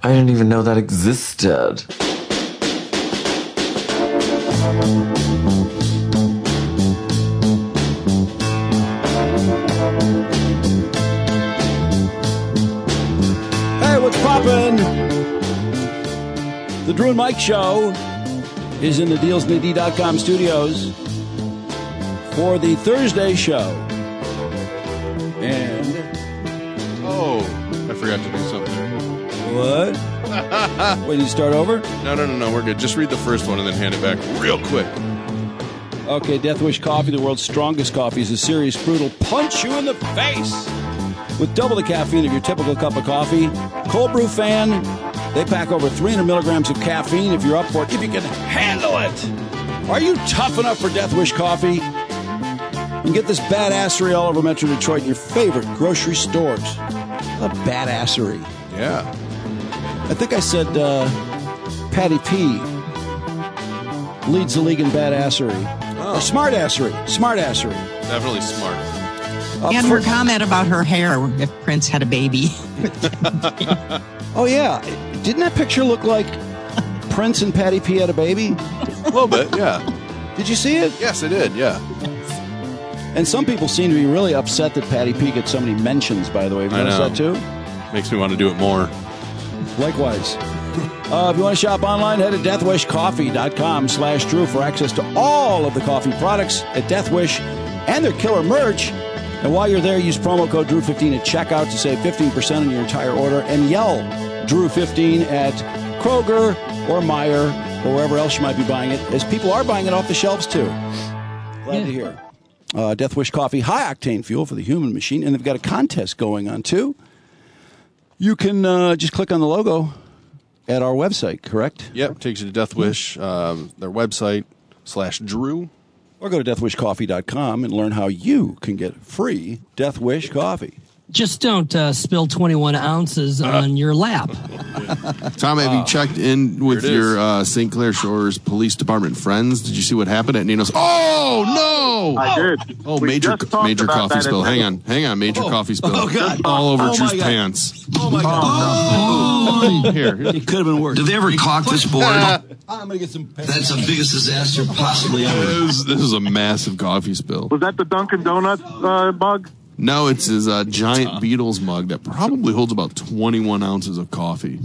I didn't even know that existed. Hey, what's poppin'? The Drew and Mike Show is in the DealsND.com studios for the Thursday show. And... Oh, I forgot to do something. What? Wait, did you start over? No, we're good. Just read the first one and then hand it back real quick. Okay, Death Wish Coffee, the world's strongest coffee, is a serious brutal punch you in the face with double the caffeine of your typical cup of coffee. Cold brew fan, they pack over 300 milligrams of caffeine if you're up for it, if you can handle it. Are you tough enough for Death Wish Coffee? You can get this badassery all over Metro Detroit in your favorite grocery stores. A badassery. Yeah. I think I said Patty P leads the league in badassery. Or smartassery. Smartassery. Definitely smart. And her comment about her hair if Prince had a baby. Oh, yeah. Didn't that picture look like Prince and Patty P had a baby? A little bit, yeah. Did you see it? Yes, I did, yeah. And some people seem to be really upset that Patty P gets so many mentions, by the way. Have you noticed that, too? Makes me want to do it more. Likewise. If you want to shop online, head to deathwishcoffee.com/Drew for access to all of the coffee products at Death Wish and their killer merch. And while you're there, use promo code Drew15 at checkout to save 15% on your entire order. And yell Drew15 at Kroger or Meijer or wherever else you might be buying it, as people are buying it off the shelves, too. Glad to hear. Death Wish Coffee, high-octane fuel for the human machine. And they've got a contest going on, too. You can just click on the logo at our website, correct? Yep, takes you to Death Wish, their website, /Drew. Or go to deathwishcoffee.com and learn how you can get free Death Wish coffee. Just don't spill 21 ounces on your lap. Tom, have you checked in with your St. Clair Shores Police Department friends? Did you see what happened at Nino's? Oh, no! I did. Oh, major coffee spill. Hang on. Major coffee spill. Oh, God. All over Drew's pants. Oh, my God. Oh. Here. It could have been worse. Did they ever caulk this board? I'm going to get some... That's the biggest disaster possibly ever. This is a massive coffee spill. Was that the Dunkin' Donuts mug? No, it's his giant Beatles mug that probably holds about 21 ounces of coffee.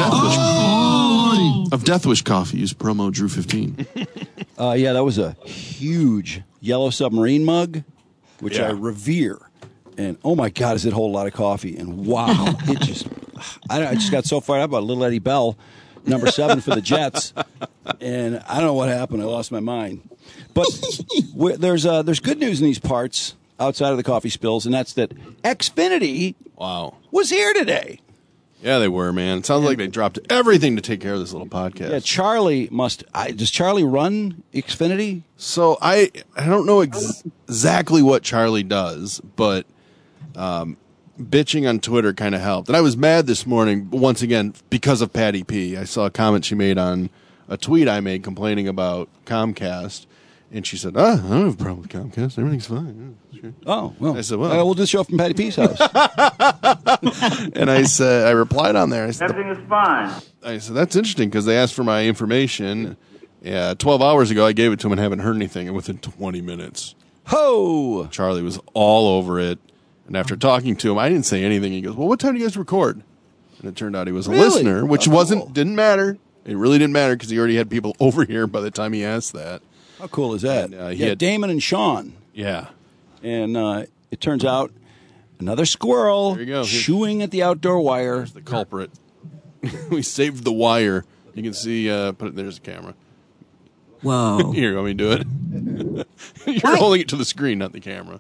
Of Death Wish coffee. Use promo Drew15. Yeah, that was a huge Yellow Submarine mug, which I revere. And, oh, my God, does it hold a lot of coffee. And, wow, it just... I just got so fired up about Little Eddie Bell, number 7 for the Jets. And I don't know what happened. I lost my mind. But there's good news in these parts outside of the coffee spills, and that's that Xfinity was here today. Yeah, they were, man. It sounds like they dropped everything to take care of this little podcast. Yeah, Charlie does Charlie run Xfinity? So I don't know exactly what Charlie does, but bitching on Twitter kind of helped. And I was mad this morning, once again, because of Patty P. I saw a comment she made on a tweet I made complaining about Comcast. And she said, I don't have a problem with Comcast. Everything's fine. Yeah, sure. Oh, well. I said, well. We'll just show up from Patty P's house. And I said, I replied on there. I said, Everything is fine. I said, that's interesting because they asked for my information. 12 hours ago, I gave it to them and haven't heard anything. And within 20 minutes, Ho! Charlie was all over it. And after talking to him, I didn't say anything. He goes, well, what time do you guys record? And it turned out he was a listener, which didn't matter. It really didn't matter because he already had people over here by the time he asked that. How cool is that? And, he had Damon and Sean. Yeah. And it turns out another squirrel chewing at the outdoor wire. There's the culprit. We saved the wire. You can see, there's a camera. Whoa. Here, let me do it. You're holding it to the screen, not the camera.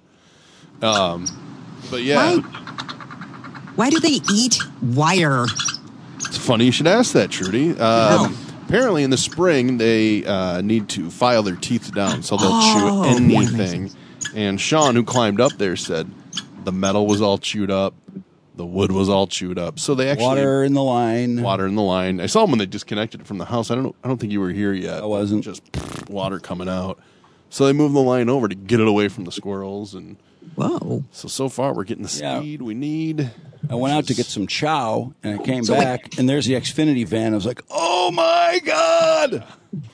But yeah. Why do they eat wire? It's funny you should ask that, Trudy. Apparently in the spring, they need to file their teeth down, so they'll chew anything. And Sean, who climbed up there, said the metal was all chewed up. The wood was all chewed up. So they actually... Water in the line. I saw them when they disconnected it from the house. I don't think you were here yet. I wasn't. Just water coming out. So they moved the line over to get it away from the squirrels. And Whoa. so far, we're getting the speed we need. I went out to get some chow, and I came back, and there's the Xfinity van. I was like, oh, my God.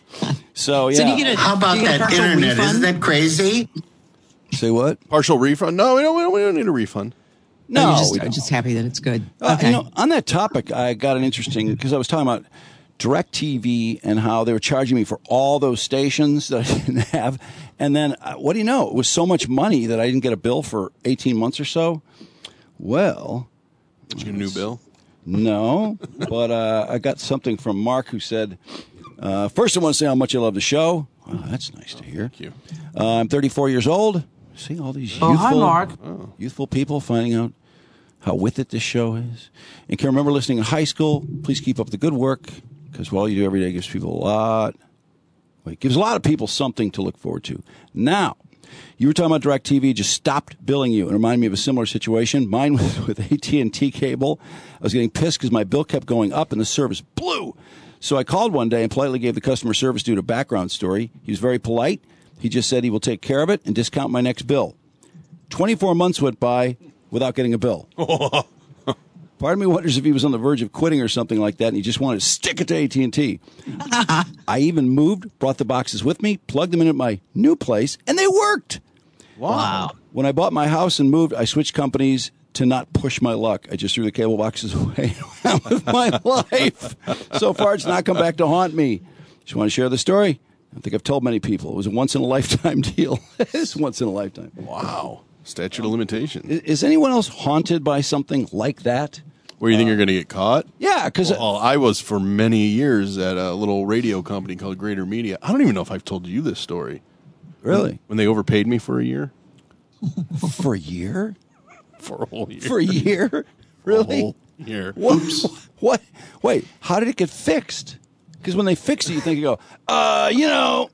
So, yeah. So do you get How about that internet? Refund? Isn't that crazy? Say what? Partial refund? No, we don't need a refund. No, I'm just happy that it's good. You know, on that topic, I got an interesting, because I was talking about DirecTV and how they were charging me for all those stations that I didn't have. And then, what do you know? It was so much money that I didn't get a bill for 18 months or so. Well... Did you get a new bill? No, but I got something from Mark who said, first I want to say how much I love the show. Well, that's nice to hear. Thank you. I'm 34 years old. See all these youthful people finding out how with it this show is. And can remember listening in high school. Please keep up the good work, because what all you do every day gives people gives a lot of people something to look forward to. Now, you were talking about DirecTV just stopped billing you. It reminded me of a similar situation. Mine was with AT&T cable. I was getting pissed because my bill kept going up and the service blew. So I called one day and politely gave the customer service dude a background story. He was very polite. He just said he will take care of it and discount my next bill. 24 months went by without getting a bill. Part of me wonders if he was on the verge of quitting or something like that, and he just wanted to stick it to AT&T. I even moved, brought the boxes with me, plugged them in at my new place, and they worked. Wow. When I bought my house and moved, I switched companies to not push my luck. I just threw the cable boxes away with my life. So far, it's not come back to haunt me. Just want to share the story. I think I've told many people. It was a once-in-a-lifetime deal. It's once in a lifetime. Wow. Statute of limitations. Is anyone else haunted by something like that? Where you think you're going to get caught? Yeah, because... I was for many years at a little radio company called Greater Media. I don't even know if I've told you this story. Really? When they overpaid me for a year? For a year? For a whole year. For a year? Really? A whole year. What? Wait, how did it get fixed? Because when they fix it, you think, you go, you know...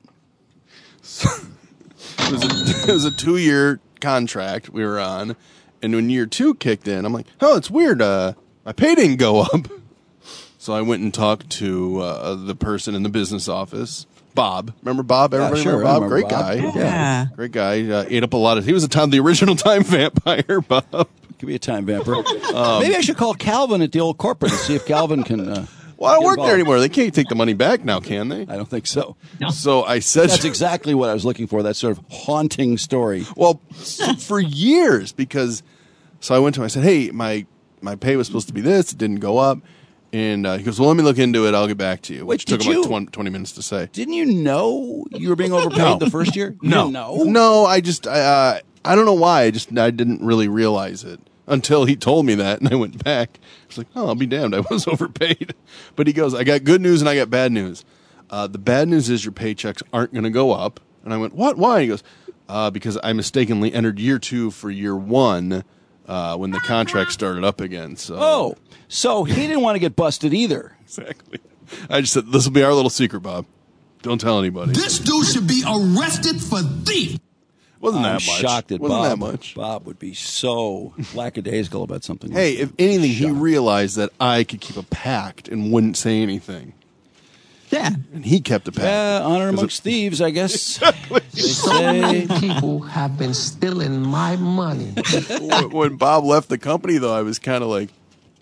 It was a 2-year contract we were on, and when year 2 kicked in, I'm like, oh, it's weird. My pay didn't go up. So I went and talked to the person in the business office, Bob. Remember Bob? Everybody remember Bob? Great guy. Yeah. Great guy. Ate up a lot of... He was the original time vampire, Bob. Could be a time vamper. Maybe I should call Calvin at the old corporate and see if Calvin can... Well, I don't work there anymore. They can't take the money back now, can they? I don't think so. No. So I said... That's exactly what I was looking for, that sort of haunting story. Well, for years, because... So I went to him, I said, hey, my pay was supposed to be this. It didn't go up. And he goes, well, let me look into it. I'll get back to you. Which took him like 20 minutes to say. Didn't you know you were being overpaid the first year? You didn't know? No, I just... I don't know why. I didn't really realize it until he told me that, and I went back. I was like, oh, I'll be damned. I was overpaid. But he goes, I got good news and I got bad news. The bad news is your paychecks aren't going to go up. And I went, what? Why? He goes, because I mistakenly entered year 2 for year 1 when the contract started up again. So. So he didn't want to get busted either. Exactly. I just said, this will be our little secret, Bob. Don't tell anybody. This dude should be arrested for thief. Wasn't that I'm much. shocked that Wasn't Bob, that much. Bob would be so lackadaisical about something like Hey, that. if anything, he realized that I could keep a pact and wouldn't say anything. Yeah. And he kept a pact. Yeah, honor amongst thieves, I guess. They say. People have been stealing my money. When Bob left the company, though, I was kind of like,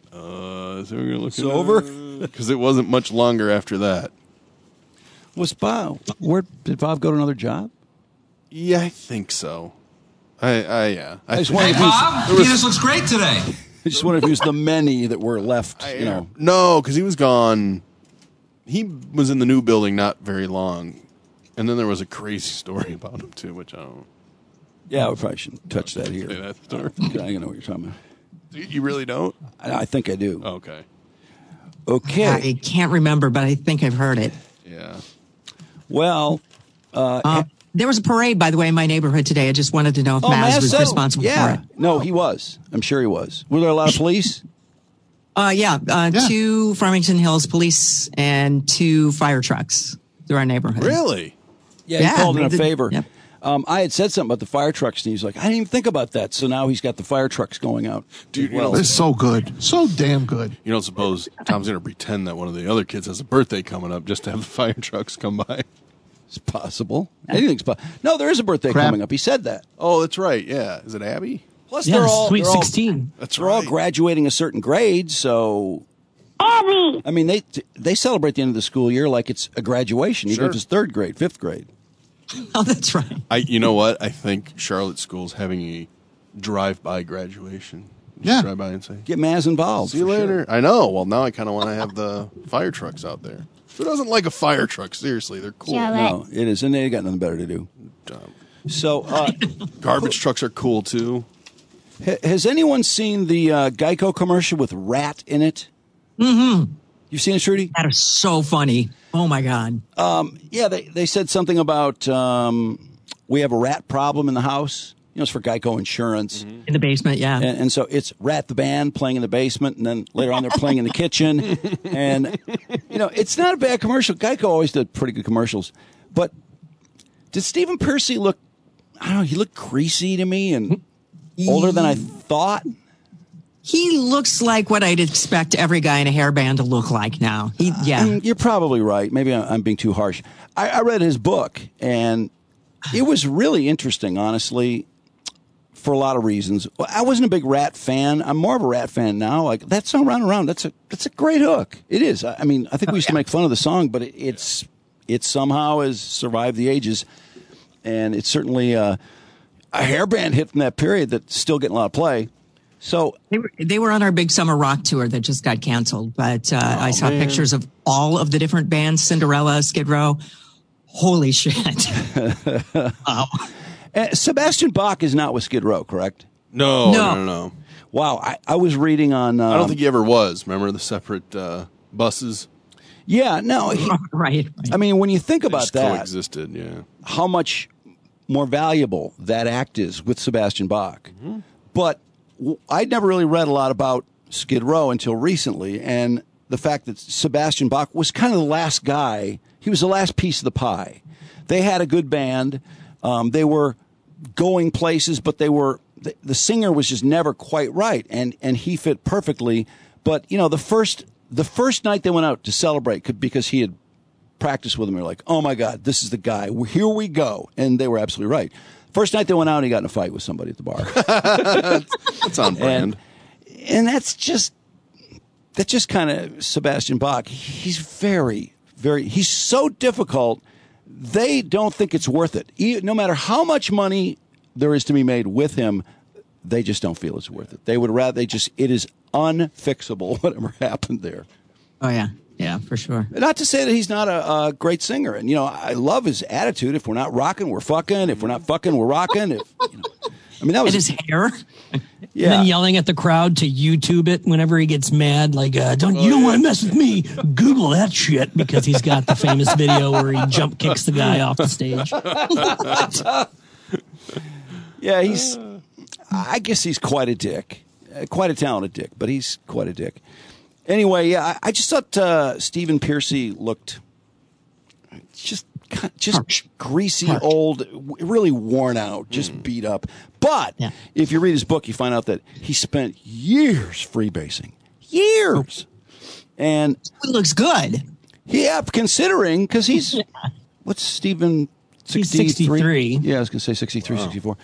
so we're going to look It's over? Because it wasn't much longer after that. Was Bob? Where did Bob go to another job? Yeah, I think so. Yeah. I just wondered if Penis looks great today. I just wondered if he was the many that were left. No, because he was gone. He was in the new building not very long. And then there was a crazy story about him, too, which I don't... Yeah, we probably shouldn't touch that here. Say that story. I know what you're talking about. You really don't? I think I do. Okay. Okay. I can't remember, but I think I've heard it. Yeah. Well... There was a parade, by the way, in my neighborhood today. I just wanted to know if Maz was responsible for it. No, he was. I'm sure he was. Were there a lot of police? 2 Farmington Hills police and 2 fire trucks through our neighborhood. Really? Yeah, he called in a favor. Yep. I had said something about the fire trucks, and he's like, I didn't even think about that. So now he's got the fire trucks going out. Dude, It's so good. So damn good. You don't suppose Tom's going to pretend that one of the other kids has a birthday coming up just to have the fire trucks come by? It's possible. Anything's possible. No, there is a birthday coming up. He said that. Oh, that's right. Yeah. Is it Abby? Plus, Yeah, they're all Sweet they're all- 16. They're all graduating a certain grade, so. Abby! I mean, they celebrate the end of the school year like it's a graduation, even if it's third grade, fifth grade. Oh, that's right. You know what? I think Charlotte School's having a drive-by graduation. Yeah. Drive by and say, Get Maz involved. see you for later. sure. I know. Well, now I kind of want to have the fire trucks out there. Who doesn't like a fire truck? Seriously, they're cool. No, it is, and they got nothing better to do. So, Garbage trucks are cool, too. has anyone seen the Geico commercial with rat in it? Mm-hmm. You've seen it, Trudy? That is so funny. Oh, my God. Yeah, they said something about we have a rat problem in the house. You know, it's for Geico Insurance. In the basement, yeah. And so it's Rat the Band playing in the basement, and then later on they're playing in the kitchen. And, you know, it's not a bad commercial. Geico always did pretty good commercials. But did Stephen Piercy look, I don't know, he looked greasy to me and older than I thought? He looks like what I'd expect every guy in a hairband to look like now. You're probably right. Maybe I'm being too harsh. I read his book, and it was really interesting, honestly, for a lot of reasons. I wasn't a big Rat fan. I'm more of a Rat fan now. Like that song "Round and Round," that's a great hook. It is. I mean, I think we used to make fun of the song, but it somehow has survived the ages, and it's certainly a hairband hit from that period that's still getting a lot of play. So they were on our big summer rock tour that just got canceled, but I saw pictures of all of the different bands, Cinderella, Skid Row. Holy shit. Wow. Sebastian Bach is not with Skid Row, correct? No. Wow. I was reading on... I don't think he ever was. Remember the separate buses? Yeah, no. Right. I mean, when you think about Just that... coexisted, yeah. How much more valuable that act is with Sebastian Bach. Mm-hmm. But I'd never really read a lot about Skid Row until recently, and the fact that Sebastian Bach was kind of the last guy. He was the last piece of the pie. They had a good band. They were going places, but the singer was just never quite right, and he fit perfectly. But you know, the first night they went out to celebrate because he had practiced with him, they're like, "Oh my God, this is the guy! Here we go!" And they were absolutely right. First night they went out, he got in a fight with somebody at the bar. That's on brand. And that's just kind of Sebastian Bach. He's very, very. He's so difficult. They don't think it's worth it. No matter how much money there is to be made with him, they just don't feel it's worth it. They would rather, it is unfixable, whatever happened there. Oh, yeah. Yeah, for sure. Not to say that he's not a great singer. And, you know, I love his attitude. If we're not rocking, we're fucking. If we're not fucking, we're rocking. I mean, that was. And his hair. Yeah. And then yelling at the crowd to YouTube it whenever he gets mad, like, you don't want to mess with me. Google that shit, because he's got the famous video where he jump kicks the guy off the stage. Yeah, I guess he's quite a dick. Quite a talented dick, but he's quite a dick. Anyway, yeah, I just thought Stephen Piercy looked just harsh. Greasy, harsh. Old, really worn out, just beat up. But if you read his book, you find out that he spent years freebasing. Years. And it looks good. Yeah, considering, because he's, what's Stephen? 63? He's 63. Yeah, I was going to say 63, 64.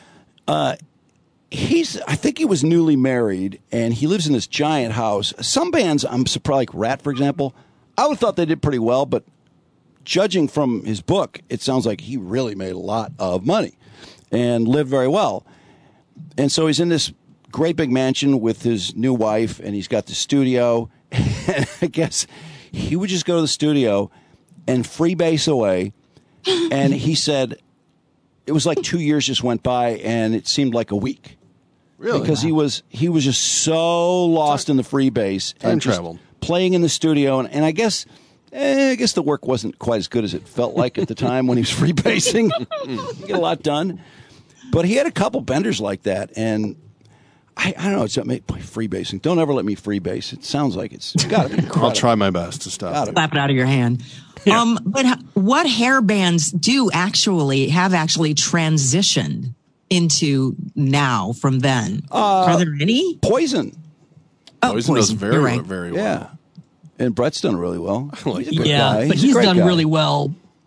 I think he was newly married, and he lives in this giant house. Some bands, I'm surprised, like Rat, for example, I would have thought they did pretty well, but judging from his book, it sounds like he really made a lot of money and lived very well. And so he's in this great big mansion with his new wife, and he's got the studio. And I guess he would just go to the studio and freebase away. And he said it was like 2 years just went by, and it seemed like a week. Really? Because he was just so lost in the freebase and traveled, playing in the studio, and I guess the work wasn't quite as good as it felt like at the time when he was freebasing. He get a lot done, but he had a couple benders like that, and I don't know. It's freebasing. Don't ever let me freebase. It sounds like it's got to be incredible. I'll try my best to stop. Slap it out of your hand. Yeah. But what hair bands have actually transitioned into now from then? Are there any? Poison. Poison does very well. Yeah. And Brett's done really well. But he's done really well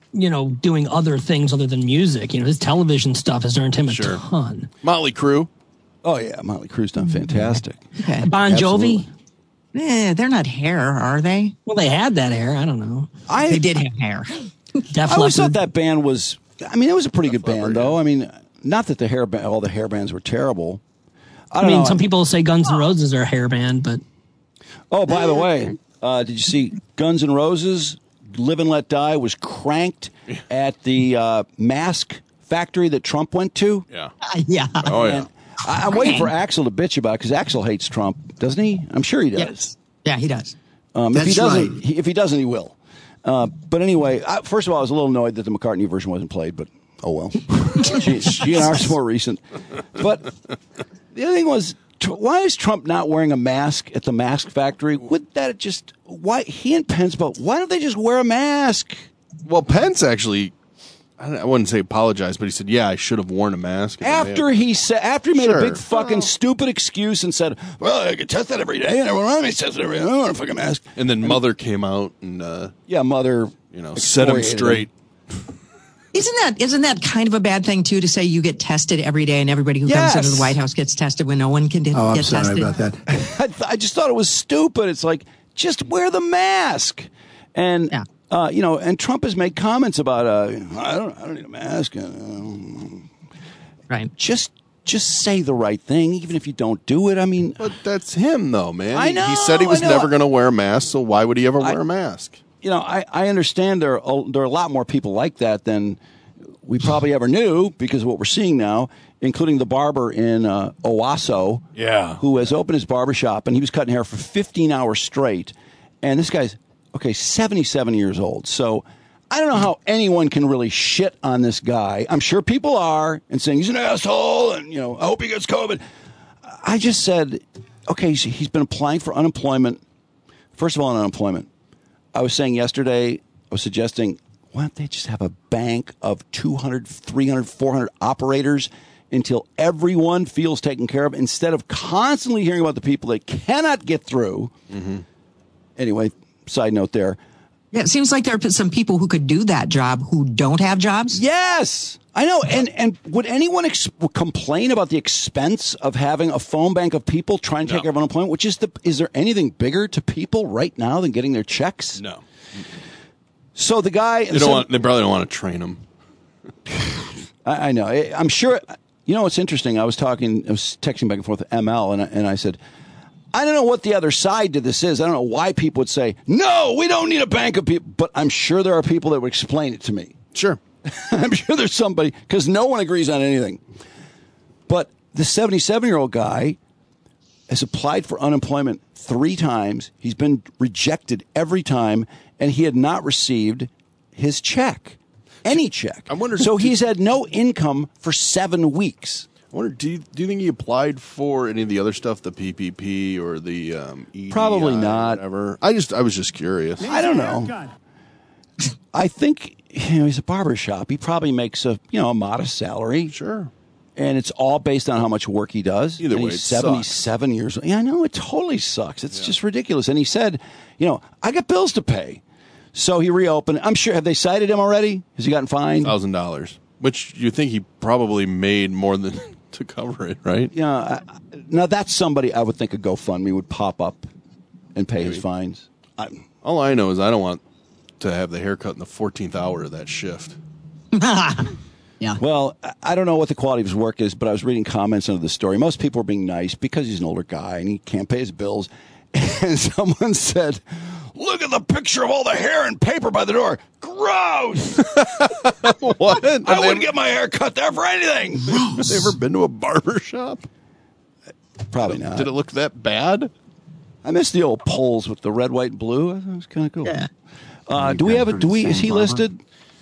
doing other things other than music. His television stuff has earned him a ton. Motley Crue. Oh, yeah. Motley Crue's done fantastic. Okay. Bon Jovi. They're not hair, are they? Well, they had that hair. I don't know. They did have hair. Def I always Leppard. thought that band was. I mean, it was a pretty good band, though. I mean, not that all the hair bands were terrible. I don't know. Some people say Guns N' Roses are a hair band, but Oh, by the way, did you see Guns N' Roses? Live and Let Die was cranked at the mask factory that Trump went to. Yeah. Yeah. Oh, yeah. I'm waiting for Axl to bitch about it because Axl hates Trump, doesn't he? I'm sure he does. Yes. Yeah, he does. If he doesn't, if he doesn't, he will. But anyway, first of all, I was a little annoyed that the McCartney version wasn't played, but oh well. she and ours more recent. But the other thing was, why is Trump not wearing a mask at the mask factory? Would that just why he and Pence both? Why don't they just wear a mask? Well, Pence actually, I wouldn't say apologized, but he said, "Yeah, I should have worn a mask." After he made a big fucking stupid excuse and said, "Well, I get tested every day, and everyone around me says it every day. I don't want a fucking mask." And then Mother came out and Mother, set him straight. Isn't that kind of a bad thing too to say you get tested every day and everybody who comes into the White House gets tested when no one can get tested? Sorry about that. I just thought it was stupid. It's like, just wear the mask. And and Trump has made comments about I don't need a mask. Right. Just say the right thing, even if you don't do it. I mean, but that's him though, man. I know. He said he was never going to wear a mask, so why would he ever wear a mask? I understand there are a lot more people like that than we probably ever knew because of what we're seeing now, including the barber in Owasso, who has opened his barbershop, and he was cutting hair for 15 hours straight. And this guy's, 77 years old. So I don't know how anyone can really shit on this guy. I'm sure people are and saying he's an asshole and, I hope he gets COVID. I just said, he's been applying for unemployment. First of all, on unemployment. I was saying yesterday, I was suggesting, why don't they just have a bank of 200, 300, 400 operators until everyone feels taken care of instead of constantly hearing about the people that cannot get through. Mm-hmm. Anyway, side note there. Yeah, it seems like there are some people who could do that job who don't have jobs. Yes, I know. And would anyone complain about the expense of having a phone bank of people trying to take care of unemployment? Is there anything bigger to people right now than getting their checks? No. So the guy... They probably don't want to train them. I know. I'm sure... what's interesting? I was texting back and forth with ML, and I said... I don't know what the other side to this is. I don't know why people would say, no, we don't need a bank of people. But I'm sure there are people that would explain it to me. Sure. I'm sure there's somebody, because no one agrees on anything. But the 77-year-old guy has applied for unemployment 3 times. He's been rejected every time, and he had not received his check, any check. I wonder. So he's had no income for 7 weeks. I wonder, do you think he applied for any of the other stuff, the PPP or the EDI? Probably not. Whatever. I was just curious. I don't know. I think he's a barber shop. He probably makes a modest salary. Sure. And it's all based on how much work he does. Either and way, he's it 77 years old. Yeah, I know, it totally sucks. It's just ridiculous. And he said, I got bills to pay. So he reopened. I'm sure, have they cited him already? Has he gotten fined? $1,000, which you think he probably made more than to cover it, right? Yeah. Now that's somebody I would think a GoFundMe would pop up and pay his fines. All I know is I don't want to have the haircut in the 14th hour of that shift. Yeah. Well, I don't know what the quality of his work is, but I was reading comments under the story. Most people are being nice because he's an older guy and he can't pay his bills. And someone said, look at the picture of all the hair and paper by the door. Gross! What? I wouldn't get my hair cut there for anything. Have they ever been to a barber shop? Probably not. Did it look that bad? I miss the old poles with the red, white, and blue. That was kind of cool. Yeah. Is he listed?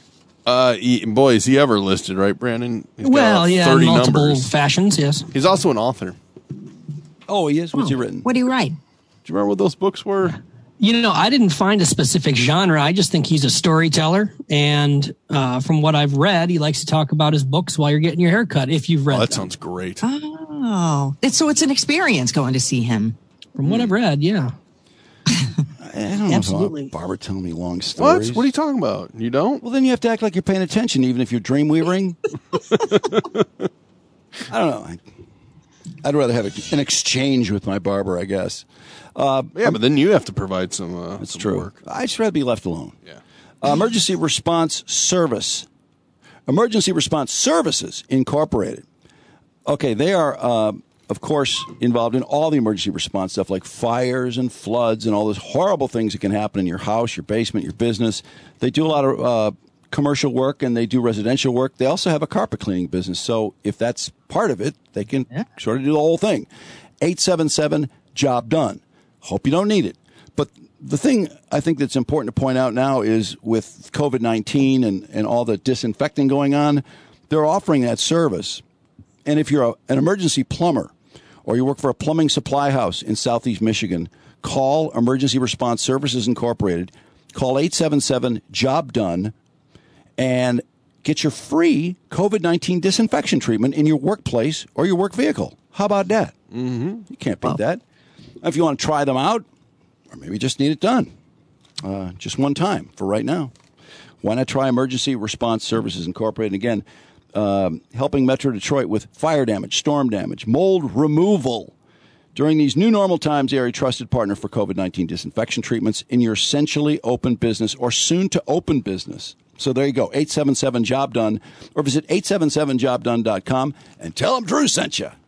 Boy, is he ever listed, right, Brandon? He's got 30 multiple numbers. fashions, yes. He's also an author. Oh, he is? What's he written? What do you write? Do you remember what those books were? I didn't find a specific genre. I just think he's a storyteller. And from what I've read, he likes to talk about his books while you're getting your hair cut, if you've read that them. sounds great. Oh, it's an experience going to see him. From what I've read, yeah. don't Absolutely. know about Barbara telling me long stories. What are you talking about? You don't? Well, then you have to act like you're paying attention, even if you're dreamweaving. I don't know. I'd rather have an exchange with my barber, I guess. Yeah, but then you have to provide some. That's some true. work. I'd just rather be left alone. Yeah. Emergency Response Service. Emergency Response Services Incorporated. Okay, they are, of course, involved in all the emergency response stuff like fires and floods and all those horrible things that can happen in your house, your basement, your business. They do a lot of commercial work and they do residential work. They also have a carpet cleaning business. So if that's part of it, they can sort of do the whole thing. 877 job done. Hope you don't need it. But the thing I think that's important to point out now is with COVID-19 and all the disinfecting going on, they're offering that service. And if you're an emergency plumber or you work for a plumbing supply house in Southeast Michigan, call Emergency Response Services Incorporated. Call 877-JOB-DONE and get your free COVID-19 disinfection treatment in your workplace or your work vehicle. How about that? Mm-hmm. You can't beat that. If you want to try them out, or maybe just need it done, just one time for right now, why not try Emergency Response Services Incorporated? Again, helping Metro Detroit with fire damage, storm damage, mold removal. During these new normal times, they are a trusted partner for COVID-19 disinfection treatments in your essentially open business or soon-to-open business. So there you go, 877-JOB-DONE, or visit 877jobdone.com and tell them Drew sent you.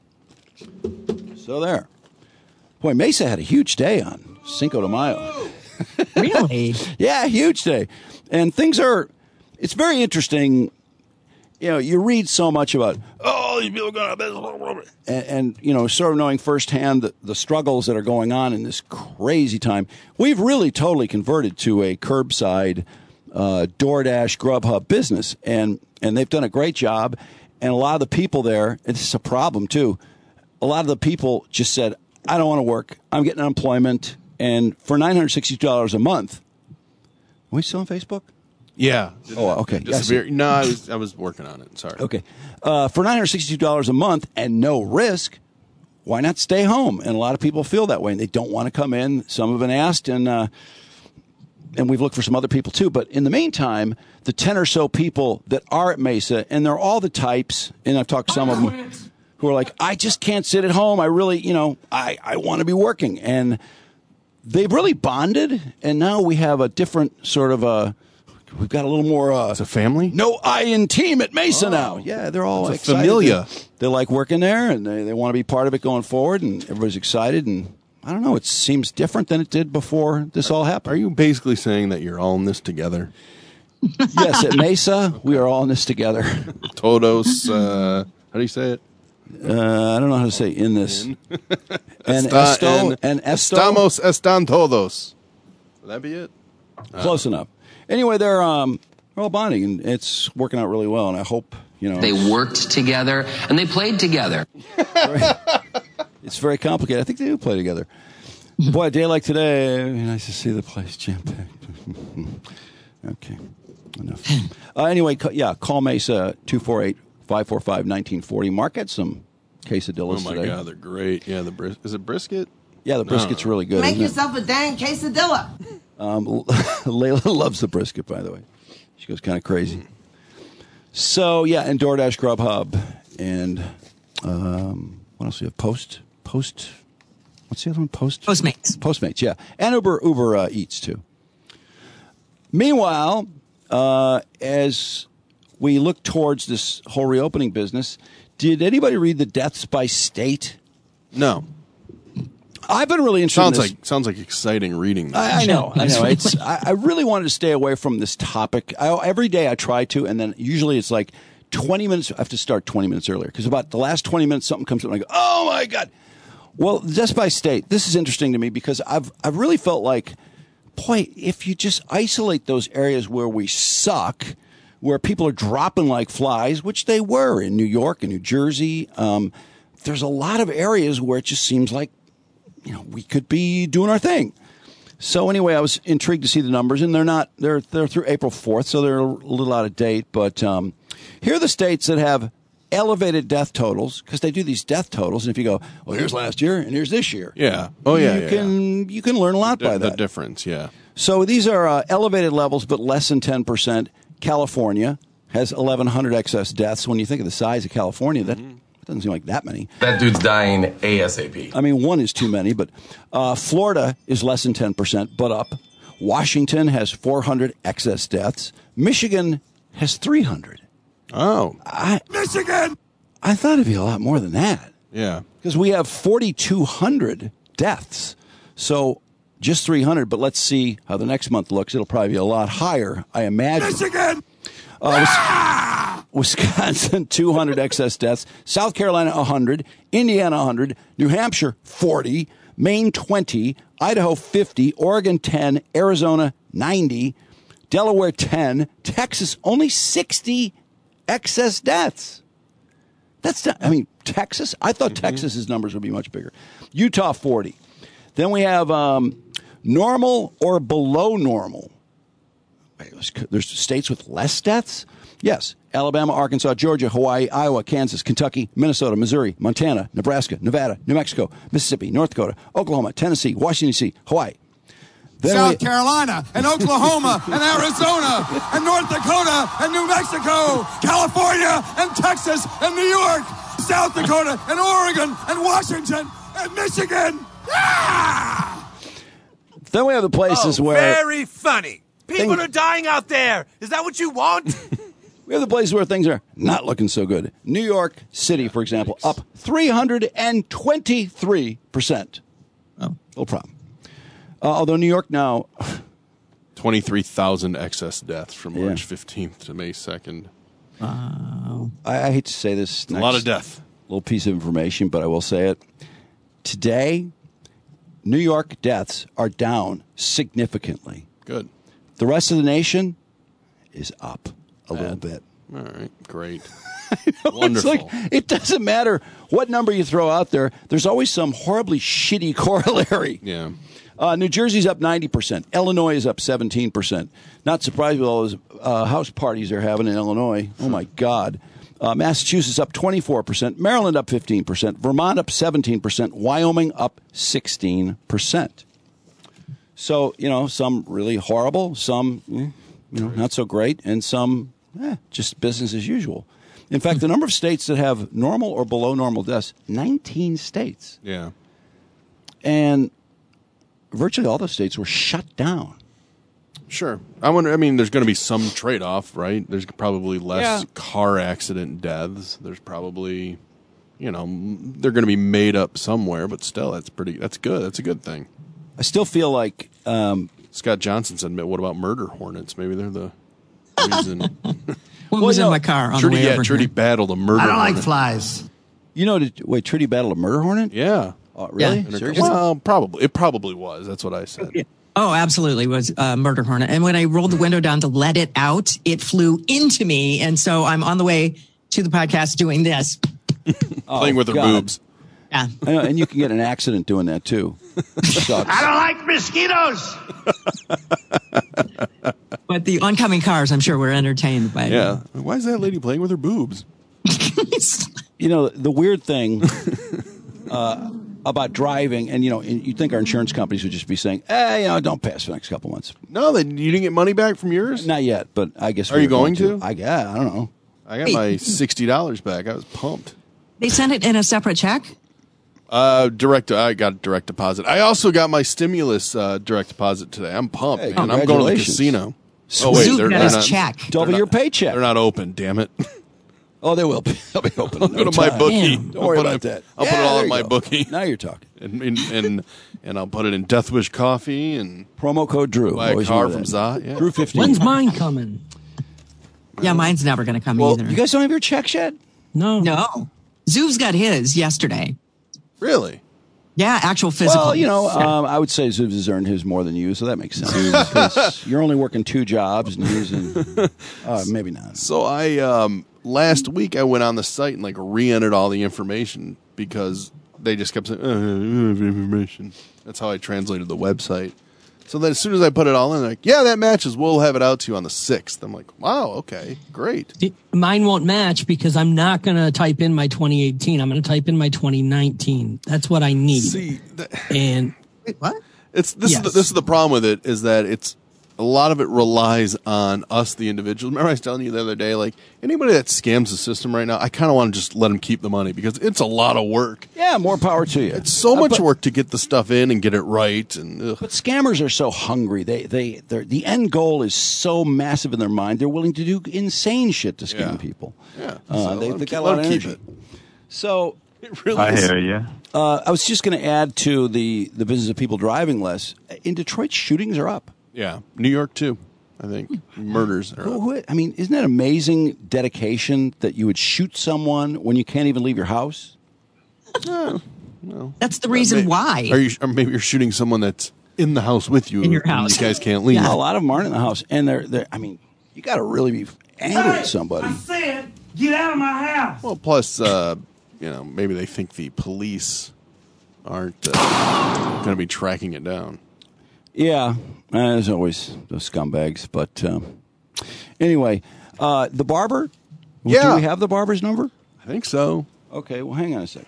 So there. Boy, Mesa had a huge day on Cinco de Mayo. Really? Yeah, huge day. And it's very interesting. You know, you read so much about, these people are going out of business. And, you know, sort of knowing firsthand the struggles that are going on in this crazy time. We've really totally converted to a curbside DoorDash, Grubhub business. And they've done a great job. And a lot of the people there, and this is a problem too, a lot of the people just said, I don't want to work. I'm getting unemployment. And for $962 a month, are we still on Facebook? Yeah. Oh, okay. No, I was working on it. Sorry. Okay. For $962 a month and no risk, why not stay home? And a lot of people feel that way, and they don't want to come in. Some have been asked, and we've looked for some other people too. But in the meantime, the 10 or so people that are at Mesa, and they're all the types, and I've talked to some of them who are like, I just can't sit at home. I really, I want to be working. And they've really bonded, and now we have a different sort of we've got a little more. It's a family? No I in team at Mesa now. Yeah, they're all it's excited. Familia. They like working there, and they want to be part of it going forward, and everybody's excited. And I don't know, it seems different than it did before this all happened. Are you basically saying that you're all in this together? Yes, at Mesa, we are all in this together. Todos, how do you say it? I don't know how to say in this. And Esto. Estamos están todos. Would that be it? Close enough. Anyway, they're all bonding, and it's working out really well, and I hope, They worked together, and they played together. It's very complicated. I think they do play together. Boy, a day like today, nice to see the place jam-packed. Okay, enough. Anyway, call Mesa 248-545-1940. Mark had some quesadillas today. Oh, my God, they're great. Yeah, is it brisket? Yeah, the brisket's really good. Make yourself a dang quesadilla. Layla loves the brisket, by the way. She goes kind of crazy. So, yeah, and DoorDash, Grubhub, and what else do we have? Post. What's the other one? Postmates. Postmates, yeah. And Uber Eats, too. Meanwhile, as we look towards this whole reopening business, did anybody read the deaths by state? No. I've been really interested in this. Sounds like exciting reading. I know. I really wanted to stay away from this topic. Every day I try to, and then usually it's like 20 minutes. I have to start 20 minutes earlier because about the last 20 minutes something comes up and I go, oh my God. Well, just by state, this is interesting to me because I've really felt like, boy, if you just isolate those areas where we suck, where people are dropping like flies, which they were in New York and New Jersey, there's a lot of areas where it just seems like, we could be doing our thing. So anyway, I was intrigued to see the numbers, and they're through April 4th, so they're a little out of date. But here are the states that have elevated death totals, because they do these death totals, and if you go, well, here's last year and here's this year. Yeah. Oh, yeah. You can learn a lot by that. The difference, yeah. So these are elevated levels, but less than 10%. California has 1,100 excess deaths. When you think of the size of California, that doesn't seem like that many. That dude's dying ASAP. I mean, one is too many, but Florida is less than 10%, but up. Washington has 400 excess deaths. Michigan has 300. Oh. Michigan! I thought it'd be a lot more than that. Yeah. Because we have 4,200 deaths. So just 300, but let's see how the next month looks. It'll probably be a lot higher, I imagine. Michigan! Wisconsin, 200 excess deaths. South Carolina, 100. Indiana, 100. New Hampshire, 40. Maine, 20. Idaho, 50. Oregon, 10. Arizona, 90. Delaware, 10. Texas, only 60 excess deaths. That's not, I mean, Texas? I thought Texas's numbers would be much bigger. Utah, 40. Then we have normal or below normal. There's states with less deaths? Yes. Alabama, Arkansas, Georgia, Hawaii, Iowa, Kansas, Kentucky, Minnesota, Missouri, Montana, Nebraska, Nevada, New Mexico, Mississippi, North Dakota, Oklahoma, Tennessee, Washington, D.C., Hawaii. Then South Carolina and Oklahoma and Arizona and North Dakota and New Mexico, California and Texas and New York, South Dakota and Oregon and Washington and Michigan. Ah! Then we have the places where... Very funny. People are dying out there. Is that what you want? We have the places where things are not looking so good. New York City, for example, up 323%. Oh, no problem. Although New York now... 23,000 excess deaths from March 15th to May 2nd. I hate to say this. A lot of death. Little piece of information, but I will say it. Today, New York deaths are down significantly. Good. The rest of the nation is up a little bit. All right, great. Wonderful. It's like, it doesn't matter what number you throw out there. There's always some horribly shitty corollary. Yeah. New Jersey's up 90%. Illinois is up 17%. Not surprised with all those house parties they're having in Illinois. Oh, my God. Massachusetts up 24%. Maryland up 15%. Vermont up 17%. Wyoming up 16%. So, some really horrible, some, not so great, and some just business as usual. In fact, the number of states that have normal or below normal deaths, 19 states. Yeah. And virtually all those states were shut down. Sure. I wonder, there's going to be some trade-off, right? There's probably less car accident deaths. There's probably, they're going to be made up somewhere, but still, that's good. That's a good thing. I still feel like... Scott Johnson said, what about murder hornets? Maybe they're the reason. What was in my car on the way over Trudy here? battled a murder hornet. I don't like flies. Wait, Trudy battled a murder hornet? Yeah. Really? Yeah. Seriously? Well, probably. It probably was. That's what I said. Oh, absolutely. It was a murder hornet. And when I rolled the window down to let it out, it flew into me. And so I'm on the way to the podcast doing this. Playing with her boobs. Yeah. I know, and you can get an accident doing that, too. Sucks. I don't like mosquitoes. But the oncoming cars, I'm sure, were entertained by Yeah. Why is that lady playing with her boobs? The weird thing about driving, and, you'd think our insurance companies would just be saying, don't pass for the next couple months. No, you didn't get money back from yours? Not yet, but I guess Are you going to? I don't know. I got my $60 back. I was pumped. They sent it in a separate check? I got direct deposit. I also got my stimulus direct deposit today. I'm pumped, man. I'm going to the casino. Oh, wait, they're not. Check. Double your paycheck. They're not open, damn it. Oh, they will be. They'll be open. I'll go to my bookie. Don't worry about that. I'll put it all in my bookie. Now you're talking. And I'll put it in Death Wish coffee and promo code Drew. Buy a car from Zot. Yeah. Drew 15. When's mine coming? Yeah, mine's never going to come either. You guys don't have your checks yet? No. Zoov's got his yesterday. Really? Yeah, actual physical. Well, I would say Zoov's has earned his more than you, so that makes sense. Because you're only working 2 jobs, and he's in, maybe not. So I last week I went on the site and re-entered all the information because they just kept saying information. That's how I translated the website. So then as soon as I put it all in, they're like, yeah, that matches. We'll have it out to you on the 6th. I'm like, wow, okay, great. Mine won't match because I'm not going to type in my 2018. I'm going to type in my 2019. That's what I need. See, and wait, what? This is the problem with it, is that it's a lot of it relies on us, the individuals. Remember I was telling you the other day, like, anybody that scams the system right now, I kind of want to just let them keep the money because it's a lot of work. Yeah, more power to you. It's so much work to get the stuff in and get it right. And but scammers are so hungry. The end goal is so massive in their mind. They're willing to do insane shit to scam people. Yeah, they got a lot of energy. So it really I hear you. I was just going to add to the business of people driving less. In Detroit, shootings are up. Yeah, New York too. I think murders are up. I mean, isn't that amazing dedication that you would shoot someone when you can't even leave your house? No. That's the reason why. Or maybe you're shooting someone that's in the house with you. In your house. You guys can't leave. Yeah, a lot of them aren't in the house, and they're. I mean, you got to really be angry at somebody. I said, get out of my house. Well, plus, maybe they think the police aren't going to be tracking it down. Yeah, there's always those scumbags. But anyway, the barber? Yeah. Do we have the barber's number? I think so. Okay, well, hang on a sec.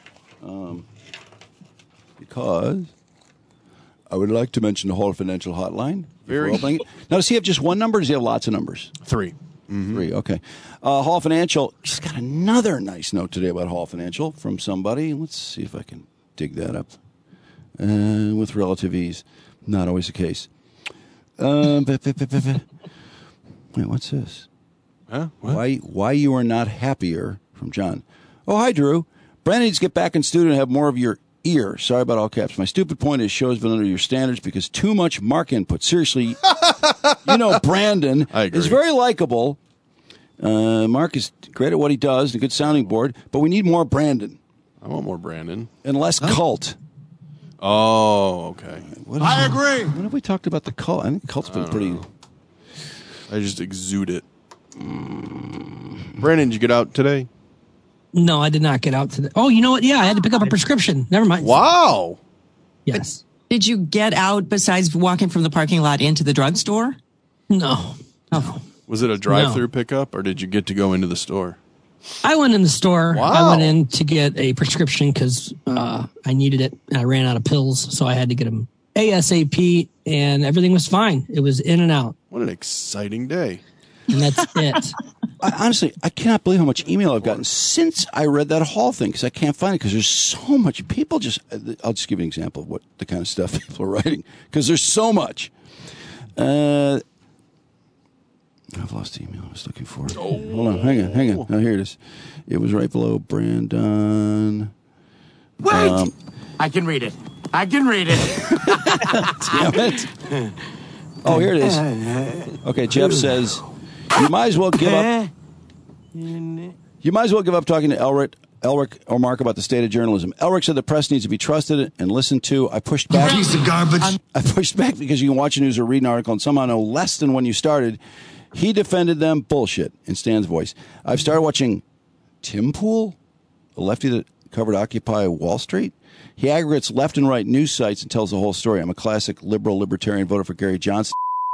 Because I would like to mention the Hall Financial Hotline. Now, does he have just one number or does he have lots of numbers? 3. Mm-hmm. 3, okay. Hall Financial, just got another nice note today about Hall Financial from somebody. Let's see if I can dig that up with relative ease. Not always the case. Wait, what's this? Huh? What? Why you are not happier from John. Oh, hi, Drew. Brandon needs to get back in studio and have more of your ear. Sorry about all caps. My stupid point is show has been under your standards because too much Mark input. Seriously, Brandon is very likable. Mark is great at what he does, a good sounding board, but we need more Brandon. I want more Brandon. And less cult. Oh, okay. I agree. When have we talked about the cult? I think cult's been pretty... I just exude it. Brandon, did you get out today? No, I did not get out today. Oh, you know what? Yeah, I had to pick up a prescription. Never mind. Wow. Yes. Did you get out besides walking from the parking lot into the drugstore? No. Oh. Was it a drive-through pickup, or did you get to go into the store? I went in the store. Wow. I went in to get a prescription because I needed it. And I ran out of pills, so I had to get them ASAP, and everything was fine. It was in and out. What an exciting day. And that's it. Honestly, I cannot believe how much email I've gotten since I read that Hall thing because I can't find it because there's so much. People just, I'll just give you an example of what the kind of stuff people are writing because there's so much. I've lost the email I was looking for. Oh. Hold on, hang on. Oh, here it is. It was right below Brandon. Wait! I can read it. Damn it. Oh, here it is. Okay, Jeff says, you might as well give up. You might as well give up talking to Elric or Mark about the state of journalism. Elric said the press needs to be trusted and listened to. I pushed back. Piece of garbage. I pushed back because you can watch the news or read an article and somehow know less than when you started. He defended them. Bullshit, in Stan's voice. I've started watching Tim Pool, a lefty that covered Occupy Wall Street. He aggregates left and right news sites and tells the whole story. I'm a classic liberal libertarian voter for Gary Johnson.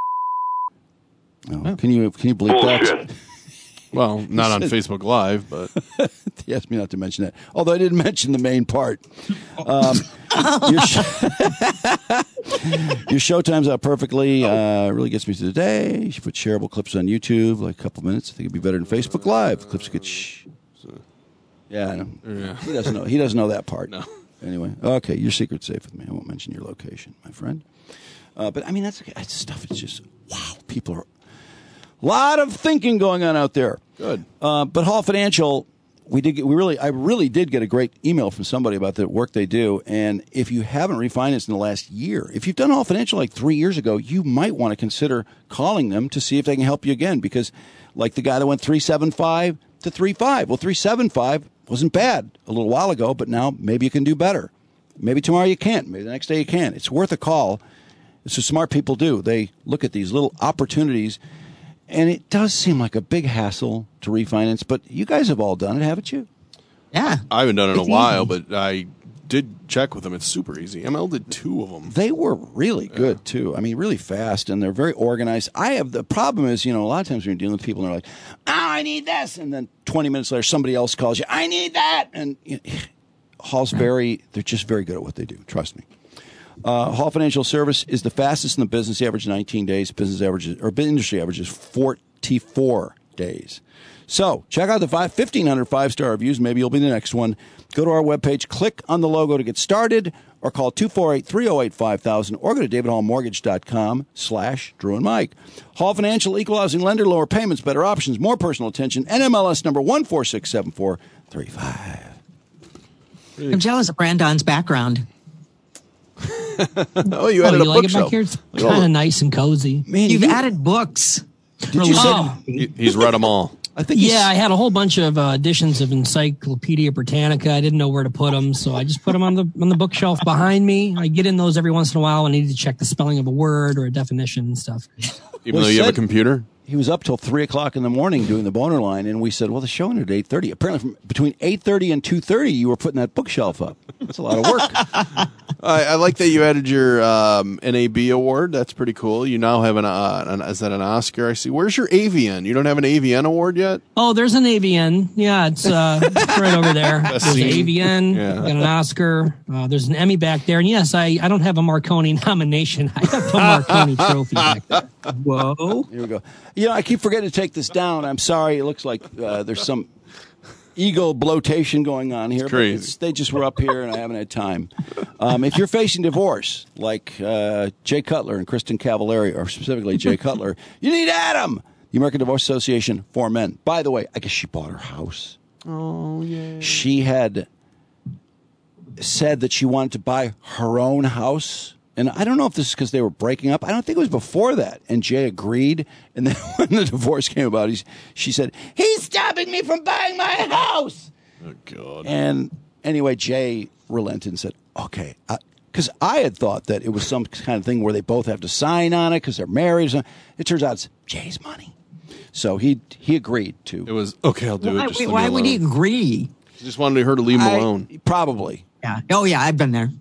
Oh, can you believe that? Well, not on Facebook Live, but he asked me not to mention that. Although I didn't mention the main part. Your show times out perfectly. Really gets me through the day. You should put shareable clips on YouTube, like a couple minutes. I think it'd be better than Facebook Live. Clips get Yeah, I know. Yeah. He doesn't know that part. No. Anyway, okay, your secret's safe with me. I won't mention your location, my friend. But I mean, that's stuff. It's just wow. People are a lot of thinking going on out there. Good. But Hall Financial, I really did get a great email from somebody about the work they do. And if you haven't refinanced in the last year, if you've done Hall Financial like 3 years ago, you might want to consider calling them to see if they can help you again. Because like the guy that went 375 to 3.5. Well, 3.75 wasn't bad a little while ago, but now maybe you can do better. Maybe tomorrow you can't. Maybe the next day you can. It's worth a call. It's what smart people do. They look at these little opportunities, and it does seem like a big hassle to refinance, but you guys have all done it, haven't you? Yeah. I haven't done it in a while, but I did check with them. It's super easy. ML did 2 of them. They were really good, too. I mean, really fast, and they're very organized. The problem is, a lot of times when you're dealing with people, and they're like, I need this. And then 20 minutes later, somebody else calls you, I need that. And Hall's they're just very good at what they do. Trust me. Hall Financial Service is the fastest in the business. The average 19 days. Industry average is 44 days. So check out the 1,500 5-star reviews. Maybe you'll be the next one. Go to our webpage, click on the logo to get started, or call 248-308-5000, or go to davidhallmortgage.com/Drew and Mike. Hall Financial, equal housing lender, lower payments, better options, more personal attention. NMLS number 1467435. I'm jealous of Brandon's background. Oh, you added a like bookshelf. It back here? It's kind of nice and cozy. Man, you've added books. Did you say He's read them all. I think I had a whole bunch of editions of Encyclopedia Britannica. I didn't know where to put them, so I just put them on the bookshelf behind me. I get in those every once in a while when I need to check the spelling of a word or a definition and stuff. Even though you have a computer? He was up till 3 o'clock in the morning doing the boner line, and we said, well, the show ended at 8:30. Apparently, from between 8:30 and 2:30, you were putting that bookshelf up. That's a lot of work. I like that you added your NAB award. That's pretty cool. You now have is that an Oscar? I see. Where's your AVN? You don't have an AVN award yet? Oh, there's an AVN. Yeah, it's right over there. There's an AVN, got an Oscar. There's an Emmy back there. And yes, I don't have a Marconi nomination. I have the Marconi trophy back there. Whoa. Here we go. I keep forgetting to take this down. I'm sorry. It looks like there's some ego bloatation going on here. Crazy. They just were up here, and I haven't had time. If you're facing divorce, like Jay Cutler and Kristen Cavallari, or specifically Jay Cutler, you need Adam, the American Divorce Association for Men. By the way, I guess she bought her house. Oh, yeah. She had said that she wanted to buy her own house. And I don't know if this is because they were breaking up. I don't think it was before that. And Jay agreed. And then when the divorce came about, she said, he's stopping me from buying my house. Oh, God. And anyway, Jay relented and said, okay. Because I had thought that it was some kind of thing where they both have to sign on it because they're married. It turns out it's Jay's money. So he agreed to. It was, okay, I'll do it. Why would he agree? He just wanted her to leave him alone. Probably. Yeah. Oh, yeah, I've been there.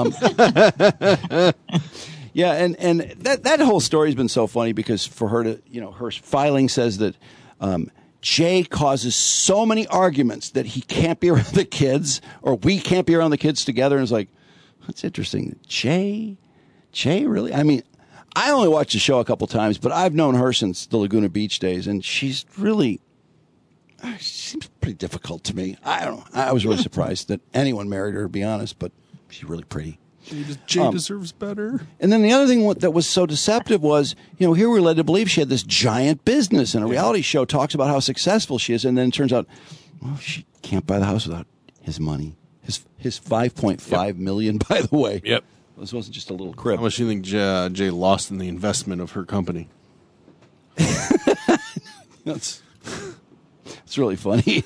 Yeah, and that whole story has been so funny because for her to, her filing says that Jay causes so many arguments that he can't be around the kids, or we can't be around the kids together. And it's like, that's interesting. Jay really? I mean, I only watched the show a couple times, but I've known her since the Laguna Beach days, and she's really... She seems pretty difficult to me. I don't know. I was really surprised that anyone married her, to be honest, but she's really pretty. Jay deserves better. And then the other thing that was so deceptive was, here we were led to believe she had this giant business, and a reality show talks about how successful she is, and then it turns out, well, she can't buy the house without his money. His $5.5 million, by the way. Yep. This wasn't just a little crib. How much do you think Jay lost in the investment of her company? It's really funny.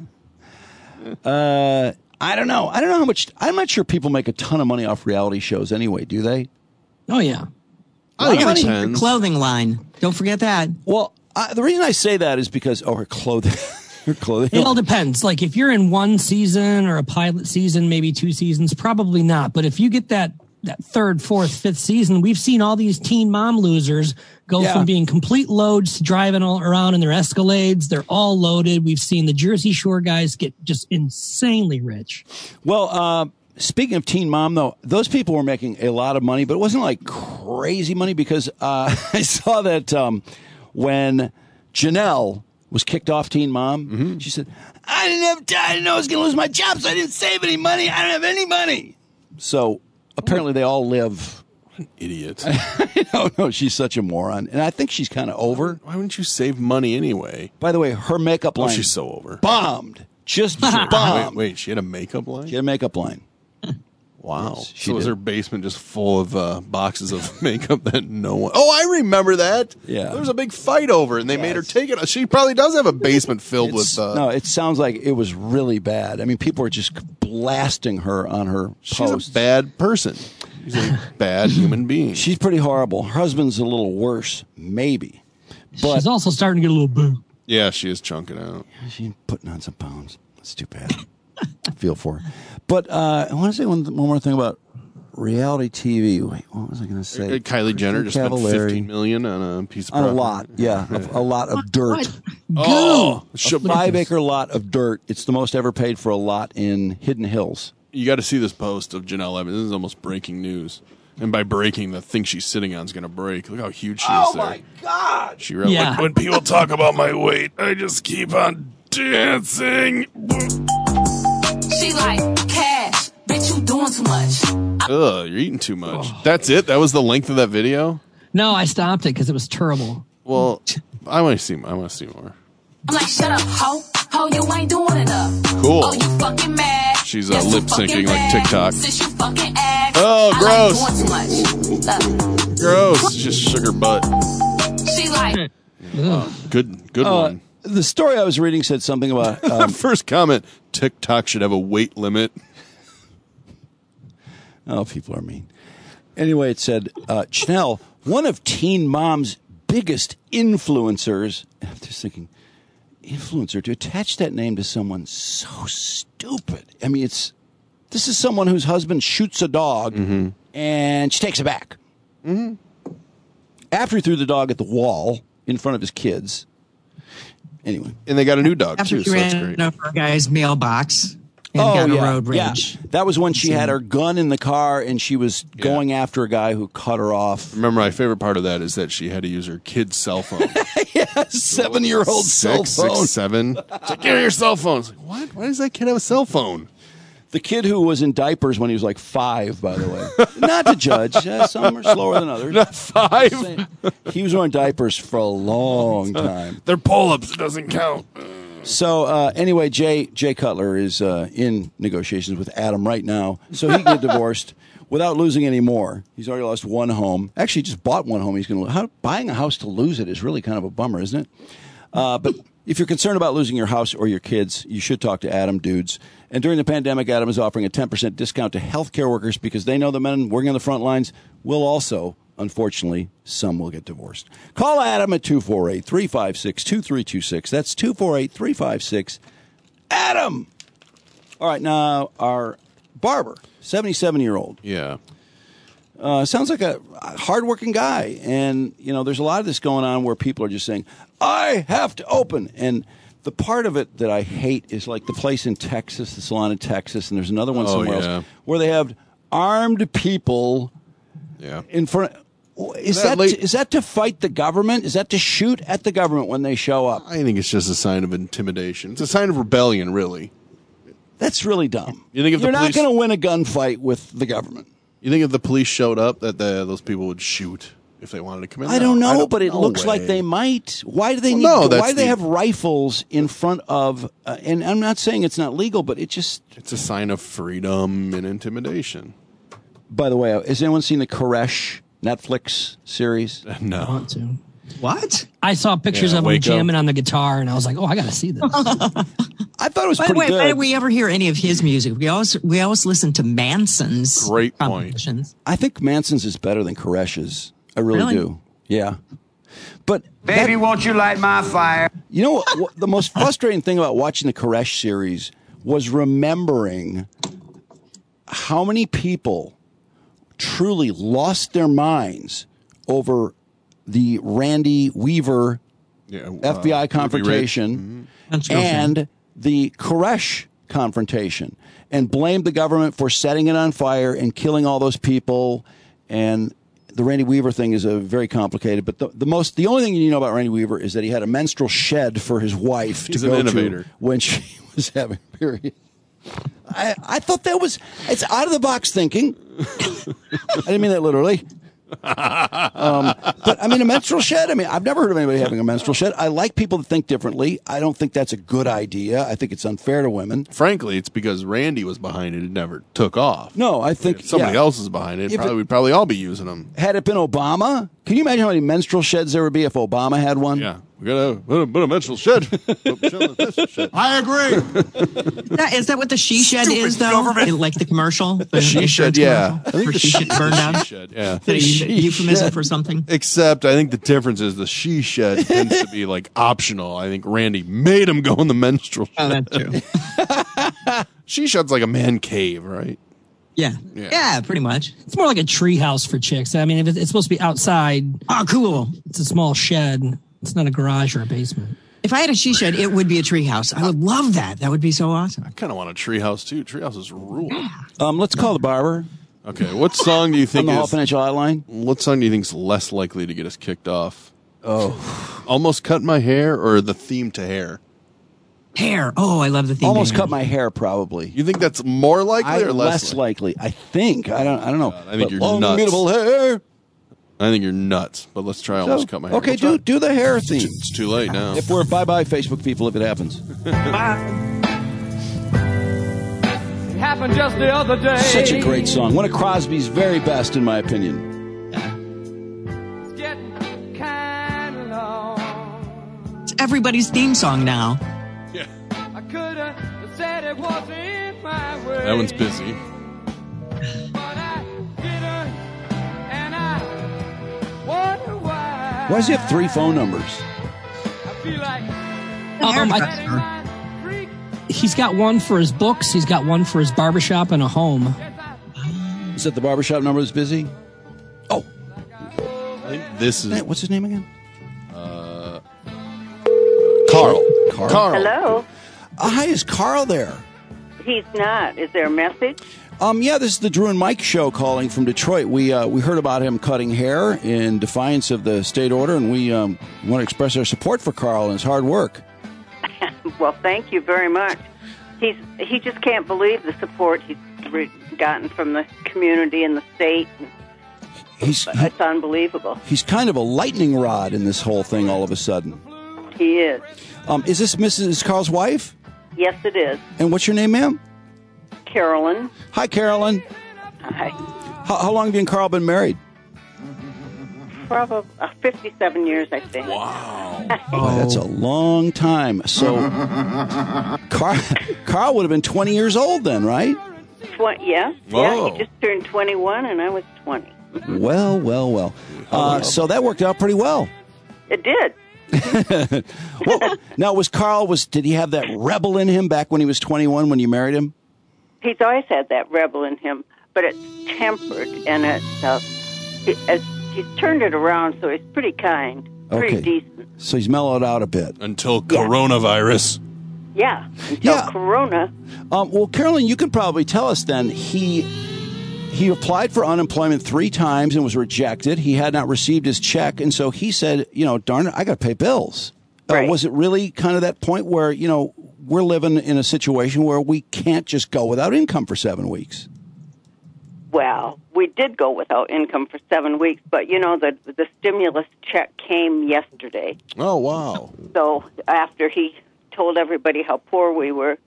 I don't know. How much. I'm not sure people make a ton of money off reality shows anyway, do they? Oh, yeah. I think it depends. Clothing line. Don't forget that. Well, the reason I say that is because, her clothing. Her clothing. It all depends. Like if you're in one season or a pilot season, maybe 2 seasons, probably not. But if you get that 3rd, 4th, 5th season, we've seen all these teen mom losers go from being complete loads to driving all around in their Escalades. They're all loaded. We've seen the Jersey Shore guys get just insanely rich. Well, speaking of teen mom, though, those people were making a lot of money, but it wasn't like crazy money because I saw that when Janelle was kicked off Teen Mom, she said, I didn't have time. I didn't know I was going to lose my job, so I didn't save any money. I don't have any money. So apparently they all live... Idiot. No, she's such a moron. And I think she's kind of over. Why wouldn't you save money anyway? By the way, her makeup line... Oh, she's so over. Bombed. Just bombed. Wait, she had a makeup line? She had a makeup line. Wow. Yes, so was her basement just full of boxes of makeup that no one... Oh, I remember that. Yeah. There was a big fight over it, and they made her take it. She probably does have a basement filled with... No, it sounds like it was really bad. I mean, people were just blasting her on her She's posts. a bad person. She's a bad human being. She's pretty horrible. Her husband's a little worse, maybe. But she's also starting to get a little boo. Yeah, she is chunking out. She's putting on some pounds. That's too bad. feel for her. But I want to say one more thing about reality TV. Wait, what was I going to say? Kylie Jenner just spent $15 million on a piece of property. On a lot, yeah. A lot of dirt. Oh, a 5-acre lot of dirt. It's the most ever paid for a lot in Hidden Hills. You got to see this post of Janelle Evans. This is almost breaking news. And by breaking, the thing she's sitting on is going to break. Look how huge she is there. Oh, my God. She really, when people talk about my weight, I just keep on dancing. She like, cash, bitch, you doing too much. Ugh, you're eating too much. That's it? That was the length of that video? No, I stopped it because it was terrible. Well, I want to see more. I'm like, shut up, ho. Ho, you ain't doing enough. Cool. Oh, you fucking mad. She's lip syncing like TikTok. Since you fucking ass. Oh, gross. I like doing too much. Gross. Just sugar butt. She like. Good one. The story I was reading said something about... First comment, TikTok should have a weight limit. Oh, people are mean. Anyway, it said, Chanel, one of Teen Mom's biggest influencers... I'm just thinking... Influencer, to attach that name to someone so stupid. I mean, this is someone whose husband shoots a dog and she takes it back. Mm-hmm. After he threw the dog at the wall in front of his kids. Anyway. And they got a new dog, after too, she so that's ran great. over a guy's mailbox and got a road rage. Yeah. That was when she had her gun in the car and she was going after a guy who cut her off. Remember, my favorite part of that is that she had to use her kid's cell phone. Yeah, 7-year-old cell phone. 6, 7. It's like, give me your cell phone. It's like, what? Why does that kid have a cell phone? The kid who was in diapers when he was like 5, by the way. Not to judge. Some are slower than others. Not 5? He was wearing diapers for a long time. They're pull-ups. It doesn't count. So anyway, Jay Cutler is in negotiations with Adam right now, so he can get divorced without losing any more. He's already lost one home. Actually, he just bought one home. He's going to buying a house to lose it is really kind of a bummer, isn't it? But if you're concerned about losing your house or your kids, you should talk to Adam, dudes. And during the pandemic, Adam is offering a 10% discount to healthcare workers because they know the men working on the front lines will also. Unfortunately, some will get divorced. Call Adam at 248-356-2326. That's 248-356-ADAM. All right, now our barber, 77-year-old. Yeah. Sounds like a hardworking guy. And, there's a lot of this going on where people are just saying, I have to open. And the part of it that I hate is like the place in Texas, the salon in Texas, and there's another one somewhere else, where they have armed people in front. Is that to fight the government? Is that to shoot at the government when they show up? I think it's just a sign of intimidation. It's a sign of rebellion, really. That's really dumb. You think if You're not going to win a gunfight with the government. You think if the police showed up that those people would shoot if they wanted to come in? I don't know, but it looks like they might. Why do they why do they have rifles in front of? And I'm not saying it's not legal, but it's a sign of freedom and intimidation. By the way, has anyone seen the Koresh Netflix series? No. I want to. What? I saw pictures of him jamming on the guitar, and I was like, "Oh, I got to see this." I thought it was By the pretty way, good. why did we ever hear any of his music? We always listen to Manson's. Great point. I think Manson's is better than Koresh's. I really do. Yeah. But baby, won't you light my fire? You know what the most frustrating thing about watching the Koresh series was remembering how many people truly lost their minds over the Randy Weaver FBI confrontation and the Koresh confrontation, and blamed the government for setting it on fire and killing all those people. And the Randy Weaver thing is very complicated, but the only thing you know about Randy Weaver is that he had a menstrual shed for his wife to go to when she was having a period. I thought it's out of the box thinking. I didn't mean that literally. But I mean, a menstrual shed. I mean, I've never heard of anybody having a menstrual shed. I like people that think differently. I don't think that's a good idea. I think it's unfair to women. Frankly, it's because Randy was behind it. It never took off. No, I think if somebody else is behind it. We'd probably all be using them. Had it been Obama, can you imagine how many menstrual sheds there would be if Obama had one? Yeah, we gotta put a menstrual shed. I agree. Is that what the she shed is, though? Like the commercial? The she shed, yeah. I think the she shed burned down. Yeah. Euphemism for something. Except I think the difference is the she shed tends to be like optional. I think Randy made him go in the menstrual shed. Oh, that's true. She Shed's like a man cave, right? Yeah, pretty much. It's more like a tree house for chicks. I mean, if it's supposed to be outside. Oh, cool. It's a small shed. It's not a garage or a basement. If I had a she shed, it would be a tree house. I would love that. That would be so awesome. I kind of want a treehouse too. Treehouses rule. Let's call the barber. Okay, what song do you think on the is Hall Financial Hotline? What song do you think is less likely to get us kicked off? Oh, Almost Cut My Hair or the theme to Hair? Hair. Oh, I love the theme. Almost Cut My Hair, probably. You think that's more likely or less likely? I think. I don't know. I think you're nuts. Beautiful hair. I think you're nuts. But let's try Almost Cut My Hair. Okay, do the hair theme. It's too late now. If we're bye Facebook people, if it happens. It happened just the other day. Such a great song. One of Crosby's very best, in my opinion. It's getting kind of long. It's everybody's theme song now. Yeah. I could have said it wasn't my way. That one's busy. But I didn't, and I wonder why. Why does he have 3 phone numbers? I feel like He's got one for his books. He's got one for his barbershop and a home. Is that the barbershop number that's busy? Oh. I think this is... What's his name again? Carl. Hello. Hi, is Carl there? He's not. Is there a message? Yeah, this is the Drew and Mike show calling from Detroit. We heard about him cutting hair in defiance of the state order, and we want to express our support for Carl and his hard work. Well, thank you very much. He just can't believe the support he's gotten from the community and the state. It's unbelievable. He's kind of a lightning rod in this whole thing all of a sudden. He is. Is this Mrs. Carl's wife? Yes, it is. And what's your name, ma'am? Carolyn. Hi, Carolyn. Hi. How long have you and Carl been married? Probably 57 years, I think. Wow. Boy, that's a long time. So Carl would have been 20 years old then, right? 20, yeah. Whoa. Yeah, he just turned 21, and I was 20. Well. So that worked out pretty well. It did. Well, now, did he have that rebel in him back when he was 21 when you married him? He's always had that rebel in him, but it's tempered, and he's turned it around, so he's pretty kind, pretty decent. So he's mellowed out a bit. Until coronavirus. Yeah, until Corona. Well, Carolyn, you could probably tell us then, he applied for unemployment 3 times and was rejected. He had not received his check, and so he said, darn it, I got to pay bills. Right. Was it really kind of that point where, we're living in a situation where we can't just go without income for 7 weeks? Well, we did go without income for 7 weeks, but, the stimulus check came yesterday. Oh, wow. So after he told everybody how poor we were.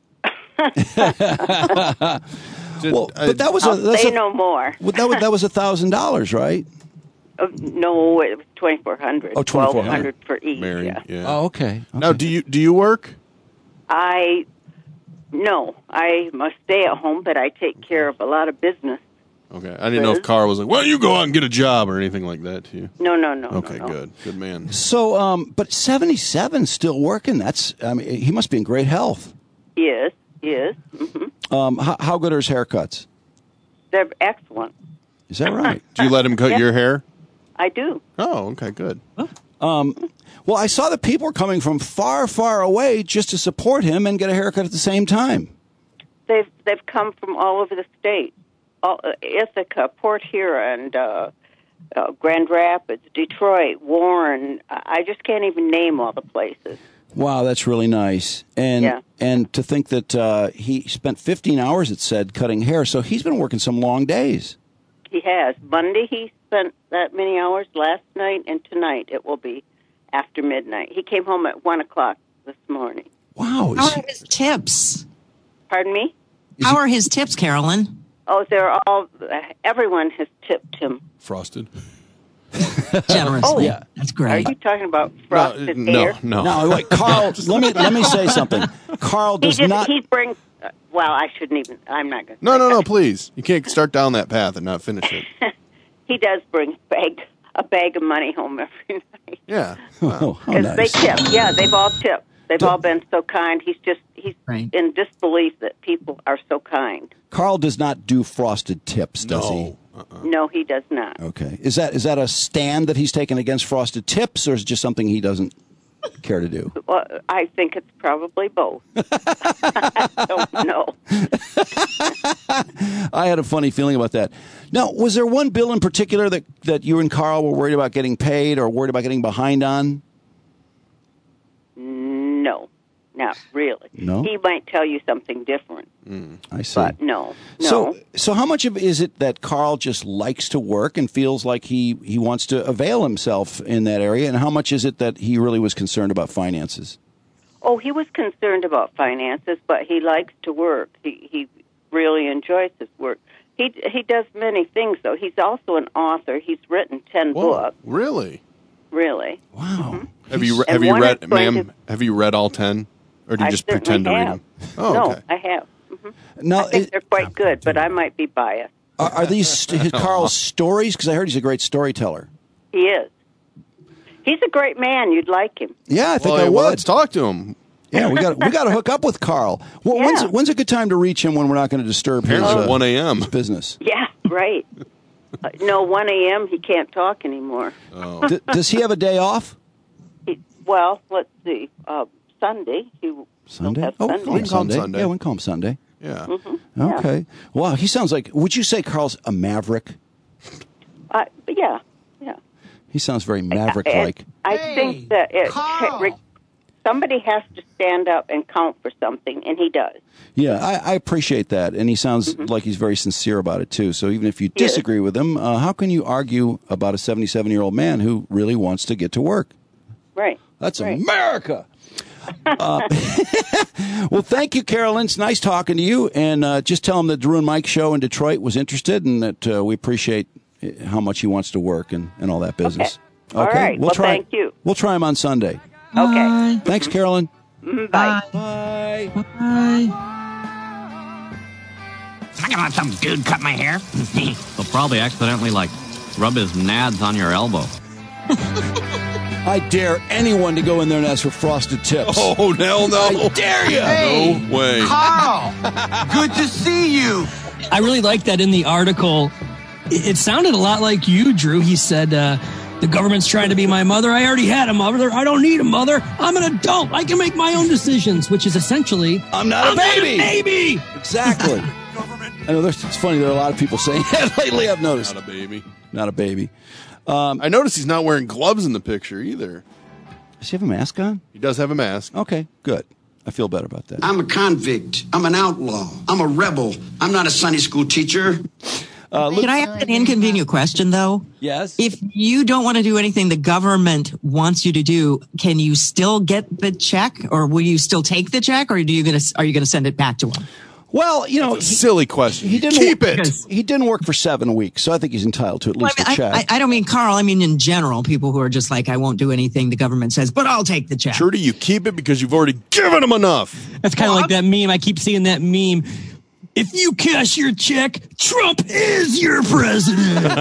Well, but that was no more. that was $1,000, right? No, it was $2,400. Oh, $1,200 for each. Mary, yeah. Oh, okay. Now, do you work? No, I must stay at home, but I take care of a lot of business. Okay, I didn't know if Carl was like, well, you go out and get a job or anything like that to you. No. Okay, no. Good man. So, but 77 still working. He must be in great health. He is. Mm-hmm. How good are his haircuts? They're excellent. Is that right? Do you let him cut your hair? I do. Oh, okay, good. Well, I saw that people were coming from far, far away just to support him and get a haircut at the same time. They've come from all over the state. Ithaca, Port Huron, Grand Rapids, Detroit, Warren. I just can't even name all the places. Wow, that's really nice. And to think that he spent 15 hours, it said, cutting hair. So he's been working some long days. He has. Monday he spent that many hours. Last night and tonight it will be after midnight. He came home at 1 o'clock this morning. Wow. How are his tips? Pardon me? How are his tips, Carolyn? Oh, everyone has tipped him. Frosted. Generously. Yeah. That's great. Are you talking about frosted hair? No, wait, Carl, let me say something. Carl does not... He brings... well, I shouldn't even... I'm not going to... No, please. You can't start down that path and not finish it. He does bring a bag of money home every night. Yeah. Wow. Because they tip. Yeah, they've all tipped. They've all been so kind. He's right. in disbelief that people are so kind. Carl does not do frosted tips, does he? No, he does not. Okay. Is that a stand that he's taken against frosted tips, or is it just something he doesn't care to do? Well, I think it's probably both. I don't know. I had a funny feeling about that. Now, was there one bill in particular that you and Carl were worried about getting paid or worried about getting behind on? No, not really. No? He might tell you something different. I see. But no. So how much of is it that Carl just likes to work and feels like he wants to avail himself in that area, and how much is it that he really was concerned about finances? Oh, he was concerned about finances, but he likes to work. He really enjoys his work. He does many things, though. He's also an author. He's written 10 books. Really? Really. Wow. Have you read, ma'am? Have you read all 10, or do you just pretend to read them? Oh, no, okay. I have. Mm-hmm. Now, I think they're quite good, but I might be biased. Are these Carl's stories? Because I heard he's a great storyteller. He is. He's a great man. You'd like him. Yeah, I think I would. Well, let's talk to him. Yeah, we got to hook up with Carl. Well, when's a good time to reach him when we're not going to disturb his 1 a.m. business? Yeah, right. No, 1 a.m. he can't talk anymore. Oh. Does he have a day off? Well, let's see. Sunday. Sunday? Oh, we can call him Sunday. Yeah, we can call him Sunday. Yeah. Mm-hmm. Okay. Wow, he sounds like. Would you say Carl's a maverick? Yeah. He sounds very maverick-like. I think that somebody has to stand up and count for something, and he does. Yeah, I appreciate that, and he sounds like he's very sincere about it, too. So even if you disagree with him, how can you argue about a 77-year-old man who really wants to get to work? Right. That's America. Well, thank you, Carolyn. It's nice talking to you, and just tell him that Drew and Mike show in Detroit was interested, and that we appreciate how much he wants to work and all that business. Okay. All right. Well, thank you. We'll try him on Sunday. Okay. Thanks, Carolyn. Bye. Bye. I can let some dude cut my hair. He'll probably accidentally, rub his nads on your elbow. I dare anyone to go in there and ask for frosted tips. Oh, hell no. I dare you. Hey, no way. Carl, good to see you. I really like that in the article. It sounded a lot like you, Drew. He said, the government's trying to be my mother. I already had a mother. I don't need a mother. I'm an adult. I can make my own decisions, which is essentially, I'm not a baby. Exactly. I know it's funny. There are a lot of people saying that lately. I've noticed. Not a baby. Not a baby. I noticed he's not wearing gloves in the picture either. Does he have a mask on? He does have a mask. Okay, good. I feel better about that. I'm a convict. I'm an outlaw. I'm a rebel. I'm not a Sunday school teacher. Can I ask an inconvenient question, though? Yes. If you don't want to do anything the government wants you to do, can you still get the check, or will you still take the check, or are you going to send it back to him? Well, silly question. He didn't keep it. He didn't work for 7 weeks, so I think he's entitled to at least a check. I don't mean Carl. I mean in general, people who are just like, I won't do anything the government says, but I'll take the check. Trudy, you keep it because you've already given him enough. That's kind of like that meme. I keep seeing that meme. If you cash your check, Trump is your president. Who's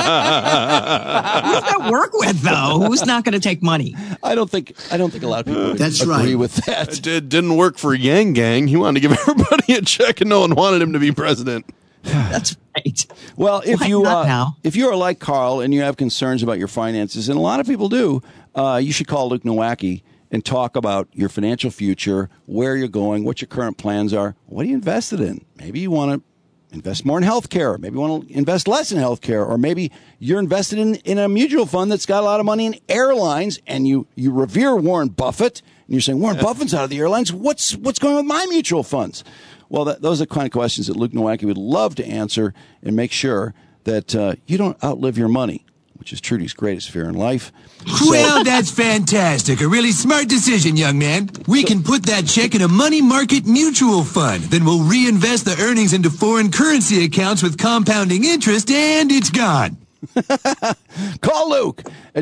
that work with, though? Who's not going to take money? I don't think a lot of people would agree with that. It didn't work for Yang Gang. He wanted to give everybody a check, and no one wanted him to be president. That's right. Well, if you are like Carl and you have concerns about your finances, and a lot of people do, you should call Luke Nowacki and talk about your financial future, where you're going, what your current plans are. What are you invested in? Maybe you want to invest more in healthcare. Maybe you want to invest less in healthcare, or maybe you're invested in a mutual fund that's got a lot of money in airlines, and you revere Warren Buffett, and you're saying, Warren Buffett's out of the airlines. What's going on with my mutual funds? Well, those are the kind of questions that Luke Nowacki would love to answer and make sure that you don't outlive your money, which is Trudy's greatest fear in life. Well, that's fantastic. A really smart decision, young man. We can put that check in a money market mutual fund. Then we'll reinvest the earnings into foreign currency accounts with compounding interest, and it's gone. Call Luke at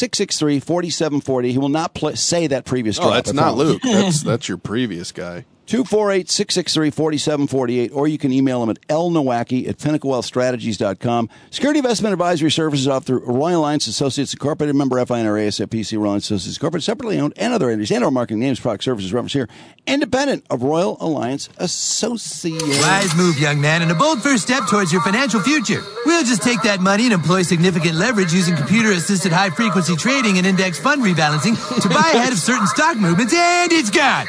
248-663-4740. He will not say that previous drop. Oh, that's not Luke. That's your previous guy. 248-663-4748, or you can email him at lnowacki@pinnaclewealthstrategies.com. Security investment advisory services offered through Royal Alliance Associates Incorporated, member FINRA, SIPC, Royal Alliance Associates Incorporated, separately owned, and other entities, and our marketing names, product services, reference here, independent of Royal Alliance Associates. Wise move, young man, and a bold first step towards your financial future. We'll just take that money and employ significant leverage using computer-assisted high-frequency trading and index fund rebalancing to buy ahead of certain stock movements, and it's gone.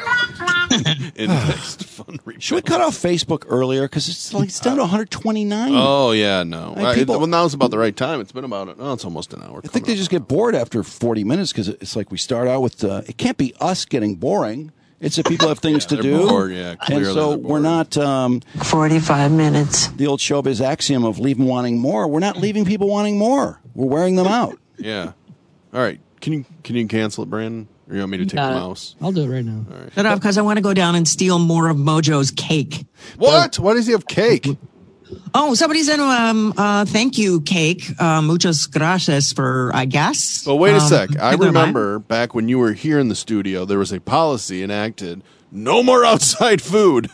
Indexed fund rebalancing. Should we cut off Facebook earlier? Because it's down to 129. Oh, yeah, no. People, now it's about the right time. It's been about, it's almost an hour. I think they just get bored after 40 minutes because it's like we start out with, it can't be us getting boring. It's that people have things to do. Bored, yeah, and so we're not... 45 minutes. The old showbiz axiom of leave them wanting more. We're not leaving people wanting more. We're wearing them out. Yeah. All right. Can you cancel it, Brandon? Or you want me to take the mouse? I'll do it right now. All right. Shut up, because I want to go down and steal more of Mojo's cake. What? Why does he have cake? Oh, somebody sent thank you cake. Muchas gracias for, I guess. Well, wait a sec. I remember back when you were here in the studio, there was a policy enacted: no more outside food.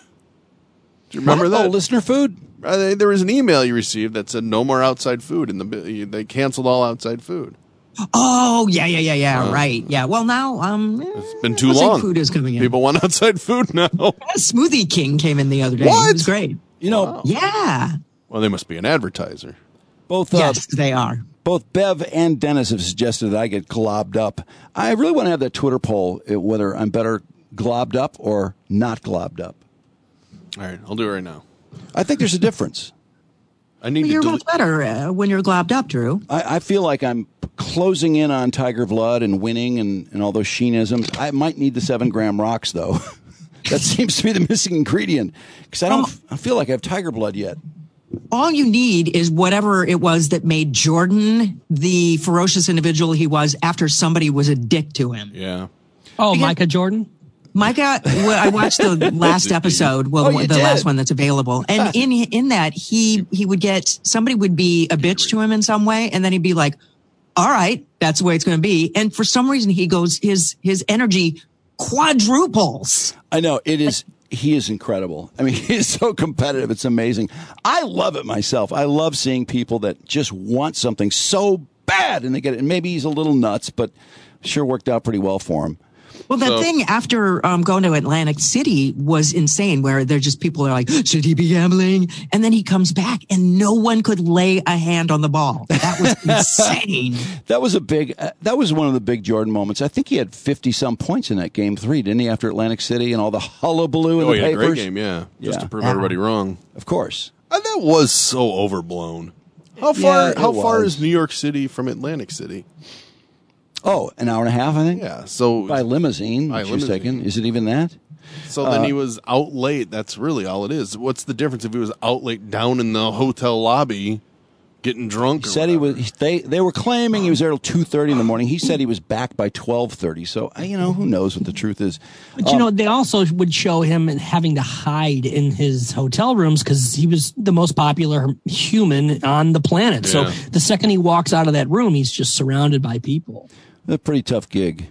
Do you remember that? Oh, listener food? There was an email you received that said no more outside food, and they canceled all outside food. Oh, yeah, right. Yeah, well, now, it's been too long. Food is coming in. People want outside food now. Smoothie King came in the other day. What? It was great. Yeah. Well, they must be an advertiser. Yes, they are. Both Bev and Dennis have suggested that I get globbed up. I really want to have that Twitter poll, whether I'm better globbed up or not globbed up. All right, I'll do it right now. I think there's a difference. You're much better when you're globbed up, Drew. I feel like I'm closing in on Tiger Blood and winning and all those Sheenisms. I might need the 7-gram rocks, though. That seems to be the missing ingredient because I don't feel like I have Tiger Blood yet. All you need is whatever it was that made Jordan the ferocious individual he was after somebody was a dick to him. Yeah. Oh, Micah Jordan? Micah, I watched the last episode, last one that's available. And in that, he would get, somebody would be a bitch to him in some way, and then he'd be like, all right, that's the way it's going to be. And for some reason, he goes, his energy quadruples. I know, he is incredible. I mean, he is so competitive. It's amazing. I love it myself. I love seeing people that just want something so bad and they get it. And maybe he's a little nuts, but sure worked out pretty well for him. Well, that thing after going to Atlantic City was insane, where they're just people are like, should he be gambling? And then he comes back and no one could lay a hand on the ball. That was insane. That was one of the big Jordan moments. I think he had 50-some points in that game 3, didn't he, after Atlantic City and all the hullabaloo in the papers? He had a great game, yeah. Just to prove everybody wrong. Of course. That was so overblown. How far is New York City from Atlantic City? Oh, an hour and a half, I think? Yeah. So by limousine, she was taken. Is it even that? So then he was out late. That's really all it is. What's the difference if he was out late down in the hotel lobby getting drunk? He said he was. They were claiming he was there till 2:30 in the morning. He said he was back by 12:30. So who knows what the truth is? But they also would show him having to hide in his hotel rooms because he was the most popular human on the planet. Yeah. So the second he walks out of that room, he's just surrounded by people. A pretty tough gig.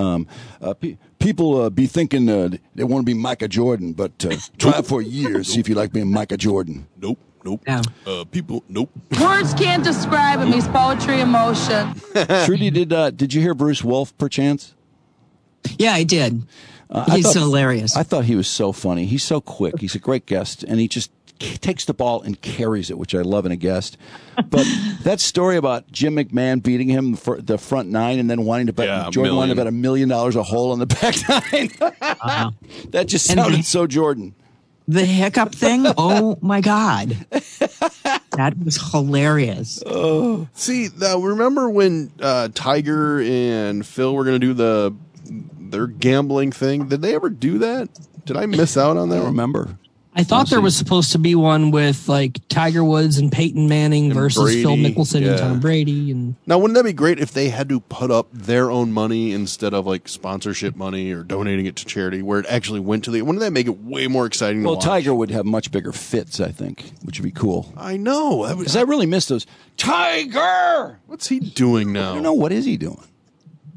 People be thinking they want to be Micah Jordan, but try it for a year. See if you like being Micah Jordan. Nope. Yeah. Nope. Words can't describe it. Means poetry in motion. Trudy, did you hear Bruce Wolf, perchance? Yeah, I did. He's hilarious. I thought he was so funny. He's so quick. He's a great guest, and he just takes the ball and carries it, which I love in a guest. But that story about Jim McMahon beating him for the front 9 and then wanting to bet Jordan wanted to bet $1 million a hole on the back 9. That just sounded so Jordan. The hiccup thing, oh my God. That was hilarious. Oh. See, remember when Tiger and Phil were going to do their gambling thing? Did they ever do that? Did I miss out on that? I don't remember. I thought there was supposed to be one with like Tiger Woods and Peyton Manning and versus Brady, Phil Mickelson and Tom Brady. And now, wouldn't that be great if they had to put up their own money instead of like sponsorship money or donating it to charity, where it actually went to wouldn't that make it way more exciting? Well, to watch? Tiger would have much bigger fits, I think, which would be cool. I know, because I really miss those. Tiger, what's he doing now? I don't know. What is he doing?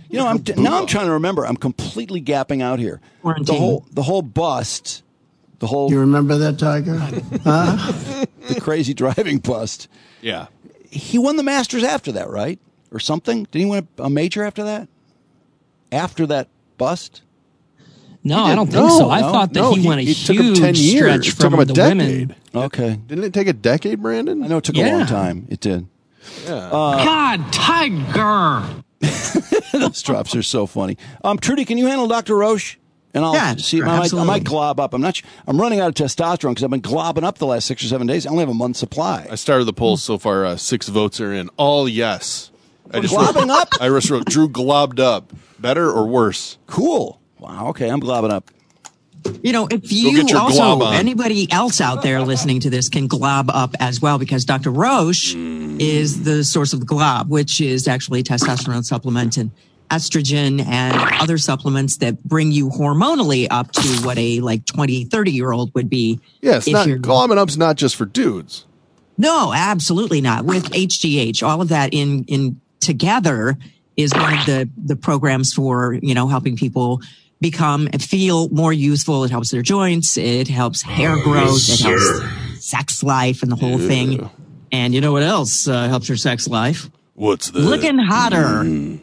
You know, now I'm trying to remember. I'm completely gapping out here. The whole bust. You remember that, Tiger? The crazy driving bust. Yeah. He won the Masters after that, right? Or something? Did he win a major after that? After that bust? No, I don't think so. I thought that he went a huge stretch from the women. Okay. Didn't it take a decade, Brandon? I know it took a long time. It did. Yeah. God, Tiger! Those drops are so funny. Trudy, can you handle Dr. Roche? And I'll see. I might glob up. I'm not. I'm running out of testosterone because I've been globbing up the last 6 or 7 days. I only have a month's supply. I started the poll so far. 6 votes are in. All yes. I just globbing up. I just wrote Drew globbed up. Better or worse? Cool. Wow. Okay, I'm globbing up. You know, if you anybody else out there listening to this can glob up as well, because Dr. Roche is the source of the glob, which is actually testosterone supplement and estrogen and other supplements that bring you hormonally up to what a 20, 30-year-old would be. Yes, globbing up's not just for dudes. No, absolutely not. With HGH, all of that in together is one of the programs for, helping people feel more useful. It helps their joints. It helps hair growth. It helps sex life and the whole thing. And you know what else helps your sex life? What's that? Looking hotter.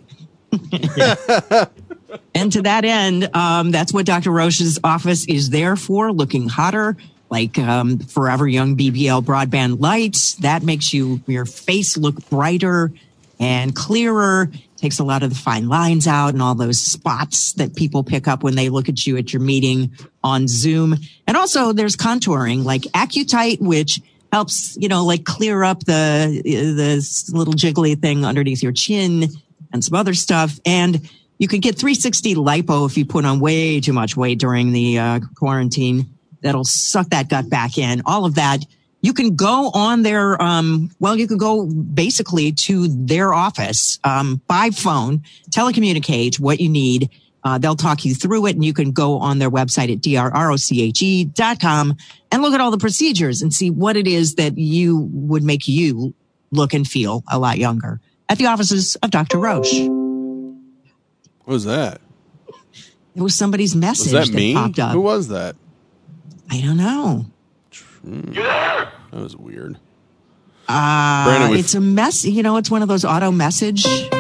And to that end, that's what Dr. Roche's office is there for, looking hotter, like Forever Young BBL Broadband Lights. That makes your face look brighter and clearer, takes a lot of the fine lines out and all those spots that people pick up when they look at you at your meeting on Zoom. And also there's contouring like Accutite, which helps, clear up the little jiggly thing underneath your chin and some other stuff. And you can get 360 lipo if you put on way too much weight during the quarantine. That'll suck that gut back in. All of that. You can go on their, you can go basically to their office by phone, telecommunicate what you need. They'll talk you through it, and you can go on their website at drroche.com and look at all the procedures and see what it is that would make you look and feel a lot younger at the offices of Dr. Roche. What was that? It was somebody's message that popped up. Who was that? I don't know. That was weird. It's a mess. It's one of those auto message.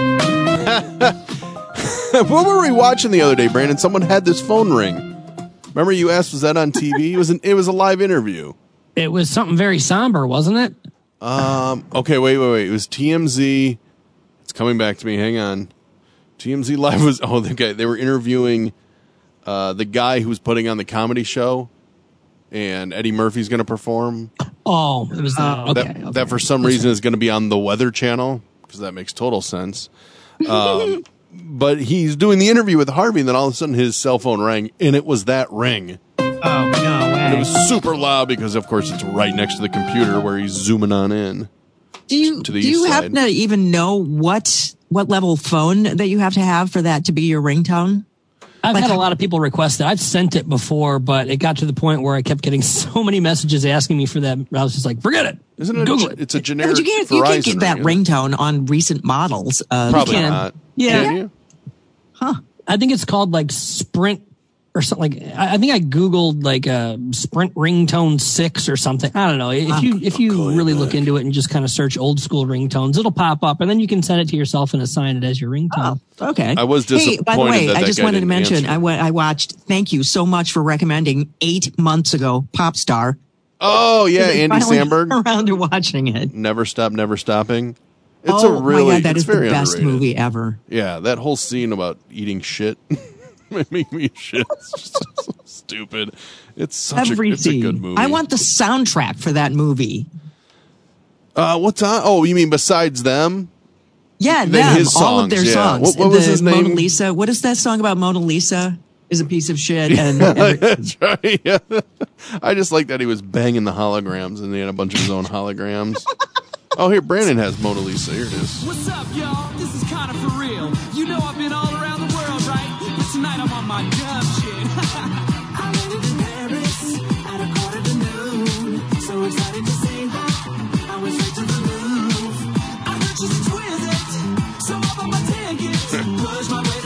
What were we watching the other day, Brandon? Someone had this phone ring. Remember you asked, was that on TV? It was a live interview. It was something very somber, wasn't it? Okay, wait. It was TMZ. It's coming back to me. Hang on. TMZ Live was, they were interviewing the guy who was putting on the comedy show. And Eddie Murphy's going to perform. Oh, it was that for some reason is going to be on the Weather Channel because that makes total sense. But he's doing the interview with Harvey, and then all of a sudden his cell phone rang, and it was that ring. Oh, no way. And it was super loud because, of course, it's right next to the computer where he's zooming on in. Do you happen to even know what level phone that you have to have for that to be your ringtone? I've had a lot of people request it. I've sent it before, but it got to the point where I kept getting so many messages asking me for that. I was just like, forget it. Isn't it? Google it. It's a generic. But you can't get that ringtone on recent models. Probably not. Yeah. Can you? Huh. I think it's called like Sprint or something. I think I Googled like Sprint ringtone 6 or something. I don't know. If you really look into it and just kind of search old school ringtones, it'll pop up, and then you can send it to yourself and assign it as your ringtone. Oh, okay. I was disappointed. Hey, by the way, I just wanted to mention I watched. Thank you so much for recommending 8 months ago Pop Star. Oh yeah, Andy Samberg. Around to watching it. Never Stop, Never Stopping. It's my God, that is the best movie ever. Yeah, that whole scene about eating shit. Make me shit. It's just so stupid. It's a good movie. I want the soundtrack for that movie. What's on? Oh, you mean besides them? Yeah, them. All of their songs. What was his name? Mona Lisa. What is that song about? Mona Lisa is a piece of shit. And that's right. Yeah. I just like that he was banging the holograms, and he had a bunch of his own holograms. Oh, here, Brandon has Mona Lisa. Here it is. What's up, y'all? This is kind of for real. You know I've been all around the world, right? But tonight I'm on my dumb shit. I went to Paris at 1:45. So excited to say that I went straight to the Louvre. I heard she's exquisite, so I bought my tickets. Pushed my way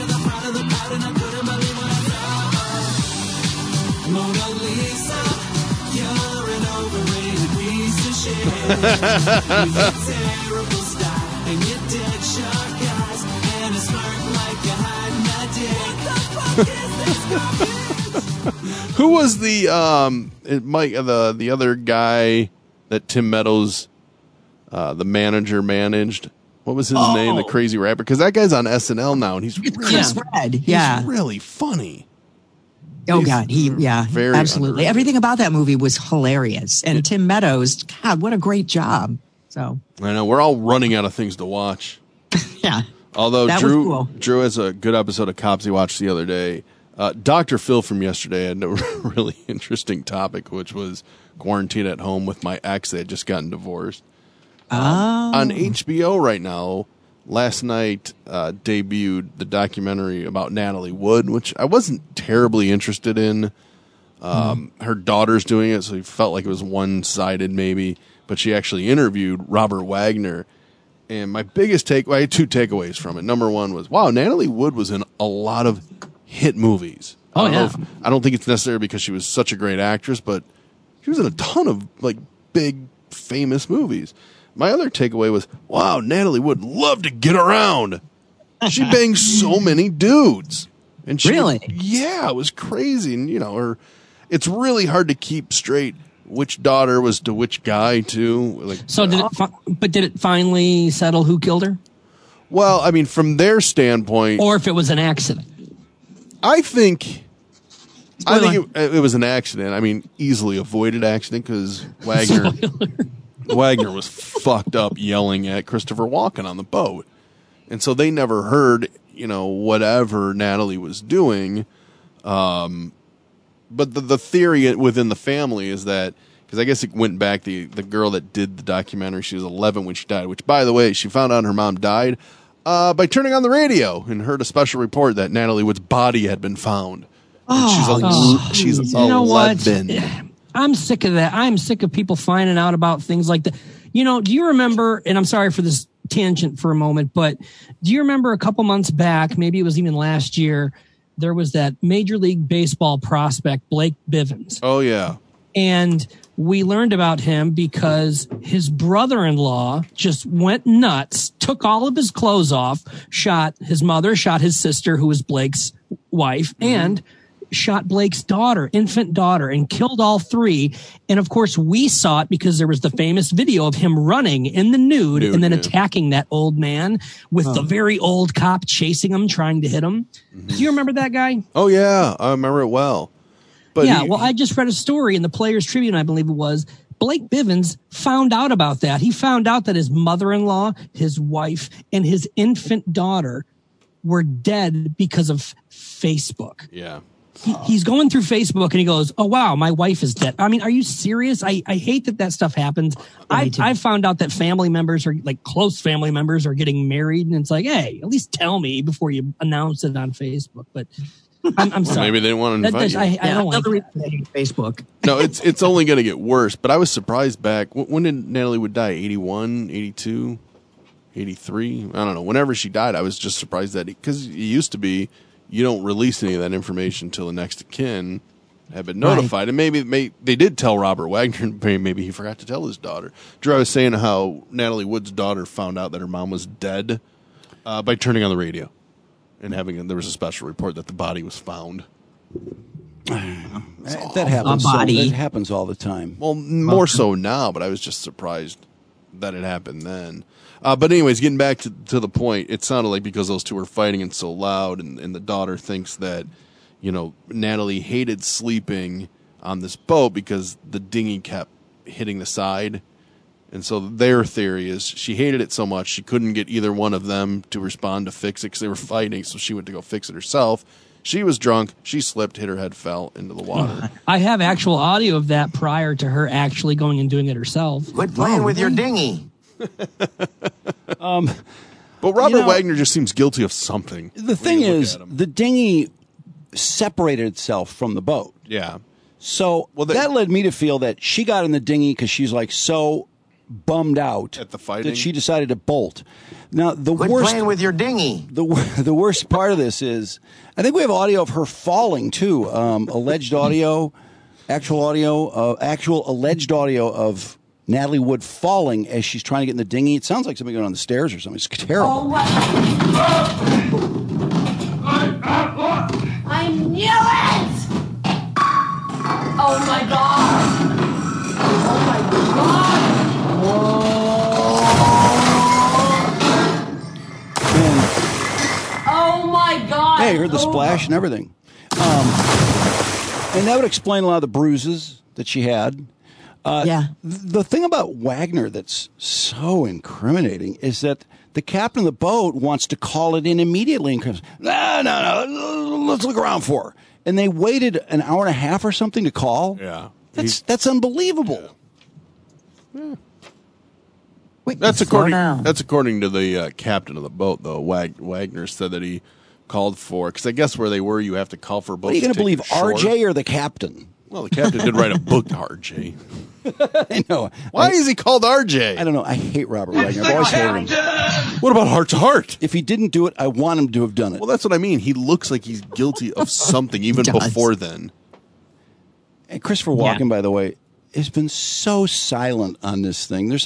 Who was the other guy that Tim Meadows, the manager, managed? What was his name? The crazy rapper? Because that guy's on SNL now, and he's Chris Red. He's really funny. Oh God, very absolutely. Underrated. Everything about that movie was hilarious, and Tim Meadows, God, what a great job. So I know we're all running out of things to watch. Yeah. Although that Drew, was cool. Drew has a good episode of Cops he watched the other day. Dr. Phil from yesterday had a really interesting topic, which was quarantine at home with my ex. They had just gotten divorced. On HBO right now, last night debuted the documentary about Natalie Wood, which I wasn't terribly interested in. Her daughter's doing it, so it felt like it was one-sided maybe. But she actually interviewed Robert Wagner. And my biggest I had two takeaways from it. Number one was, wow, Natalie Wood was in a lot of hit movies. I don't think it's necessarily because she was such a great actress, but she was in a ton of like big, famous movies. My other takeaway was, wow, Natalie Wood loved to get around. She banged so many dudes. And she really? It was crazy. And, it's really hard to keep straight which daughter was to which guy, too. So did it finally settle who killed her? Well, I mean, from their standpoint. Or if it was an accident. I think it was an accident. I mean, easily avoided accident because Wagner was fucked up yelling at Christopher Walken on the boat. And so they never heard, whatever Natalie was doing. But the theory within the family is that, because I guess it went back, the girl that did the documentary, she was 11 when she died, which, by the way, she found out her mom died by turning on the radio and heard a special report that Natalie Wood's body had been found. She's 11. know what? I'm sick of that. I'm sick of people finding out about things like that. Do you remember, and I'm sorry for this tangent for a moment, but do you remember a couple months back, maybe it was even last year, there was that Major League Baseball prospect, Blake Bivens. Oh, yeah. And we learned about him because his brother-in-law just went nuts, took all of his clothes off, shot his mother, shot his sister, who was Blake's wife, and shot Blake's daughter, infant daughter, and killed all three. And of course, we saw it because there was the famous video of him running in the nude and then attacking that old man with the very old cop chasing him, trying to hit him. Do you remember that guy? Oh, yeah. I remember it well. But I just read a story in the Players Tribune, I believe it was. Blake Bivens found out about that. He found out that his mother-in-law, his wife, and his infant daughter were dead because of Facebook. Yeah. He's going through Facebook and he goes, oh, wow, my wife is dead. I mean, are you serious? I hate that stuff happens. I found out that family members are like close family members are getting married. And it's like, hey, at least tell me before you announce it on Facebook. But I'm sorry. Maybe they didn't want to invite you. I don't like Facebook. No, it's only going to get worse. But I was surprised back. When did Natalie Wood die? 81, 82, 83? I don't know. Whenever she died, I was just surprised that because it used to be, you don't release any of that information until the next of kin have been notified. Right. And maybe they did tell Robert Wagner, maybe he forgot to tell his daughter. Drew, I was saying how Natalie Wood's daughter found out that her mom was dead by turning on the radio and there was a special report that the body was found. That happens. That happens all the time. Well, more so now, but I was just surprised that it happened then. But anyways, getting back to the point, it sounded like because those two were fighting and so loud, and the daughter thinks that, Natalie hated sleeping on this boat because the dinghy kept hitting the side. And so their theory is she hated it so much she couldn't get either one of them to respond to fix it because they were fighting, so she went to go fix it herself. She was drunk. She slipped, hit her head, fell into the water. I have actual audio of that prior to her actually going and doing it herself. Quit playing with your dinghy. But Robert Wagner just seems guilty of something. The thing is, the dinghy separated itself from the boat. Yeah. So that led me to feel that she got in the dinghy because she's like so bummed out at the fighting that she decided to bolt. Now Quit playing with your dinghy. The worst part of this is, I think we have audio of her falling too. Alleged audio, actual alleged audio of Natalie Wood falling as she's trying to get in the dinghy. It sounds like somebody going on the stairs or something. It's terrible. I knew it! Oh my god! Oh my god! Oh my god! Hey, I heard the splash and everything. And that would explain a lot of the bruises that she had. The thing about Wagner that's so incriminating is that the captain of the boat wants to call it in immediately and comes, no, let's look around for her. And they waited an hour and a half or something to call. Yeah. That's unbelievable. Yeah. That's according to the captain of the boat, though. Wagner said that he called for, because I guess where they were, you have to call for a boat. What are you going to believe, RJ or the captain? Well, the captain did write a book, RJ. I know. Why is he called RJ? I don't know. I hate Robert Wagner. I've always hated him. What about Heart to Heart? If he didn't do it, I want him to have done it. Well, that's what I mean. He looks like he's guilty of something even before then. And Christopher Walken, by the way, has been so silent on this thing. There's,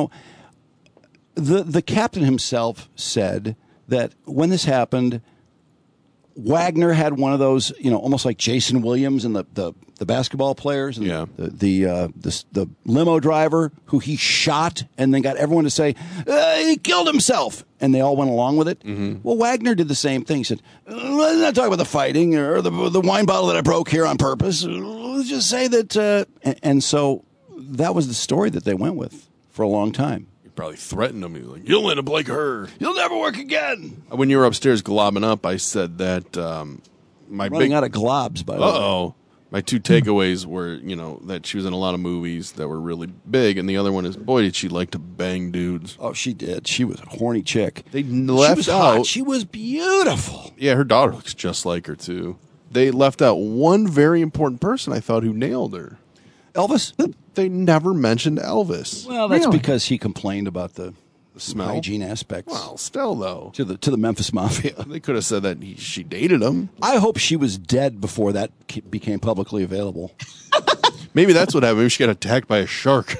the captain himself said that when this happened, Wagner had one of those, almost like Jason Williams and the basketball players, and the limo driver who he shot and then got everyone to say he killed himself, and they all went along with it. Mm-hmm. Well, Wagner did the same thing. He said, "Let's not talk about the fighting or the wine bottle that I broke here on purpose. Let's just say that." And so that was the story that they went with for a long time. Probably threatened him. He was like, "You'll end up like her. You'll never work again." When you were upstairs globbing up, I said that running out of globs, by the way. My two takeaways were, that she was in a lot of movies that were really big, and the other one is, boy, did she like to bang dudes. Oh, she did. She was a horny chick. They left she was out. Hot. She was beautiful. Yeah, her daughter looks just like her too. They left out one very important person, I thought, who nailed her. Elvis? They never mentioned Elvis. Well, that's because he complained about the smell, hygiene aspects. Well, still though, to the Memphis Mafia, they could have said that she dated him. I hope she was dead before that became publicly available. Maybe that's what happened. Maybe she got attacked by a shark.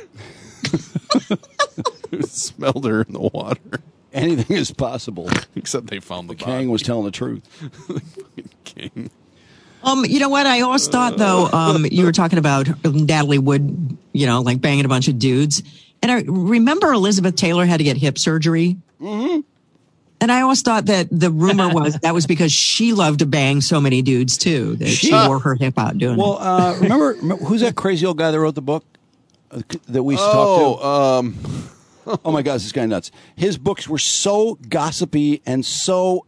Who smelled her in the water. Anything is possible. Except they found the body. King was telling the truth. King. You know what? I always thought, though, you were talking about Natalie Wood, like banging a bunch of dudes. And I remember Elizabeth Taylor had to get hip surgery. Mm-hmm. And I always thought that the rumor was that was because she loved to bang so many dudes, too, that she wore her hip out doing it. Remember, who's that crazy old guy that wrote the book that we used to talk to? Oh, my God, is this guy nuts. His books were so gossipy and so...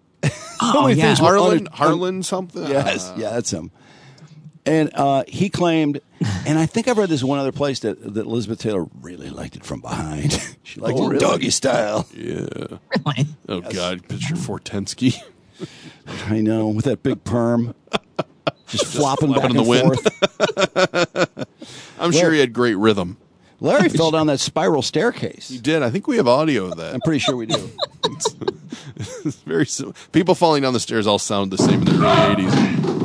Harlan something? Yes, that's him. And he claimed, and I think I've read this in one other place, that Elizabeth Taylor really liked it from behind. She liked it doggy style. Yeah. Really? Oh, yes. God, picture Fortensky. I know, with that big perm. Just flopping back and the wind. Forth. I'm sure he had great rhythm. Larry fell down that spiral staircase. He did. I think we have audio of that. I'm pretty sure we do. It's very simple. People falling down the stairs all sound the same in the early 80s.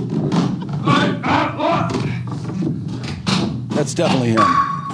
That's definitely him.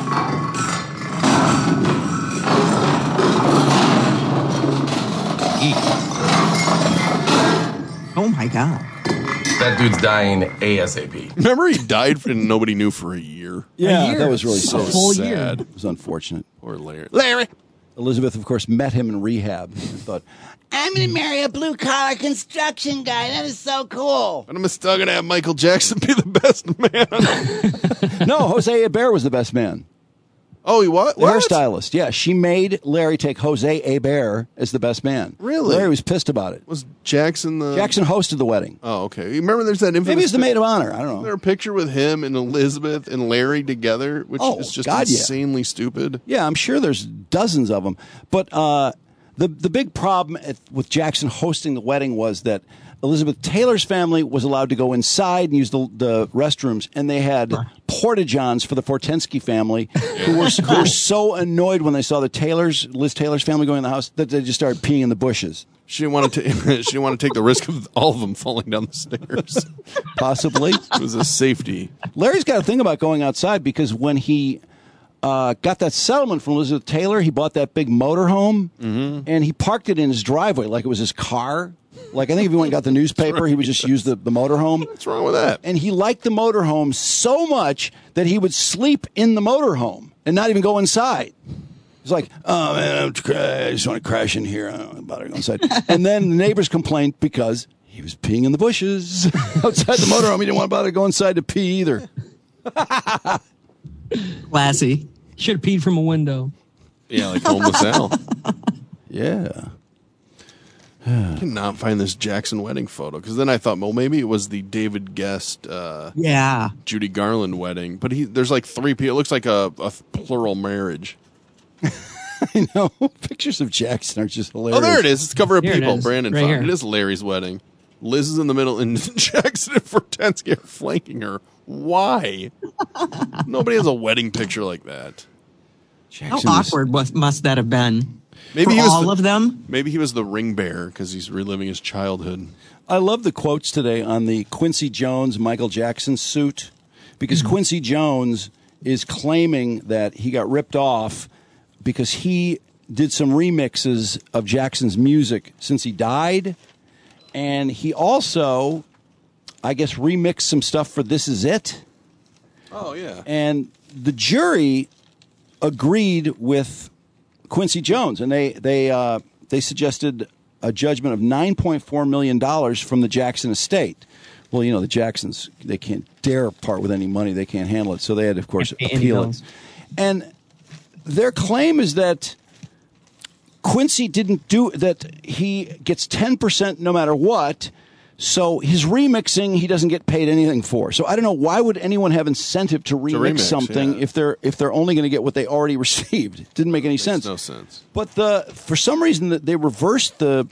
Oh, my God. That dude's dying ASAP. Remember, he died and nobody knew for a year. Yeah, that was really sad. A full sad. year. It was unfortunate. Poor Larry. Elizabeth, of course, met him in rehab and thought, I'm going to marry a blue-collar construction guy. That is so cool. And I'm still going to have Michael Jackson be the best man. No, Jose Hebert was the best man. Oh, he what? The hairstylist. Yeah, she made Larry take Jose Hebert as the best man. Really? Larry was pissed about it. Was Jackson the... Jackson hosted the wedding. Oh, okay. You remember there's that infamous... Maybe he's the maid of honor. I don't know. Is there a picture with him and Elizabeth and Larry together, which is just insanely stupid? Yeah, I'm sure there's dozens of them. But the big problem with Jackson hosting the wedding was that Elizabeth Taylor's family was allowed to go inside and use the restrooms, and they had porta-johns for the Fortensky family, who were so annoyed when they saw Liz Taylor's family going in the house that they just started peeing in the bushes. She didn't want to take the risk of all of them falling down the stairs. Possibly. It was a safety. Larry's got a thing about going outside because when he got that settlement from Elizabeth Taylor. He bought that big motorhome, and he parked it in his driveway like it was his car. Like, I think if he went and got the newspaper, he would just use the motorhome. What's wrong with that? And he liked the motorhome so much that he would sleep in the motorhome and not even go inside. He's like, oh, man, I just want to crash in here. I don't want to go inside. And then the neighbors complained because he was peeing in the bushes outside the motorhome. He didn't want to bother to go inside to pee either. Classy. Should have peed from a window. Yeah, like homeless Al. Yeah. I cannot find this Jackson wedding photo because then I thought, well, maybe it was the David Guest, Judy Garland wedding. But there's like 3 people. It looks like a plural marriage. I know. Pictures of Jackson are just hilarious. Oh, there it is. It's cover of Here people. it is. Brandon Right found here. it. It is Larry's wedding. Liz is in the middle, and Jackson and Fortensky are flanking her. Why? Nobody has a wedding picture like that. Jackson How awkward must that have been? Maybe for he was all of them? Maybe he was the ring bearer because he's reliving his childhood. I love the quotes today on the Quincy Jones Michael Jackson suit because Quincy Jones is claiming that he got ripped off because he did some remixes of Jackson's music since he died. And he also, I guess, remixed some stuff for This Is It. Oh, yeah. And the jury agreed with Quincy Jones, and they suggested a judgment of $9.4 million from the Jackson estate. Well, you know, the Jacksons, they can't dare part with any money. They can't handle it. So they had, of course, appeal it. And their claim is that Quincy didn't do that. He gets 10% no matter what. So his remixing, he doesn't get paid anything for. So I don't know, why would anyone have incentive to remix something if they're only going to get what they already received? It didn't make any sense. No sense. But for some reason they reversed the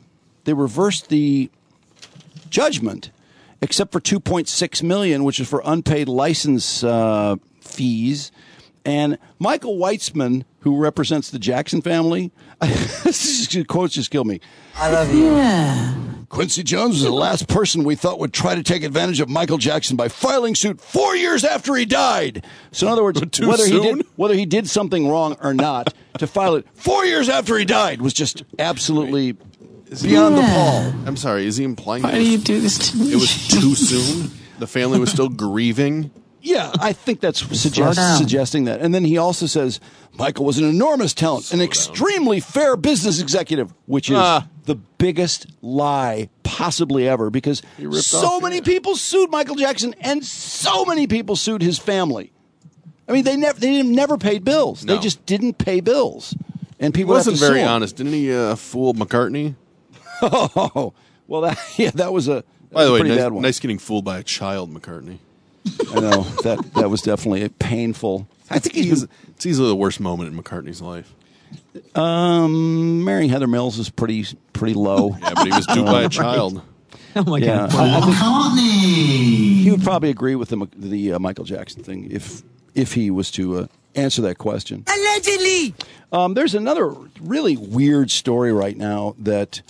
judgment, except for $2.6 million, which is for unpaid license fees. And Michael Weitzman, who represents the Jackson family, this quotes just killed me. I love you. Yeah. Quincy Jones was the last person we thought would try to take advantage of Michael Jackson by filing suit 4 years after he died. So in other words, whether he did something wrong or not, to file it 4 years after he died was just absolutely beyond the pall. I'm sorry, is he implying Why do you do this to me? It was too soon? The family was still grieving? Yeah, I think that's suggesting that. And then he also says Michael was an enormous talent, an extremely fair business executive, which is the biggest lie possibly ever because so many people sued Michael Jackson and so many people sued his family. I mean, they never paid bills. No. They just didn't pay bills. And people wasn't very honest. Didn't he fool McCartney? Oh, well, that was a By the way, pretty bad one. Nice getting fooled by a child, McCartney. I know that was definitely painful. I think it's easily the worst moment in McCartney's life. Marrying Heather Mills is pretty low. Yeah, but he was duped by a child. Oh my God! He would probably agree with the Michael Jackson thing if he was to answer that question. Allegedly. There's another really weird story right now that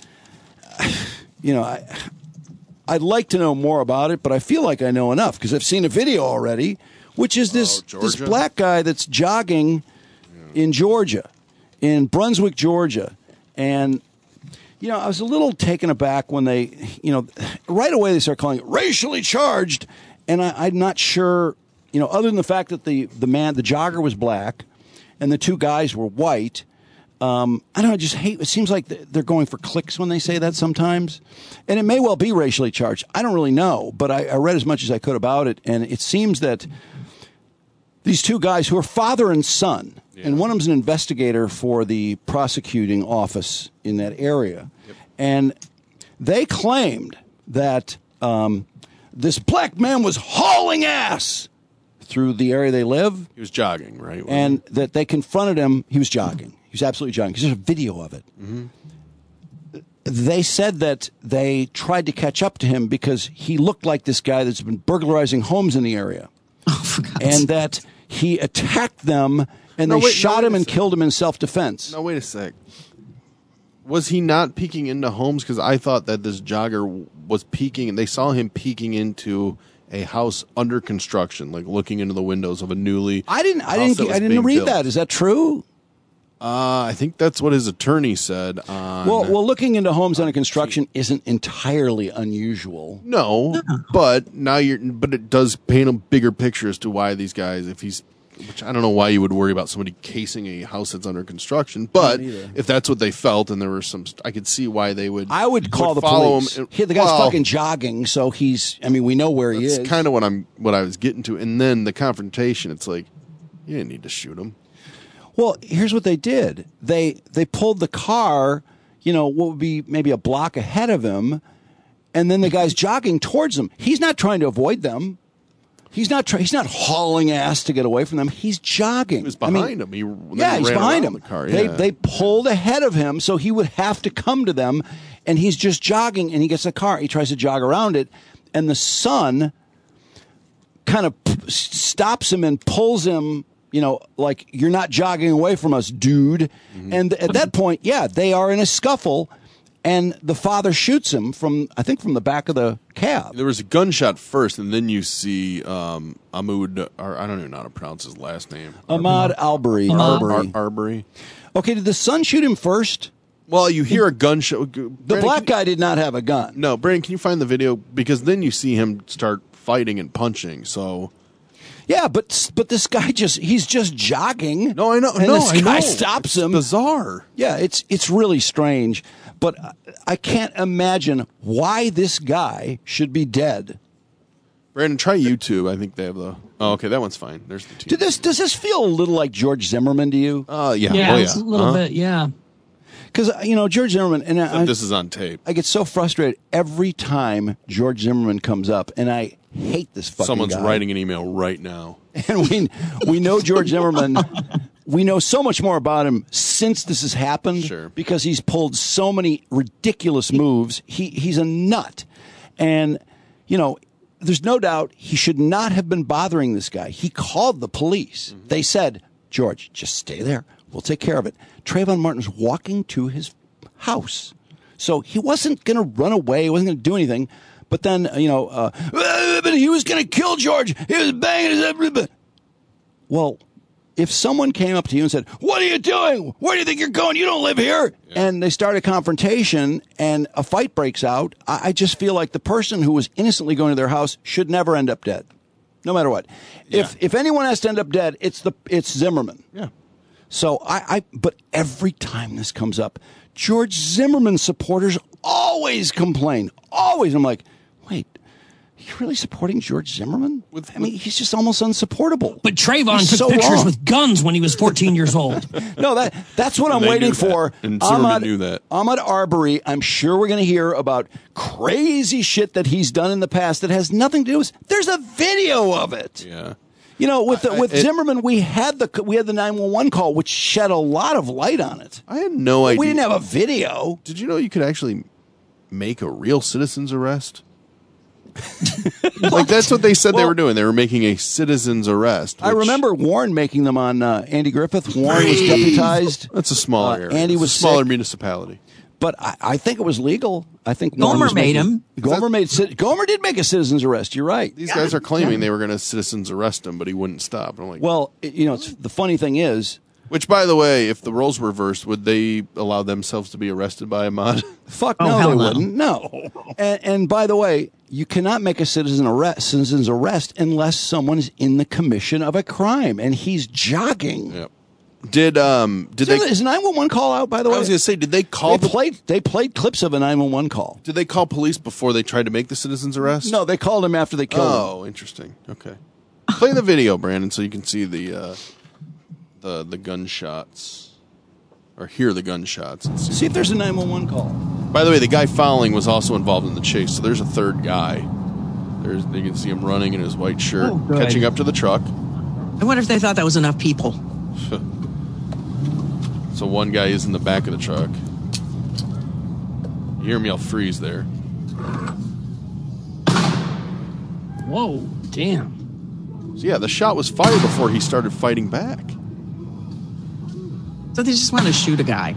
I'd like to know more about it, but I feel like I know enough because I've seen a video already, which is this black guy that's jogging in Georgia, in Brunswick, Georgia. And, I was a little taken aback when they, right away they start calling it racially charged. And I'm not sure, other than the fact that the jogger was black and the two guys were white. I don't know, I just hate, it seems like they're going for clicks when they say that sometimes. And it may well be racially charged. I don't really know, but I read as much as I could about it. And it seems that these two guys who are father and son, and one of them's an investigator for the prosecuting office in that area. Yep. And they claimed that this black man was hauling ass through the area they live. He was jogging, right? And that they confronted him. He was jogging. He was absolutely jogging because there's a video of it. Mm-hmm. They said that they tried to catch up to him because he looked like this guy that's been burglarizing homes in the area. Oh, for God's and that he attacked them and they shot him and killed him in self-defense. No, wait a sec. Was he not peeking into homes? Because I thought that this jogger was peeking, and they saw him peeking into a house under construction, like looking into the windows of a newly. I didn't read that. Is that true? I think that's what his attorney said. Well, looking into homes under construction isn't entirely unusual. No, but but it does paint a bigger picture as to why these guys, which I don't know why you would worry about somebody casing a house that's under construction, but if that's what they felt, and there were I could see why they would. I would call the police. The guy's fucking jogging, so we know where he is. That's kind of what I was getting to, and then the confrontation. It's like you didn't need to shoot him. Well, here's what they did. They pulled the car, what would be maybe a block ahead of him, and then the guy's jogging towards them. He's not trying to avoid them. He's not hauling ass to get away from them. He's jogging. He was behind him. He's behind him. The car. They pulled ahead of him, so he would have to come to them, and he's just jogging, and he gets a car. He tries to jog around it, and the son kind of stops him and pulls him, like, you're not jogging away from us, dude. Mm-hmm. And at that point, they are in a scuffle, and the father shoots him from the back of the cab. There was a gunshot first, and then you see Ahmaud, or I don't even know how to pronounce his last name. Ahmaud Arbery. Arbery. Okay, did the son shoot him first? Well, you hear a gunshot. The black guy did not have a gun. No, Brandon, can you find the video? Because then you see him start fighting and punching, so... Yeah, but this guy he's just jogging. No, I know. And this guy stops him. It's bizarre. Yeah, it's really strange. But I can't imagine why this guy should be dead. Brandon, try YouTube. I think they have the... Oh, okay, that one's fine. There's the two. Does this feel a little like George Zimmerman to you? Yeah. Yeah, it's a little bit, yeah. Because, George Zimmerman... and this is on tape. I get so frustrated every time George Zimmerman comes up, and I hate this fucking Someone's guy. writing an email right now. And we know George Zimmerman. We know so much more about him since this has happened because he's pulled so many ridiculous moves. He's a nut. And, there's no doubt he should not have been bothering this guy. He called the police. Mm-hmm. They said, George, just stay there. We'll take care of it. Trayvon Martin's walking to his house. So he wasn't going to run away. He wasn't going to do anything. But then, but he was going to kill George. He was banging his head. Well, if someone came up to you and said, what are you doing? Where do you think you're going? You don't live here. Yeah. And they start a confrontation and a fight breaks out. I just feel like the person who was innocently going to their house should never end up dead, no matter what. Yeah. If anyone has to end up dead, it's Zimmerman. Yeah. So but every time this comes up, George Zimmerman supporters always complain. Always. I'm like, wait, are you really supporting George Zimmerman? He's just almost unsupportable. But Trayvon took pictures with guns when he was 14 years old. No, that's what I'm waiting for. And Zimmerman knew that. Ahmaud Arbery, I'm sure we're going to hear about crazy shit that he's done in the past that has nothing to do with. There's a video of it. Yeah. With Zimmerman, we had the 911 call, which shed a lot of light on it. I had no idea. We didn't have a video. Did you know you could actually make a real citizen's arrest? Like that's what they said they were doing. They were making a citizen's arrest. I remember Warren making them on Andy Griffith. Warren was deputized. That's a smaller area. Andy was a smaller sick. Municipality. But I think it was legal. I think Gomer made him. Gomer did make a citizen's arrest. You're right. These guys are claiming they were going to citizen's arrest him, but he wouldn't stop. And I'm like, well, the funny thing is, which, by the way, if the roles were reversed, would they allow themselves to be arrested by Ahmaud? Fuck no, they wouldn't. No. And by the way, you cannot make a citizen's arrest unless someone is in the commission of a crime, and he's jogging. Yep. Did they? Is a 911 call out? By the way, I was going to say, did they call? They played clips of a 911 call. Did they call police before they tried to make the citizen's arrest? No, they called him after they killed him. Oh, interesting. Okay, play the video, Brandon, so you can see the gunshots or hear the gunshots. And see if there's a 911 call. By the way, the guy following was also involved in the chase, so there's a third guy. You can see him running in his white shirt, catching up to the truck. I wonder if they thought that was enough people. So one guy is in the back of the truck. You hear me? I'll freeze there. Whoa, damn. So yeah, the shot was fired before he started fighting back. So they just want to shoot a guy.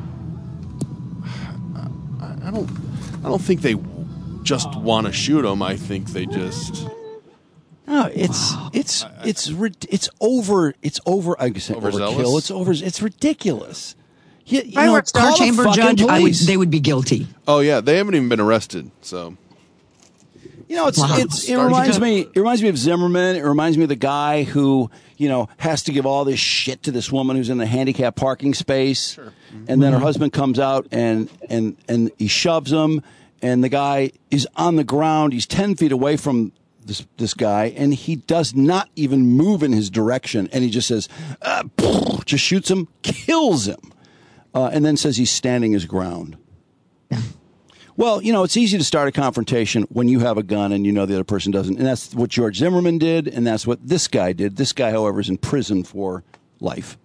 I don't think they just want to shoot him. I think they just... No, it's over. It's over. I guess overkill. It's ridiculous. If I were a Star Chamber judge, they would be guilty. Oh yeah, they haven't even been arrested. So, you know, it reminds me. It reminds me of Zimmerman. It reminds me of the guy who has to give all this shit to this woman who's in the handicapped parking space, and then her husband comes out and he shoves him, and the guy is on the ground. He's 10 feet away from this guy, and he does not even move in his direction, and he just says, just shoots him, kills him, and then says he's standing his ground. Well, it's easy to start a confrontation when you have a gun and you know the other person doesn't, and that's what George Zimmerman did, and that's what this guy did. This guy, however, is in prison for life.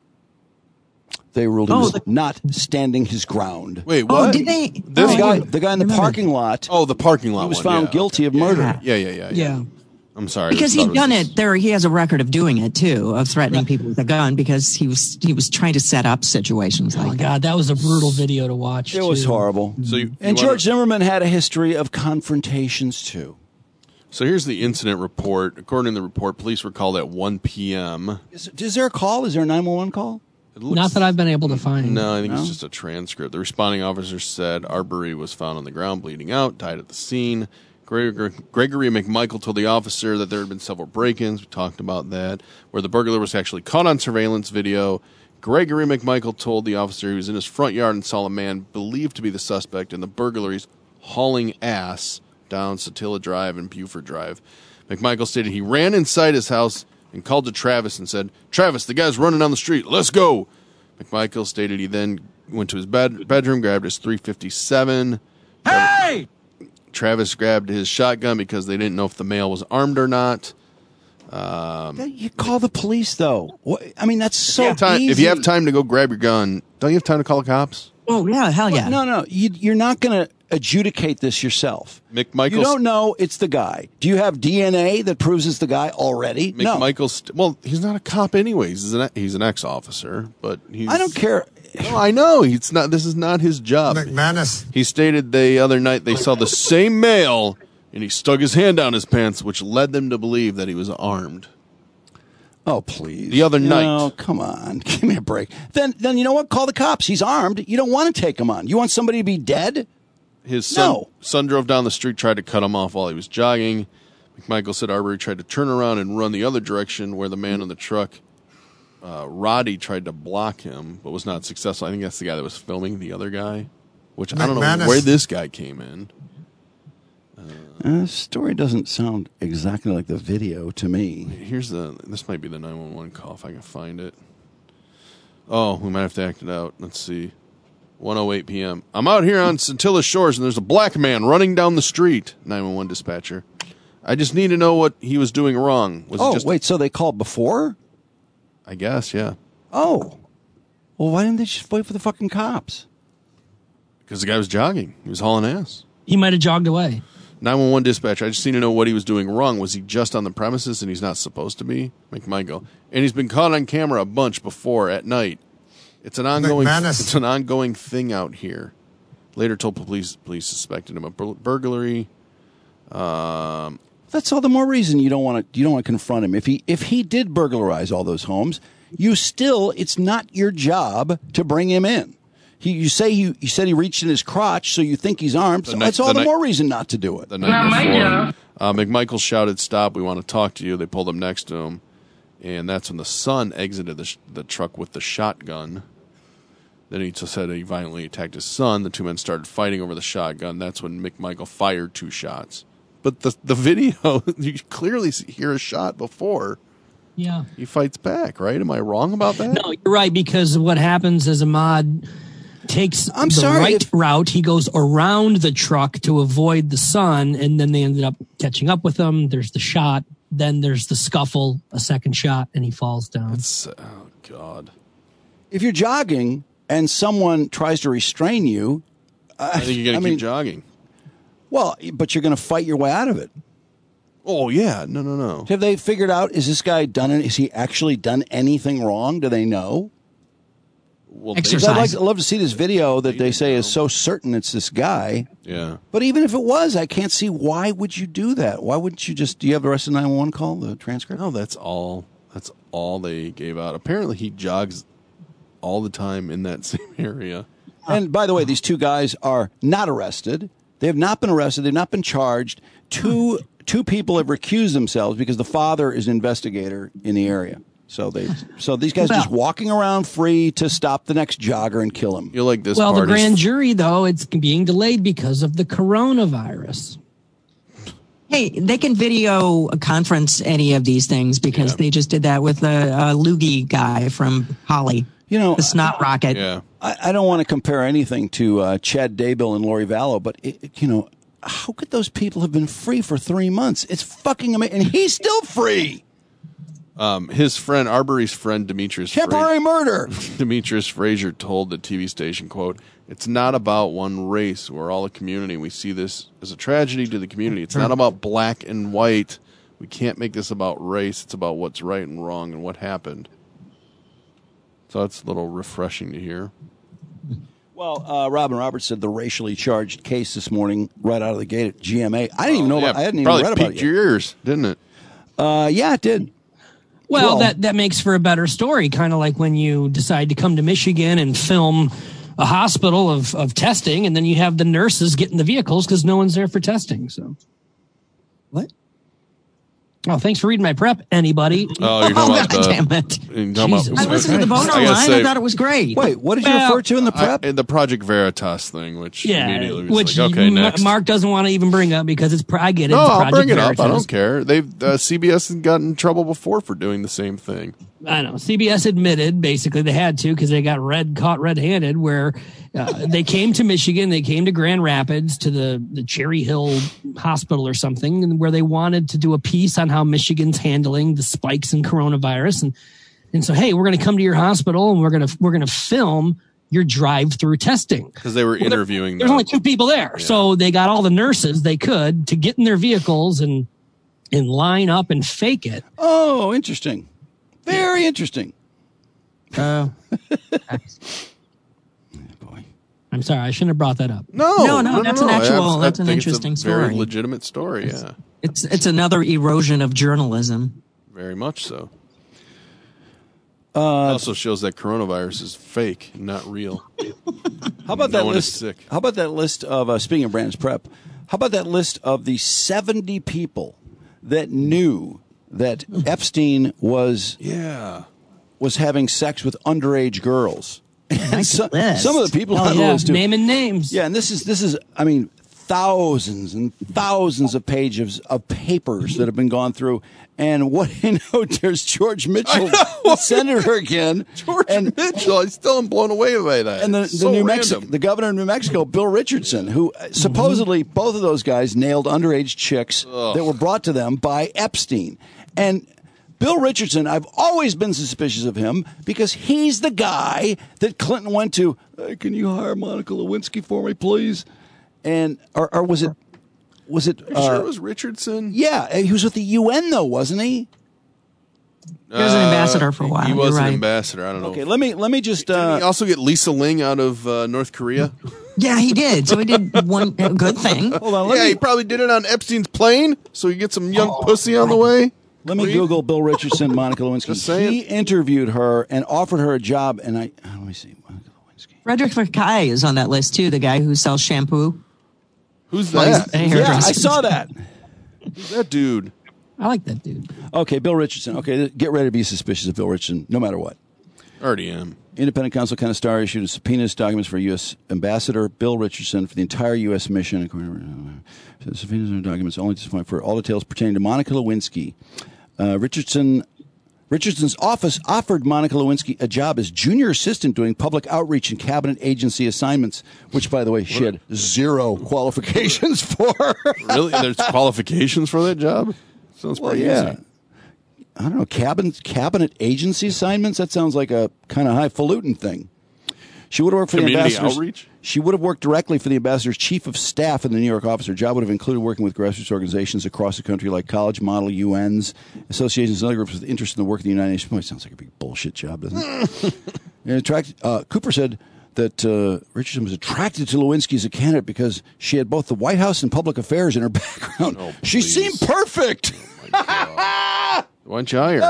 They ruled him as not standing his ground. Wait, what? Did they? The guy in the parking lot. Oh, the parking lot. He was found guilty of murder. Yeah. I'm sorry. Because he'd done it. He has a record of doing it too, of threatening people with a gun because he was trying to set up situations like that. Oh God, that was a brutal video to watch. It was horrible. So George Zimmerman had a history of confrontations too. So here's the incident report. According to the report, police were called at 1 p.m. Is there a call? Is there a 911 call? Not that I've been able to find. No, I think it's just a transcript. The responding officer said Arbery was found on the ground bleeding out, died at the scene. Gregory McMichael told the officer that there had been several break-ins. We talked about that, where the burglar was actually caught on surveillance video. Gregory McMichael told the officer he was in his front yard and saw a man believed to be the suspect in the burglaries hauling ass down Satilla Drive and Buford Drive. McMichael stated he ran inside his house and called to Travis and said, "Travis, the guy's running down the street. Let's go." McMichael stated he then went to his bedroom, grabbed his .357. Hey! Travis grabbed his shotgun because they didn't know if the male was armed or not. You call the police, though. I mean, that's so easy. If you have time to go grab your gun, don't you have time to call the cops? Oh, yeah, hell yeah. No. You're not going to adjudicate this yourself. McMichael. You don't know it's the guy. Do you have DNA that proves it's the guy already? McMichael. Well, he's not a cop anyways. He's an ex-officer, but I don't care. No, I know. It's not. This is not his job. McManus. He stated the other night they saw the same male, and he stuck his hand down his pants, which led them to believe that he was armed. Oh, please. The other night. No, come on. Give me a break. Then you know what? Call the cops. He's armed. You don't want to take him on. You want somebody to be dead? His son drove down the street, tried to cut him off while he was jogging. McMichael said Arbery tried to turn around and run the other direction where the man in the truck, Roddy, tried to block him, but was not successful. I think that's the guy that was filming the other guy, which I don't know where this guy came in. The story doesn't sound exactly like the video to me. This might be the 911 call if I can find it. Oh, we might have to act it out. Let's see. 1:08 p.m. I'm out here on Satilla Shores and there's a black man running down the street. 911 dispatcher. I just need to know what he was doing wrong. So they called before? I guess, yeah. Oh. Well, why didn't they just wait for the fucking cops? Because the guy was jogging. He was hauling ass. He might have jogged away. 911 dispatcher. I just need to know what he was doing wrong. Was he just on the premises and he's not supposed to be? McMichael. And he's been caught on camera a bunch before at night. It's an ongoing thing out here. Later told police suspected him of burglary. That's all the more reason you don't want to confront him. If he did burglarize all those homes, it's not your job to bring him in. You said he reached in his crotch, so you think he's armed. So that's all the more reason not to do it. The night before, McMichael shouted, "Stop! We want to talk to you." They pulled him next to him, and that's when the son exited the truck with the shotgun. Then he said he violently attacked his son. The two men started fighting over the shotgun. That's when McMichael fired 2 shots. But the video, you clearly hear a shot before. Yeah. He fights back, right? Am I wrong about that? No, you're right, because what happens is Ahmad takes the route. He goes around the truck to avoid the son, and then they ended up catching up with him. There's the shot. Then there's the scuffle, a second shot, and he falls down. Oh, God. If you're jogging and someone tries to restrain you, I think you're going to keep jogging. Well, but you're going to fight your way out of it. Oh, yeah. No. Have they figured out, is this guy has he actually done anything wrong? Do they know? Well, I'd love to see this video that they say is so certain it's this guy. Yeah. But even if it was, I can't see why would you do that? Why wouldn't you just? Do you have the rest of the 911 call, the transcript? No, that's all. That's all they gave out. Apparently, he jogs all the time in that same area. And by the way, these two guys are not arrested. They have not been arrested. They've not been charged. Two people have recused themselves because the father is an investigator in the area. So these guys are just walking around free to stop the next jogger and kill him. You're like this. Well, the grand jury, though, it's being delayed because of the coronavirus. Hey, they can video conference any of these things because they just did that with a loogie guy from Holly. You know, the snot rocket. Yeah. I don't want to compare anything to Chad Daybell and Lori Vallow, but how could those people have been free for 3 months? It's fucking amazing, and he's still free. His friend, Arbery's friend, Demetrius Temporary murder. Demetrius Frazier told the TV station, quote, "It's not about one race. We're all a community. We see this as a tragedy to the community. It's not about black and white. We can't make this about race. It's about what's right and wrong and what happened." So that's a little refreshing to hear. Well, Robin Roberts said the racially charged case this morning right out of the gate at GMA. I didn't even know about. I hadn't even read about it piqued your ears, didn't it? Yeah, it did. Well, that makes for a better story, kind of like when you decide to come to Michigan and film a hospital of testing, and then you have the nurses get in the vehicles because no one's there for testing. So, what? Oh, thanks for reading my prep, anybody. Oh, you're talking about damn it. I listened to the Bono line. I thought it was great. Wait, what did you refer to in the prep? The Project Veritas thing, which immediately was which like, okay, next. Mark doesn't want to even bring up because it's. I get it. No, it's I'll Project bring it Veritas. up. I don't care. CBS has gotten in trouble before for doing the same thing. I know. CBS admitted basically they had to because they got caught red-handed where they came to Michigan, they came to Grand Rapids to the Cherry Hill Hospital or something, and where they wanted to do a piece on how Michigan's handling the spikes in coronavirus, and so hey, we're going to come to your hospital and we're going to film your drive-through testing because they were interviewing. There's only 2 people there, so they got all the nurses they could to get in their vehicles and line up and fake it. Oh, interesting. Very interesting. Boy. I'm sorry, I shouldn't have brought that up. No, that's an actual. That's an interesting it's a story. Very legitimate story. Yeah, it's another erosion of journalism. Very much so. It also shows that coronavirus is fake, not real. How about that list? How about that list of speaking of Brandon's prep? How about that list of the 70 people that knew that Epstein was having sex with underage girls? Some of the people on the list, naming names. Yeah, and this is I mean, thousands and thousands of pages of papers that have been gone through. And what there's George Mitchell, the senator again. Mitchell, I still am blown away by that. And the governor of New Mexico, Bill Richardson, who supposedly both of those guys nailed underage chicks that were brought to them by Epstein. And Bill Richardson, I've always been suspicious of him because he's the guy that Clinton went to, hey, can you hire Monica Lewinsky for me, please? And or was it? Was it? Sure, it was Richardson. Yeah, he was with the UN though, wasn't he? He was an ambassador for a while. He was an ambassador. I don't know. Okay, let me just. Did he also get Lisa Ling out of North Korea? Yeah, he did. So he did one good thing. Hold on. He probably did it on Epstein's plane, so he get some young pussy on the way. Let me Google Bill Richardson, Monica Lewinsky. He interviewed her and offered her a job, and let me see. Monica Lewinsky. Frederick Mackay is on that list too. The guy who sells shampoo. Who's that? Yeah, I saw that. Who's that dude? I like that dude. Okay, Bill Richardson. Okay, get ready to be suspicious of Bill Richardson, no matter what. Already am. Independent counsel Ken Starr issued a subpoenas documents for U.S. Ambassador Bill Richardson for the entire U.S. mission. According to subpoenas and documents only testify for all details pertaining to Monica Lewinsky. Richardson's office offered Monica Lewinsky a job as junior assistant doing public outreach and cabinet agency assignments, which, by the way, she had zero qualifications for. Really? There's qualifications for that job? Sounds pretty easy. I don't know, cabinet agency assignments? That sounds like a kind of highfalutin thing. She would have worked for the ambassador's outreach? She would have worked directly for the ambassador's chief of staff in the New York office. Her job would have included working with grassroots organizations across the country like college model UNs, associations, and other groups with interest in the work of the United Nations. Boy, sounds like a big bullshit job, doesn't it? Cooper said that Richardson was attracted to Lewinsky as a candidate because she had both the White House and public affairs in her background. Oh, she seemed perfect. Why don't you hire?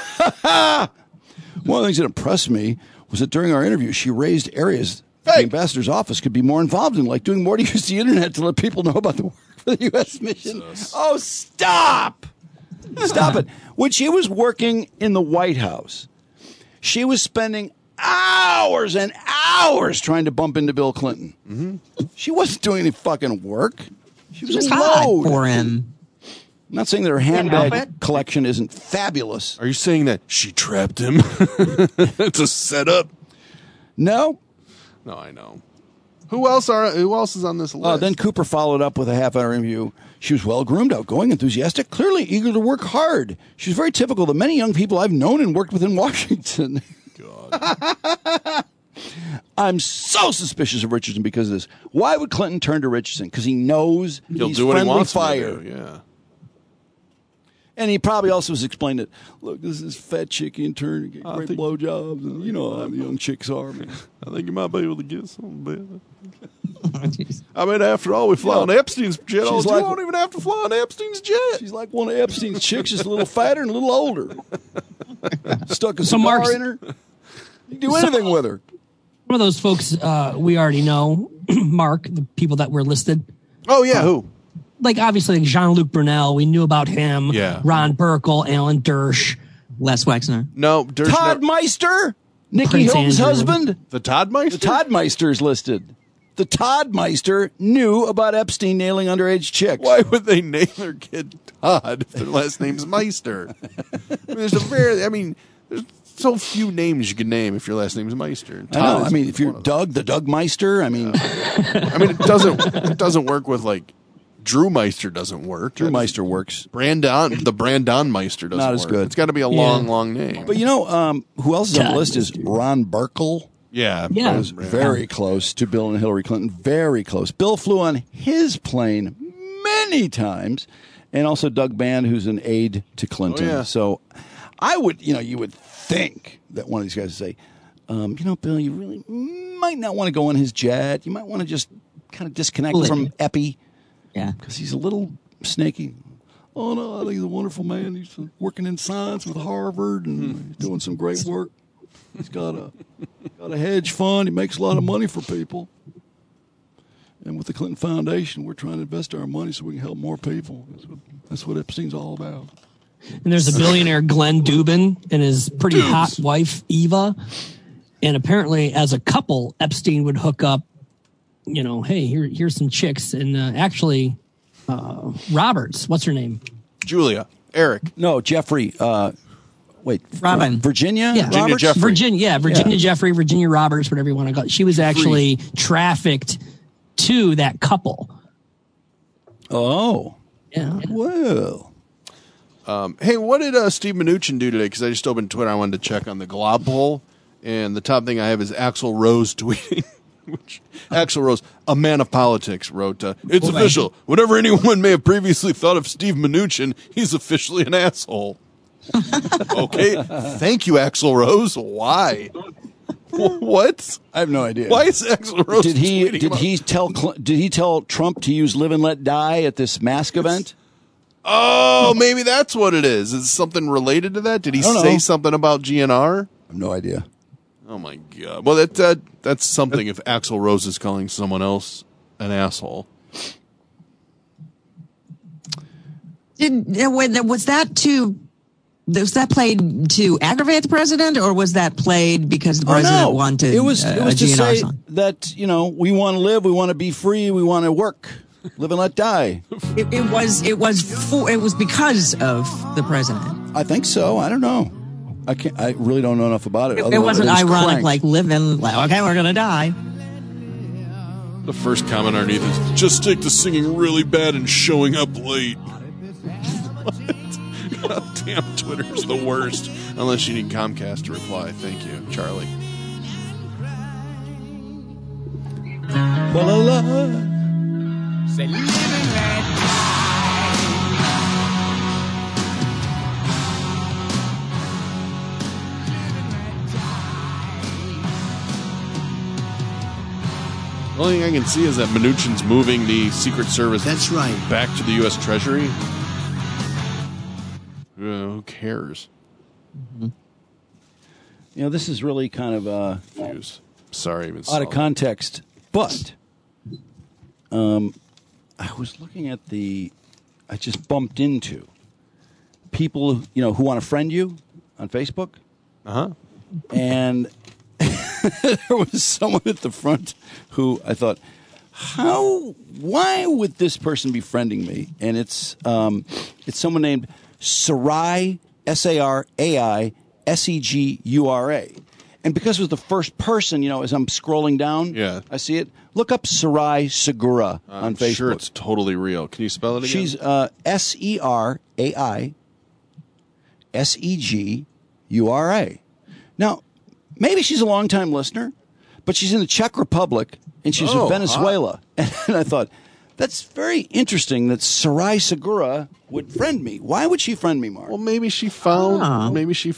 One of the things that impressed me was that during our interview, she raised areas the ambassador's office could be more involved in, like doing more to use the internet to let people know about the work for the U.S. mission. Oh, stop! Stop it. When she was working in the White House, she was spending hours and hours trying to bump into Bill Clinton. Mm-hmm. She wasn't doing any fucking work. She was hot for him. I'm not saying that her handbag collection isn't fabulous. Are you saying that she trapped him? It's a setup. No. No, I know. Who else is on this list? Then Cooper followed up with a half-hour interview. She was well-groomed, outgoing, enthusiastic, clearly eager to work hard. She was very typical of the many young people I've known and worked with in Washington. God. I'm so suspicious of Richardson because of this. Why would Clinton turn to Richardson? Because he knows he'll he's do what he friendly wants fire. to do, yeah. And he probably also was explained that, look, this is fat chick intern and get great blowjobs. And you know how the young chicks are, man. I think you might be able to get something better. I mean, after all, we fly on Epstein's jet. You don't even have to fly on Epstein's jet. She's like one of Epstein's chicks, just a little fatter and a little older. Stuck a cigar in her. You can do anything with her. One of those folks we already know, Mark, the people that were listed. Oh, yeah, who? Like, obviously, like Jean-Luc Brunel, we knew about him. Yeah. Ron Burkle, Alan Dersh. Les Wexner. No, Dersh. Todd Meister, Nikki Prince Hilton's Andrew. husband. The Todd Meister? The Todd Meister's listed. The Todd Meister knew about Epstein nailing underage chicks. Why would they name their kid Todd if their last name's Meister? There's so few names you can name if your last name is Meister. Todd I mean, if you're Doug, the Doug Meister, I mean... it doesn't work with, like, Drew Meister doesn't work. Drew Meister works. The Brandon Meister doesn't work. Not as good. It's got to be a long name. But you know, who else is on the list is Ron Burkle. Yeah. He was very close to Bill and Hillary Clinton. Very close. Bill flew on his plane many times. And also Doug Band, who's an aide to Clinton. Oh, yeah. So I would, you would think that one of these guys would say, Bill, you really might not want to go on his jet. You might want to just kind of disconnect from Epi. Yeah. Because he's a little snaky. Oh, no, I think he's a wonderful man. He's working in science with Harvard and he's doing some great work. He's got a hedge fund. He makes a lot of money for people. And with the Clinton Foundation, we're trying to invest our money so we can help more people. That's what Epstein's all about. And there's a billionaire, Glenn Dubin, and his pretty hot wife, Eva. And apparently, as a couple, Epstein would hook up, hey, here's some chicks. And actually, Roberts, what's her name? Julia. Eric. No, Jeffrey. Robin. Virginia? Yeah. Virginia Roberts? Jeffrey. Virginia Jeffrey, Virginia Roberts, whatever you want to call it. She was actually trafficked to that couple. Oh. Yeah. Well. Hey, what did Steve Mnuchin do today? Because I just opened Twitter. I wanted to check on the Glob poll. And the top thing I have is Axl Rose tweeting. Which Axl Rose, a man of politics, wrote, it's official. Whatever anyone may have previously thought of Steve Mnuchin, he's officially an asshole. Okay. Thank you, Axl Rose. Why? What? I have no idea. Why is Axl Rose Did he tell Trump to use Live and Let Die at this mask event? Oh, maybe that's what it is. Is it something related to that? Did he say something about GNR? I have no idea. Oh, my God. Well, that's something if Axl Rose is calling someone else an asshole. Was that played to aggravate the president, or was that played because the president wanted it was a to GNR say song? that, we want to live, we want to be free, we want to work. Live and let die. It was because of the president. I think so. I don't know. I really don't know enough about it. It wasn't ironic, like live and okay, we're gonna die. The first comment underneath is just stick to singing really bad and showing up late. God damn, Twitter's the worst. Unless you need Comcast to reply. Thank you, Charlie. Say, live and let die. Live and let die. The only thing I can see is that Mnuchin's moving the Secret Service. That's right. Back to the U.S. Treasury. Who cares? Mm-hmm. You know, this is really kind of sorry, out of context, but I was looking at I just bumped into people, you know, who want to friend you on Facebook. Uh-huh. And there was someone at the front who I thought, why would this person be friending me? And it's someone named Sarai, Sarai, Segura. And because it was the first person, you know, as I'm scrolling down, I see it. Look up Sarai Segura on Facebook. I'm sure it's totally real. Can you spell it again? She's Serai Segura. Now, maybe she's a longtime listener, but she's in the Czech Republic and she's in Venezuela. And I thought, that's very interesting that Sarai Segura would friend me. Why would she friend me, Mark? Well, maybe she found. Hi,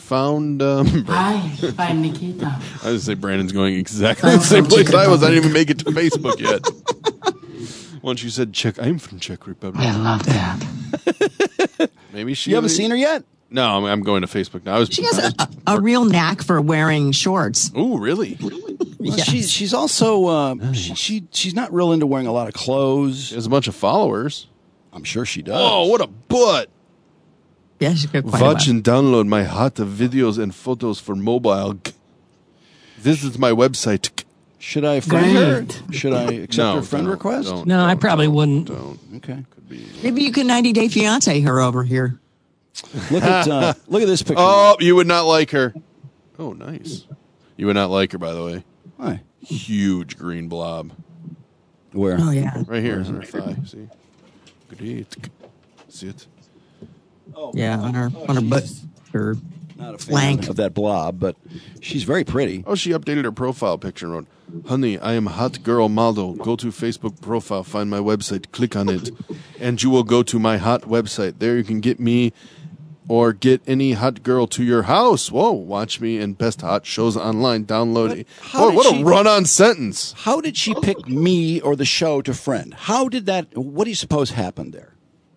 I'm Nikita. I was going to say Brandon's going exactly the same place I was. I didn't even make it to Facebook yet. Once you said Czech, I'm from Czech Republic. I love that. Maybe she. You haven't seen her yet? No, I'm going to Facebook now. She has a real knack for wearing shorts. Ooh, really? Well, she's also she's not real into wearing a lot of clothes. She has a bunch of followers. I'm sure she does. Oh, what a butt! Yeah, she's got quite Watch and download my hot videos and photos for mobile. Visit my website. Should I friend her? Should I accept her friend request? No, I probably wouldn't. Don't. Okay. Maybe you can 90-day fiance her over here. Look at this picture. Oh, you would not like her. Oh, nice. You would not like her, by the way. Why? Huge green blob. Where? Oh, yeah. Right here on her thigh. See? Great. See it? Oh, yeah, on her butt. Her not a fan flank of that blob, but she's very pretty. Oh, she updated her profile picture and wrote, "Honey, I am hot girl model. Go to Facebook profile, find my website, click on it, and you will go to my hot website. There you can get me or get any hot girl to your house. Whoa, watch me and best hot shows online. Download it." Oh, what a run-on sentence. How did she pick me or the show to friend? How did that, what do you suppose happened there?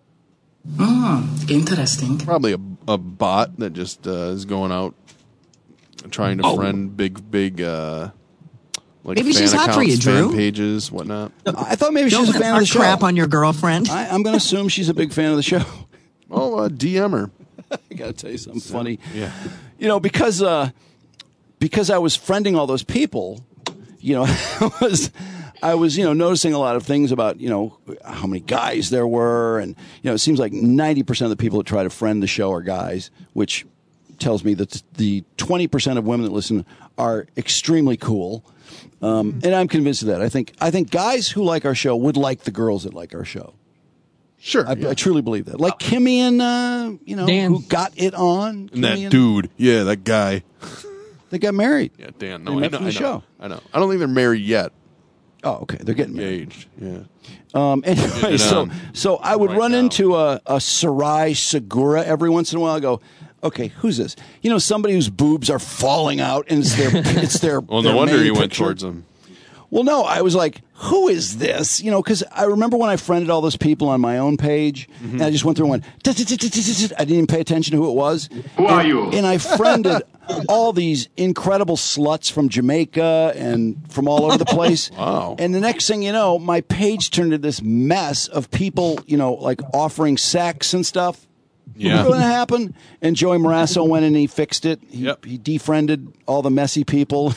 Interesting. Probably a bot that just is going out trying to friend big like maybe fan she's hot accounts, for you, Drew. fan pages, whatnot. I thought maybe she was a fan of the show. Crap on your girlfriend. I'm going to assume she's a big fan of the show. Oh, DM her. I got to tell you something funny. Yeah. You know, because I was friending all those people, you know, I was, you know, noticing a lot of things about, you know, how many guys there were. And, you know, it seems like 90% of the people that try to friend the show are guys, which tells me that the 20% of women that listen are extremely cool. And I'm convinced of that. I think guys who like our show would like the girls that like our show. Sure. I truly believe that. Like Kimmy and, you know, Dan. who got it on. And that dude. Yeah, that guy. They got married. Yeah, Dan. They No, met I from the show. I know. I don't think they're married yet. Oh, okay. They're getting married. Engaged. Yeah. Anyway, so I would run into a Sarai Segura every once in a while. I go, okay, who's this? You know, somebody whose boobs are falling out, and it's their. Well, no wonder you went towards them. Well, no, I was like, who is this? You know, because I remember when I friended all those people on my own page, and I just went through and went, I didn't even pay attention to who it was. Who are you? And I friended all these incredible sluts from Jamaica and from all over the place. Wow. And the next thing you know, my page turned into this mess of people, you know, like offering sex and stuff. Yeah. What's going to happen? And Joey Morasso went in and he fixed it. He defriended all the messy people.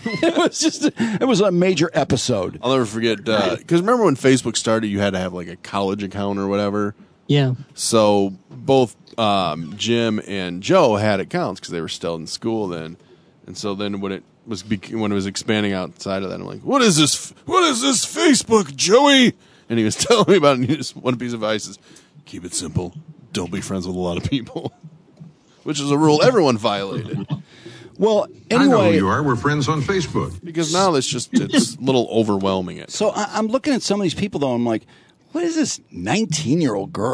It was a major episode. I'll never forget, because remember when Facebook started, you had to have like a college account or whatever. Yeah. So both Jim and Joe had accounts because they were still in school then, and so then when it was expanding outside of that, I'm like, what is this? What is this Facebook, Joey? And he was telling me about it. And just one piece of advice is keep it simple. Don't be friends with a lot of people, which is a rule everyone violated. Well, I know who anyway, you are. We're friends on Facebook. Because now it's a little overwhelming. So I'm looking at some of these people, though. I'm like, what is this 19-year-old girl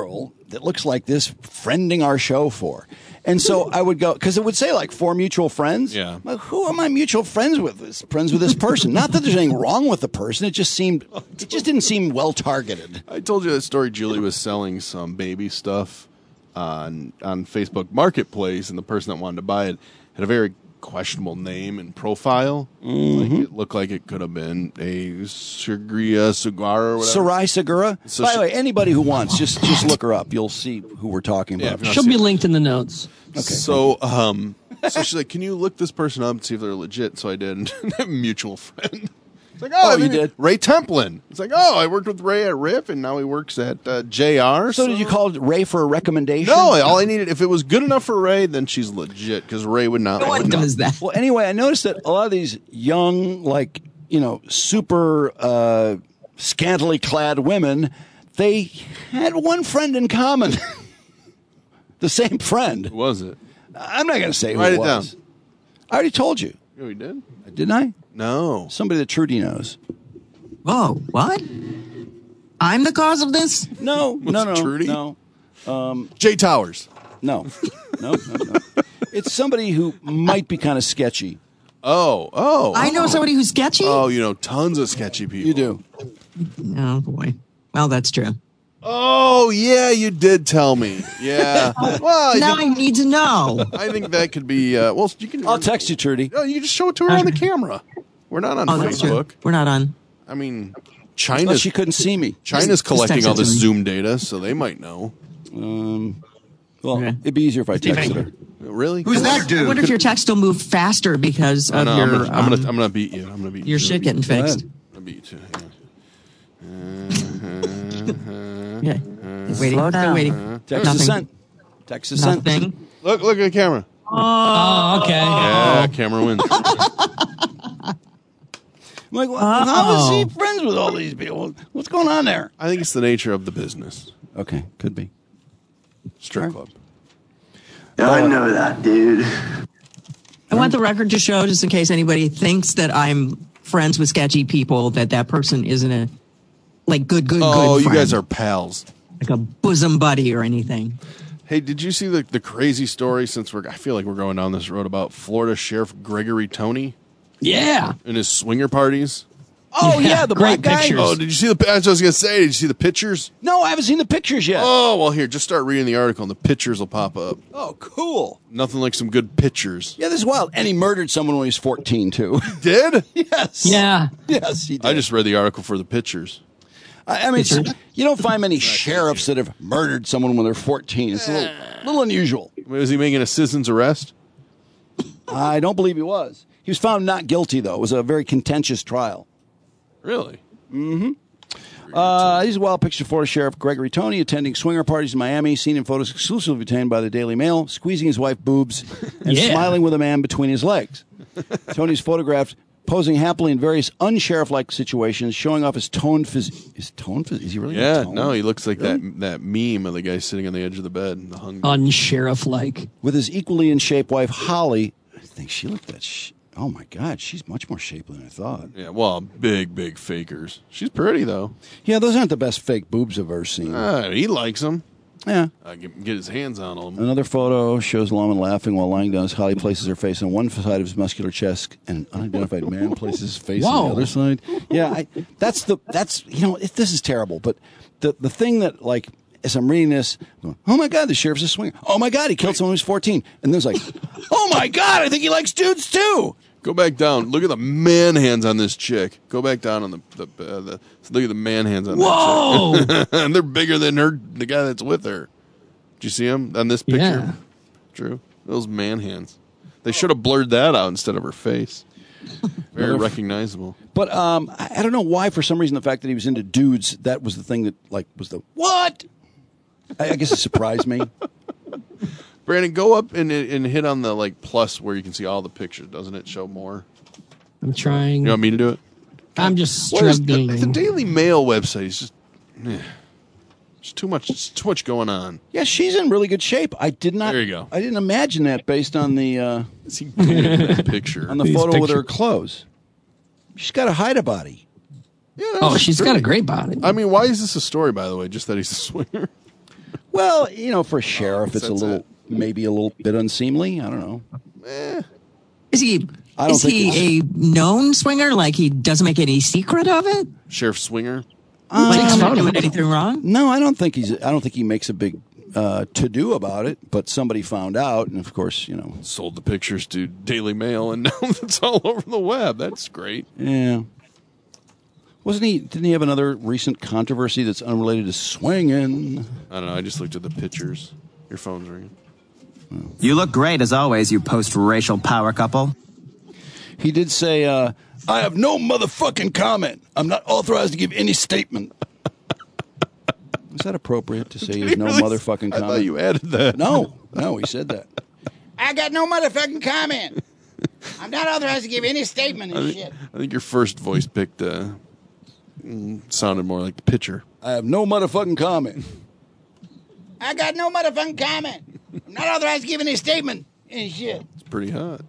that looks like this friending our show for? And so I would go, because it would say like 4 mutual friends. Yeah. Like, who am I mutual friends with? Friends with this person. Not that there's anything wrong with the person. It just didn't seem well targeted. I told you that story. Julie was selling some baby stuff on Facebook Marketplace, and the person that wanted to buy it had a very questionable name and profile. Like it looked like it could have been a Segura or whatever. Sarai Segura. So By the way, anybody who wants, just look her up. You'll see who we're talking about. She'll be linked in the notes. Okay. So, so she's like, "Can you look this person up and see if they're legit?" So I did. Mutual friend. It's like, oh, you did? Ray Templin. It's like, oh, I worked with Ray at Riff, and now he works at JR. So did you call Ray for a recommendation? No, all I needed, if it was good enough for Ray, then she's legit, because Ray would not. No one does that. Well, anyway, I noticed that a lot of these young, like, super scantily clad women, they had one friend in common. The same friend. Who was it? I'm not going to say who Write it it was. down. I already told you. Oh, you did? Didn't I? No. Somebody that Trudy knows. Whoa, what? I'm the cause of this? No. Trudy? No. Jay Towers. No. It's somebody who might be kind of sketchy. Oh. I know somebody who's sketchy? Oh, you know tons of sketchy people. You do. Oh, boy. Well, that's true. Oh, yeah, you did tell me. Yeah. Well, now I need to know. I think that could be, well, you can. I'll text you, Trudy. No, you can just show it to her on the camera. We're not on That's true. Facebook. We're not on. I mean, Unless she couldn't see me. China's collecting text all it to this me. Zoom data, so they might know. Well, it'd be easier if I texted her. Really? Who's that dude? I wonder if your text will move faster because of No, your I'm gonna beat you. I'm gonna beat you. your shit getting fixed. I'll beat you too. Yeah. Waiting. Still waiting. Text is sent. Text is sent. Nothing. Look at the camera. Oh, okay. Yeah, camera wins. I'm like, how is he friends with all these people? What's going on there? I think it's the nature of the business. Okay, could be. Strip club. I know that, dude. I want the record to show, just in case anybody thinks that I'm friends with sketchy people, that person isn't a good Oh, you friend. guys are pals. Like a bosom buddy or anything. Hey, did you see the crazy story? Since I feel like we're going down this road about Florida Sheriff Gregory Tony. Yeah. And his swinger parties. Oh yeah, the black great guy. pictures. Oh, did you see I was gonna say, did you see the pictures? No, I haven't seen the pictures yet. Oh, well, here, just start reading the article, and the pictures will pop up. Oh, cool. Nothing like some good pictures. Yeah, this is wild. And he murdered someone when he was 14 too. Did? Yes. Yeah. Yes, he did. I just read the article for the pictures. I mean, you don't find many sheriffs that have murdered someone when they're 14. It's a little unusual. Was he making a citizen's arrest? I don't believe he was. He was found not guilty, though. It was a very contentious trial. Really? Mm-hmm. These are wild pictures of Florida Sheriff Gregory Tony attending swinger parties in Miami, seen in photos exclusively obtained by the Daily Mail, squeezing his wife boobs and smiling with a man between his legs. Tony's photographed posing happily in various unsheriff-like situations, showing off his toned physique. His toned physique? Is he really toned? No, he looks like Really? that meme of the guy sitting on the edge of the bed. The hung Unsheriff-like. With his equally in shape wife, Holly. I think she looked at... Oh, my God. She's much more shapely than I thought. Yeah, well, big fakers. She's pretty, though. Yeah, those aren't the best fake boobs I've ever seen. He likes them. Yeah. Get his hands on them. Another photo shows Lawman laughing while lying down as Holly places her face on one side of his muscular chest, and an unidentified man places his face on the other side. Yeah, this is terrible. But the thing that, like, as I'm reading this, I'm going, oh my God, the sheriff's a swinger. Oh my God, he killed someone who's 14. And there's like, oh my God, I think he likes dudes too. Go back down. Look at the man hands on this chick. Go back down on the look at the man hands on that chick. And they're bigger than the guy that's with her. Did you see him on this picture? Yeah. True. Those man hands. They should have blurred that out instead of her face. Very recognizable. But I don't know why, for some reason, the fact that he was into dudes, that was the thing that, like, was the, what? I guess it surprised me. Brandon, go up and hit on the like plus where you can see all the pictures. Doesn't it show more? I'm trying. You want me to do it? I'm just What is struggling. the Daily Mail website is just there's too much going on. Yeah, she's in really good shape. I did not. There you go. I didn't imagine that based on the picture on the photo with her clothes. She's got a hide body. Yeah, Oh, she's got a great body. I mean, why is this a story, by the way? Just that he's a swinger. Well, for a sheriff, it's maybe a little bit unseemly. I don't know. Is he a known swinger? Like he doesn't make any secret of it? Sheriff Swinger? Like he's not doing anything wrong? No, I don't think he makes a big to-do about it, but somebody found out, and of course, sold the pictures to Daily Mail, and now it's all over the web. That's great. Yeah. Didn't he have another recent controversy that's unrelated to swinging? I don't know. I just looked at the pictures. Your phone's ringing. You look great, as always, you post-racial power couple. He did say, I have no motherfucking comment. I'm not authorized to give any statement. Is that appropriate to say he has no motherfucking comment? I thought you added that. No, he said that. I got no motherfucking comment. I'm not authorized to give any statement and shit. I think your first voice picked sounded more like the pitcher. I have no motherfucking comment. I got no motherfucking comment. I'm not authorized to give any statement and shit. It's pretty hot.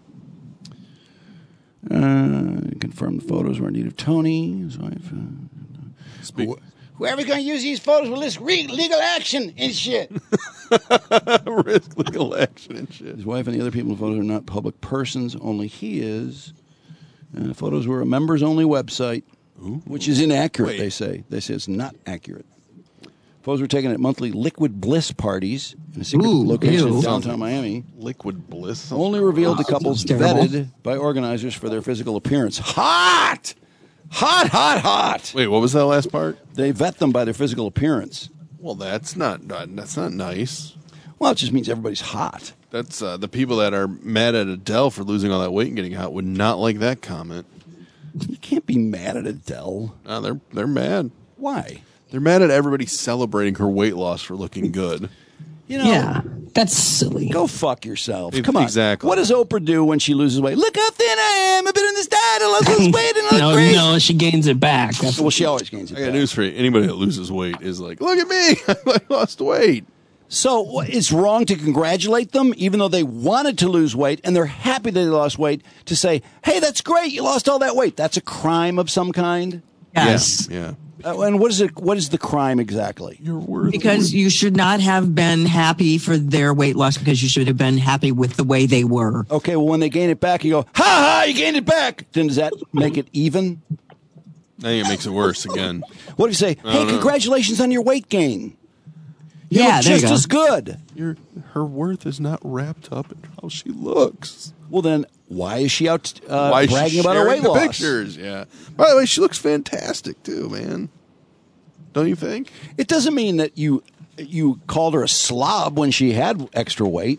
Confirm the photos were indeed of Tony, his wife. Whoever's going to use these photos will risk legal action and shit. Risk legal action and shit. His wife and the other people in the photos are not public persons. Only he is. Photos were a members-only website, which is inaccurate, they say. They say it's not accurate. Photos were taken at monthly Liquid Bliss parties in a secret location in downtown Miami. Liquid Bliss? Only revealed to couples vetted by organizers for their physical appearance. Hot! Hot, hot, hot! Wait, what was that last part? They vet them by their physical appearance. Well, that's not nice. Well, it just means everybody's hot. That's the people that are mad at Adele for losing all that weight and getting hot would not like that comment. You can't be mad at Adele. They're mad. Why? They're mad at everybody celebrating her weight loss for looking good. Yeah, that's silly. Go fuck yourself. Come on. Exactly. What does Oprah do when she loses weight? Look how thin I am. I've been in this diet. I lost this weight and I look great. No, she gains it back. Well, she always gains it back. I got news for you. Anybody that loses weight is like, look at me. I lost weight. So it's wrong to congratulate them, even though they wanted to lose weight and they're happy that they lost weight, to say, hey, that's great. You lost all that weight. That's a crime of some kind? Yes. Yeah. And what is the crime exactly? You're worth Because you should not have been happy for their weight loss, because you should have been happy with the way they were. Okay, well, when they gain it back, you go, ha, you gained it back. Then does that make it even? I think it makes it worse again. What if you say, hey, congratulations on your weight gain? You look just as good. Her worth is not wrapped up in how she looks. Well, then, why is she out bragging about her weight loss? Pictures, yeah. By the way, she looks fantastic too, man. Don't you think? It doesn't mean that you called her a slob when she had extra weight.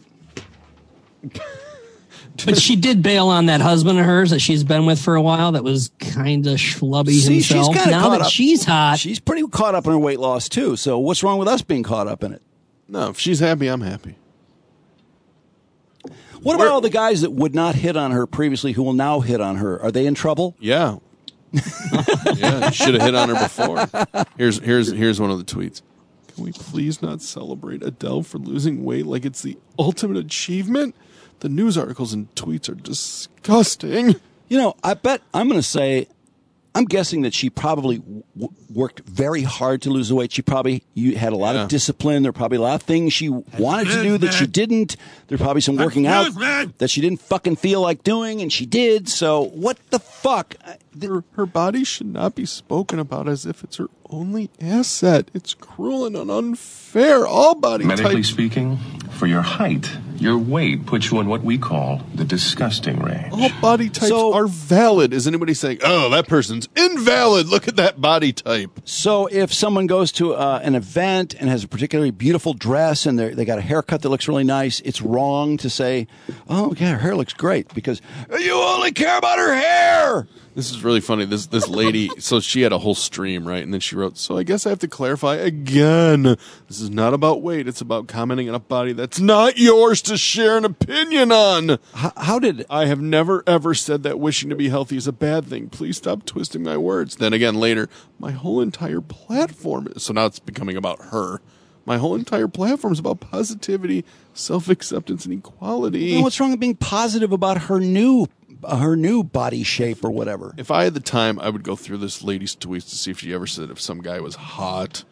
But she did bail on that husband of hers that she's been with for a while that was kind of schlubby himself. She's now that she's hot. She's pretty caught up in her weight loss, too. So what's wrong with us being caught up in it? No, if she's happy, I'm happy. What about all the guys that would not hit on her previously who will now hit on her? Are they in trouble? Yeah. Yeah, should have hit on her before. Here's one of the tweets. Can we please not celebrate Adele for losing weight like it's the ultimate achievement? The news articles and tweets are disgusting. You know, I bet I'm going to say, I'm guessing that she probably worked very hard to lose the weight. She probably had a lot of discipline. There are probably a lot of things she wanted to do that she didn't. There's probably some working out that she didn't fucking feel like doing, and she did. So what the fuck? Her body should not be spoken about as if it's her only asset. It's cruel and unfair. All body Medically types. speaking, for your height, your weight puts you in what we call the disgusting range. All body types are valid. Is anybody saying, oh, that person's invalid? Look at that body type. So if someone goes to an event and has a particularly beautiful dress and they got a haircut that looks really nice, it's wrong to say, oh, yeah, her hair looks great because you only care about her hair. This is really funny. This lady, so she had a whole stream, right? And then she wrote, so I guess I have to clarify again. This is not about weight. It's about commenting on a body that's not yours to share an opinion on. How did... I have never, ever said that wishing to be healthy is a bad thing. Please stop twisting my words. Then again, later, my whole entire platform... So now it's becoming about her. My whole entire platform is about positivity, self-acceptance, and equality. Well, what's wrong with being positive about her new body shape or whatever? If I had the time, I would go through this lady's tweets to see if she ever said if some guy was hot.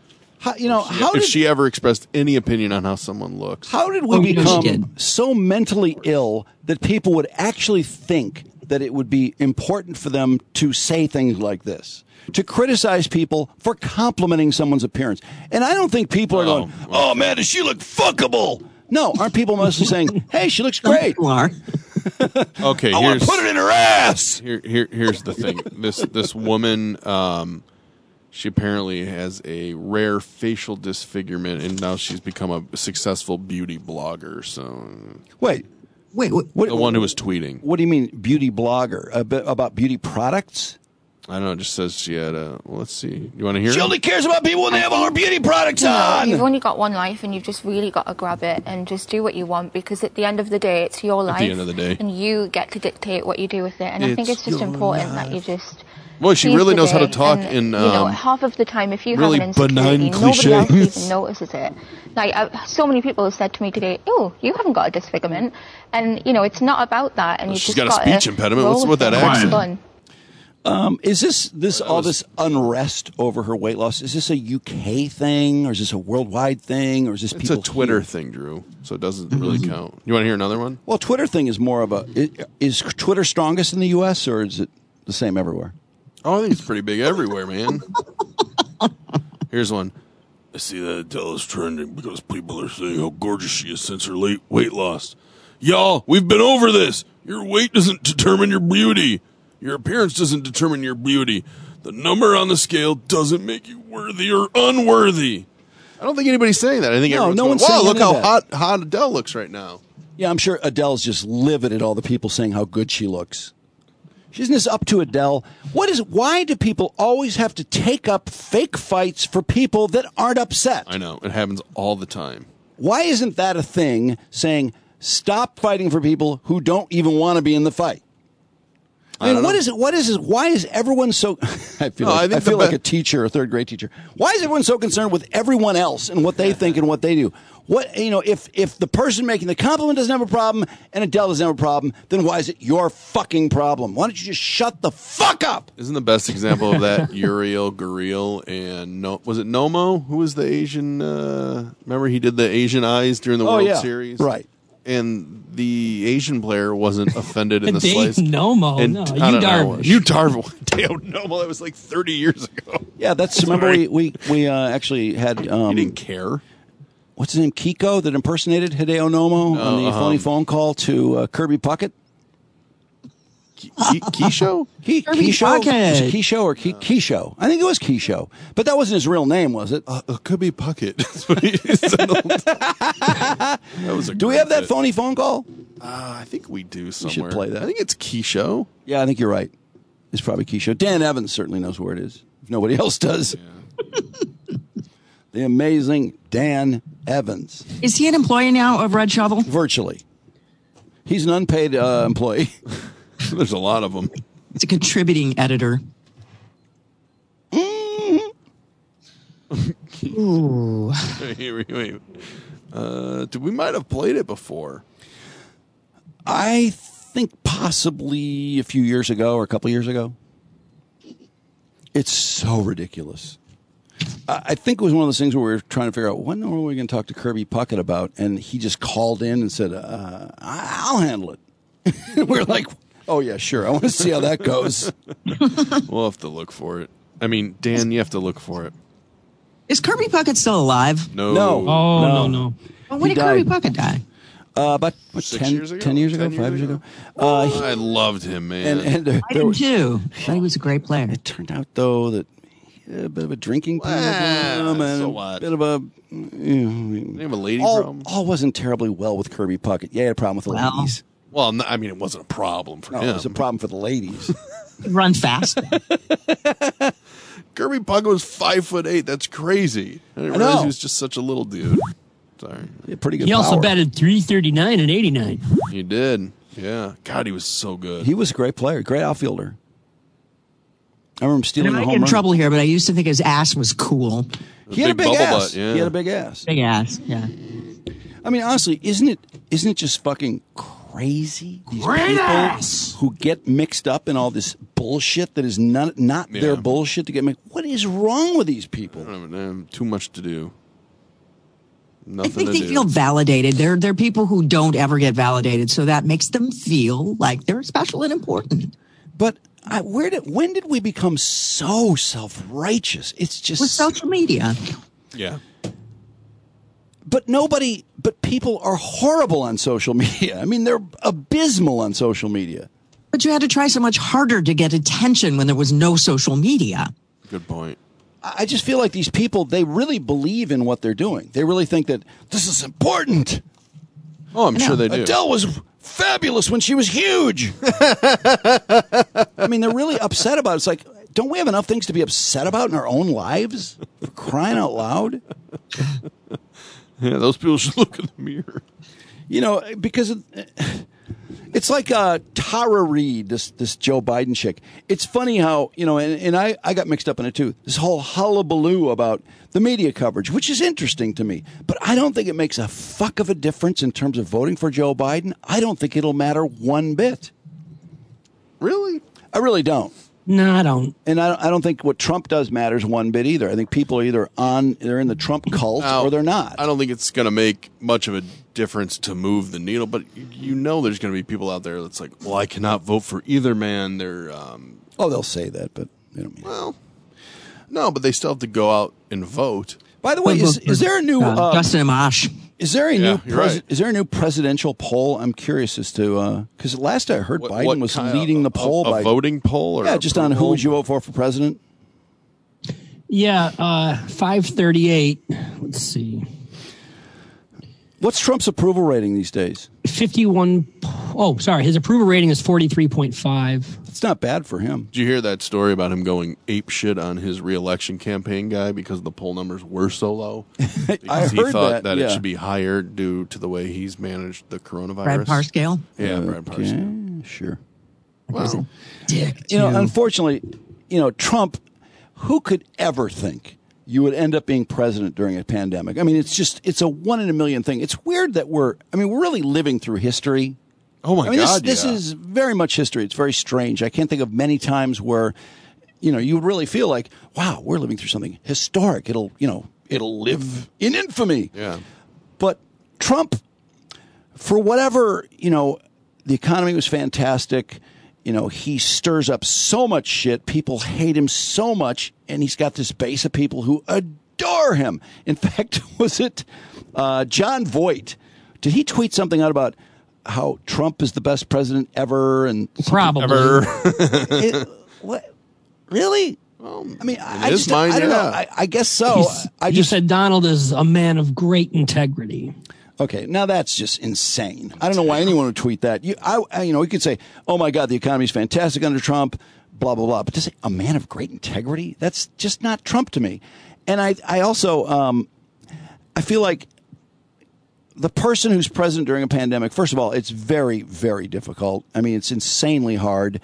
if she ever expressed any opinion on how someone looks. How did we become so mentally ill that people would actually think that it would be important for them to say things like this? To criticize people for complimenting someone's appearance. And I don't think people are going, oh, man, does she look fuckable? No, aren't people mostly saying, hey, she looks great? You are. Okay, I want to put it in her ass. Here's the thing. This woman, she apparently has a rare facial disfigurement, and now she's become a successful beauty blogger. So Wait, the one who was tweeting. What do you mean, beauty blogger? About beauty products? I don't know. It just says she had a. Well, let's see. You want to hear? She only cares about people when they have all her beauty products on. You've only got one life, and you've just really got to grab it and just do what you want, because at the end of the day, it's your life. At the end of the day, and you get to dictate what you do with it. And I think it's just important that you just. Well, she really knows how to talk in. Half of the time, if you really have an insecurity, nobody else even notices it. Like, so many people have said to me today, "Oh, you haven't got a disfigurement," and it's not about that. And she's got a speech impediment. What's with that accent? Is this all this unrest over her weight loss? Is this a UK thing, or is this a worldwide thing, or is this It's people a Twitter here? thing, Drew, so it doesn't really count. You want to hear another one? Well, Twitter thing is more of a. Is Twitter strongest in the U.S. or is it the same everywhere? Oh, I think it's pretty big everywhere, man. Here's one. I see that Adele is trending because people are saying how gorgeous she is since her late weight loss. Y'all, we've been over this. Your weight doesn't determine your beauty. Your appearance doesn't determine your beauty. The number on the scale doesn't make you worthy or unworthy. I don't think anybody's saying that. I think everyone's going, wow, look how hot Adele looks right now. Yeah, I'm sure Adele's just livid at all the people saying how good she looks. Isn't this up to Adele? Why do people always have to take up fake fights for people that aren't upset? I know. It happens all the time. Why isn't that a thing saying, stop fighting for people who don't even want to be in the fight? I mean, what is it? Why is everyone so... I feel like a teacher, a third grade teacher. Why is everyone so concerned with everyone else and what they think and what they do? If the person making the compliment doesn't have a problem and Adele doesn't have a problem, then why is it your fucking problem? Why don't you just shut the fuck up? Isn't the best example of that Uriel Gurriel and was it Nomo? Who was the Asian? Remember he did the Asian eyes during the World Series, right? And the Asian player wasn't offended in the slice. Nomo, and no, you Darvish. Dale Nomo. That was like 30 years ago. Yeah, remember we actually had. He didn't care. What's his name? Kiko that impersonated Hideo Nomo on the phony phone call to Kirby Puckett. Keisho? Keisho? Was it Keisho or Keisho? I think it was Keisho. But that wasn't his real name, was it? It could be Puckett. That's what he said. Do we have that phony phone call? I think we do somewhere. We should play that. I think it's Keisho. Yeah, I think you're right. It's probably Keisho. Dan Evans certainly knows where it is, if nobody else does. Yeah. The amazing Dan Evans. Is he an employee now of Red Shovel? Virtually. He's an unpaid employee. There's a lot of them. He's a contributing editor. Ooh. Wait. We might have played it before. I think possibly a few years ago or a couple years ago. It's so ridiculous. I think it was one of those things where we were trying to figure out what in the world are we going to talk to Kirby Puckett about, and he just called in and said, I'll handle it. We're like, oh, yeah, sure. I want to see how that goes. We'll have to look for it. I mean, Dan, you have to look for it. Is Kirby Puckett still alive? No. Oh, no. Well, when did Kirby Puckett die? About 10 years ago? 10 years ago? 5 years ago? I loved him, man. And I did too. I thought he was a great player. It turned out, though, that he had a bit of a drinking problem. And so what? A bit of a... Did he have a lady problem? All wasn't terribly well with Kirby Puckett. Yeah, he had a problem with the ladies. Well, I mean, it wasn't a problem for him. It was a problem for the ladies. Run fast. Kirby Puckett was 5'8". That's crazy. I didn't realize he was just such a little dude. Sorry. Pretty good. He also batted .339 and 89. He did. Yeah. God, he was so good. He was a great player, great outfielder. I remember stealing the home run. I get in trouble here, but I used to think his ass was cool. He had a big ass. Butt, yeah. He had a big ass. Big ass, yeah. I mean, honestly, isn't it just fucking crazy? These people who get mixed up in all this bullshit that is not their bullshit to get me. What is wrong with these people? Too much to do. I think they feel validated. They're people who don't ever get validated, so that makes them feel like they're special and important. But when did we become so self-righteous? It's just with social media. Yeah. But people are horrible on social media. I mean, they're abysmal on social media. But you had to try so much harder to get attention when there was no social media. Good point. I just feel like these people, they really believe in what they're doing. They really think that this is important. Oh, I'm sure they do. Adele was fabulous when she was huge. I mean, they're really upset about it. It's like, don't we have enough things to be upset about in our own lives? For crying out loud. Yeah, those people should look in the mirror. You know, because it's like Tara Reid, this Joe Biden chick. It's funny how, you know, and I got mixed up in it too. This whole hullabaloo about the media coverage, which is interesting to me. But I don't think it makes a fuck of a difference in terms of voting for Joe Biden. I don't think it'll matter one bit. Really? I really don't. No, I don't. And I don't think what Trump does matters one bit either. I think people are either they're in the Trump cult or they're not. I don't think it's going to make much of a difference to move the needle, but you know there's going to be people out there that's like, well, I cannot vote for either man. They're they'll say that, but they don't mean well, no, but they still have to go out and vote. By the way, is there a new Justin Amash? Is there a new right. Is there a new presidential poll? I'm curious as to because last I heard Biden was leading the poll by voting poll, or just on who would you vote for president? Yeah, 538. Let's see. What's Trump's approval rating these days? 51. Oh, sorry. His approval rating is 43.5. It's not bad for him. Did you hear that story about him going ape shit on his reelection campaign guy because the poll numbers were so low? I he heard thought that yeah. it should be higher due to the way he's managed the coronavirus. Brad Parscale? Yeah, Brad Parscale. Sure. Wow. Dick. You know, unfortunately, Trump, who could ever think you would end up being president during a pandemic? I mean, it's a 1 in a million thing. It's weird that we're really living through history. Oh my God! This is very much history. It's very strange. I can't think of many times where, you would really feel like, wow, we're living through something historic. It'll live in infamy. Yeah. But Trump, for whatever, the economy was fantastic. He stirs up so much shit. People hate him so much, and he's got this base of people who adore him. In fact, was it John Voight? Did he tweet something out about how Trump is the best president ever? And probably ever. What? Really? Well, I mean, I don't know. I guess so. You said Donald is a man of great integrity. Okay, now that's just insane. I don't know why anyone would tweet that. You could say, "Oh my God, the economy's fantastic under Trump," blah blah blah. But to say a man of great integrity, that's just not Trump to me. And I also I feel like the person who's president during a pandemic, first of all, it's very, very difficult. I mean, it's insanely hard.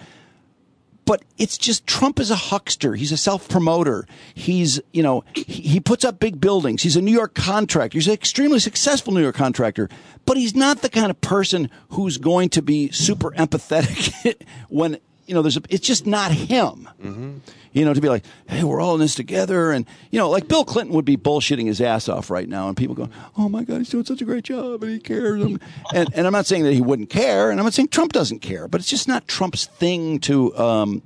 But it's just Trump is a huckster. He's a self-promoter. He's, he puts up big buildings. He's a New York contractor. He's an extremely successful New York contractor. But he's not the kind of person who's going to be super empathetic when, it's just not him. Mm-hmm. To be like, hey, we're all in this together. And, like Bill Clinton would be bullshitting his ass off right now. And people go, oh, my God, he's doing such a great job and he cares. And I'm not saying that he wouldn't care. And I'm not saying Trump doesn't care. But it's just not Trump's thing to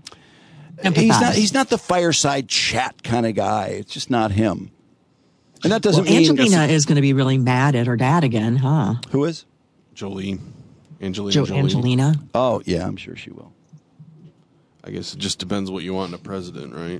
he's not the fireside chat kind of guy. It's just not him. And that doesn't mean Angelina is going to be really mad at her dad again, huh? Who is? Angelina Jolie. Angelina. Oh, yeah, I'm sure she will. I guess it just depends what you want in a president, right?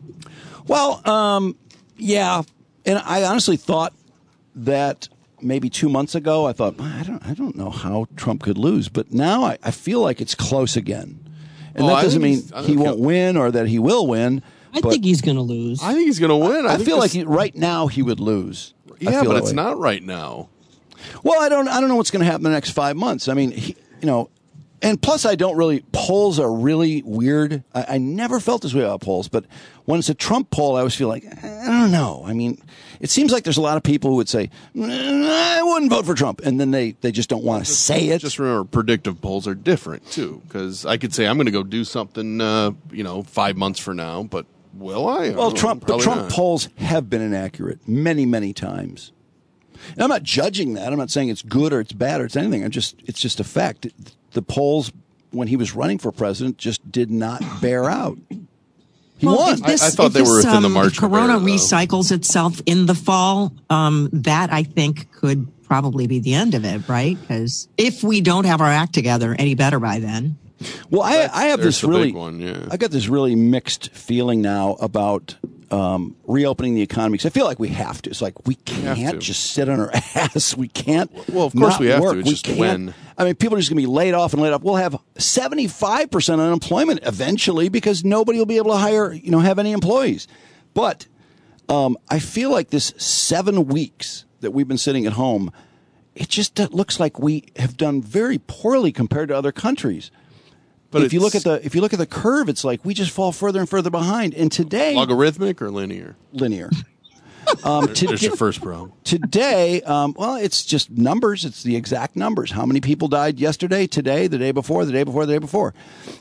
Well, yeah. And I honestly thought that maybe 2 months ago, I thought, I don't know how Trump could lose. But now I feel like it's close again. And that doesn't mean he won't win or that he will win. I think he's going to lose. I think he's going to win. I feel like right now he would lose. Yeah, but it's not right now. Well, I don't know what's going to happen in the next 5 months. I mean, and plus, polls are really weird. I never felt this way about polls, but when it's a Trump poll, I always feel like, I don't know. I mean, it seems like there's a lot of people who would say, I wouldn't vote for Trump. And then they just don't want to say it. Just remember, predictive polls are different, too. Because I could say I'm going to go do something, 5 months from now, but will I? Well, Trump not. polls have been inaccurate many, many times. And I'm not judging that. I'm not saying it's good or it's bad or it's anything. It's just a fact. The polls when he was running for president just did not bear out. He won. I thought they were within the margin of error. Corona recycles itself in the fall. That I think could probably be the end of it, right? Because if we don't have our act together any better by then. Well, I have this really, I got this really mixed feeling now about reopening the economy because I feel like we have to. It's like we can't just sit on our ass. We can't. Well, of course not we have work. to. It's just when. I mean, people are just going to be laid off and laid off. We'll have 75% unemployment eventually because nobody will be able to hire, have any employees. But I feel like this 7 weeks that we've been sitting at home, it just looks like we have done very poorly compared to other countries. But if you look at the curve, it's like we just fall further and further behind. And today, logarithmic or linear? Linear. There's your first problem. Today, it's just numbers. It's the exact numbers. How many people died yesterday, today, the day before, the day before, the day before?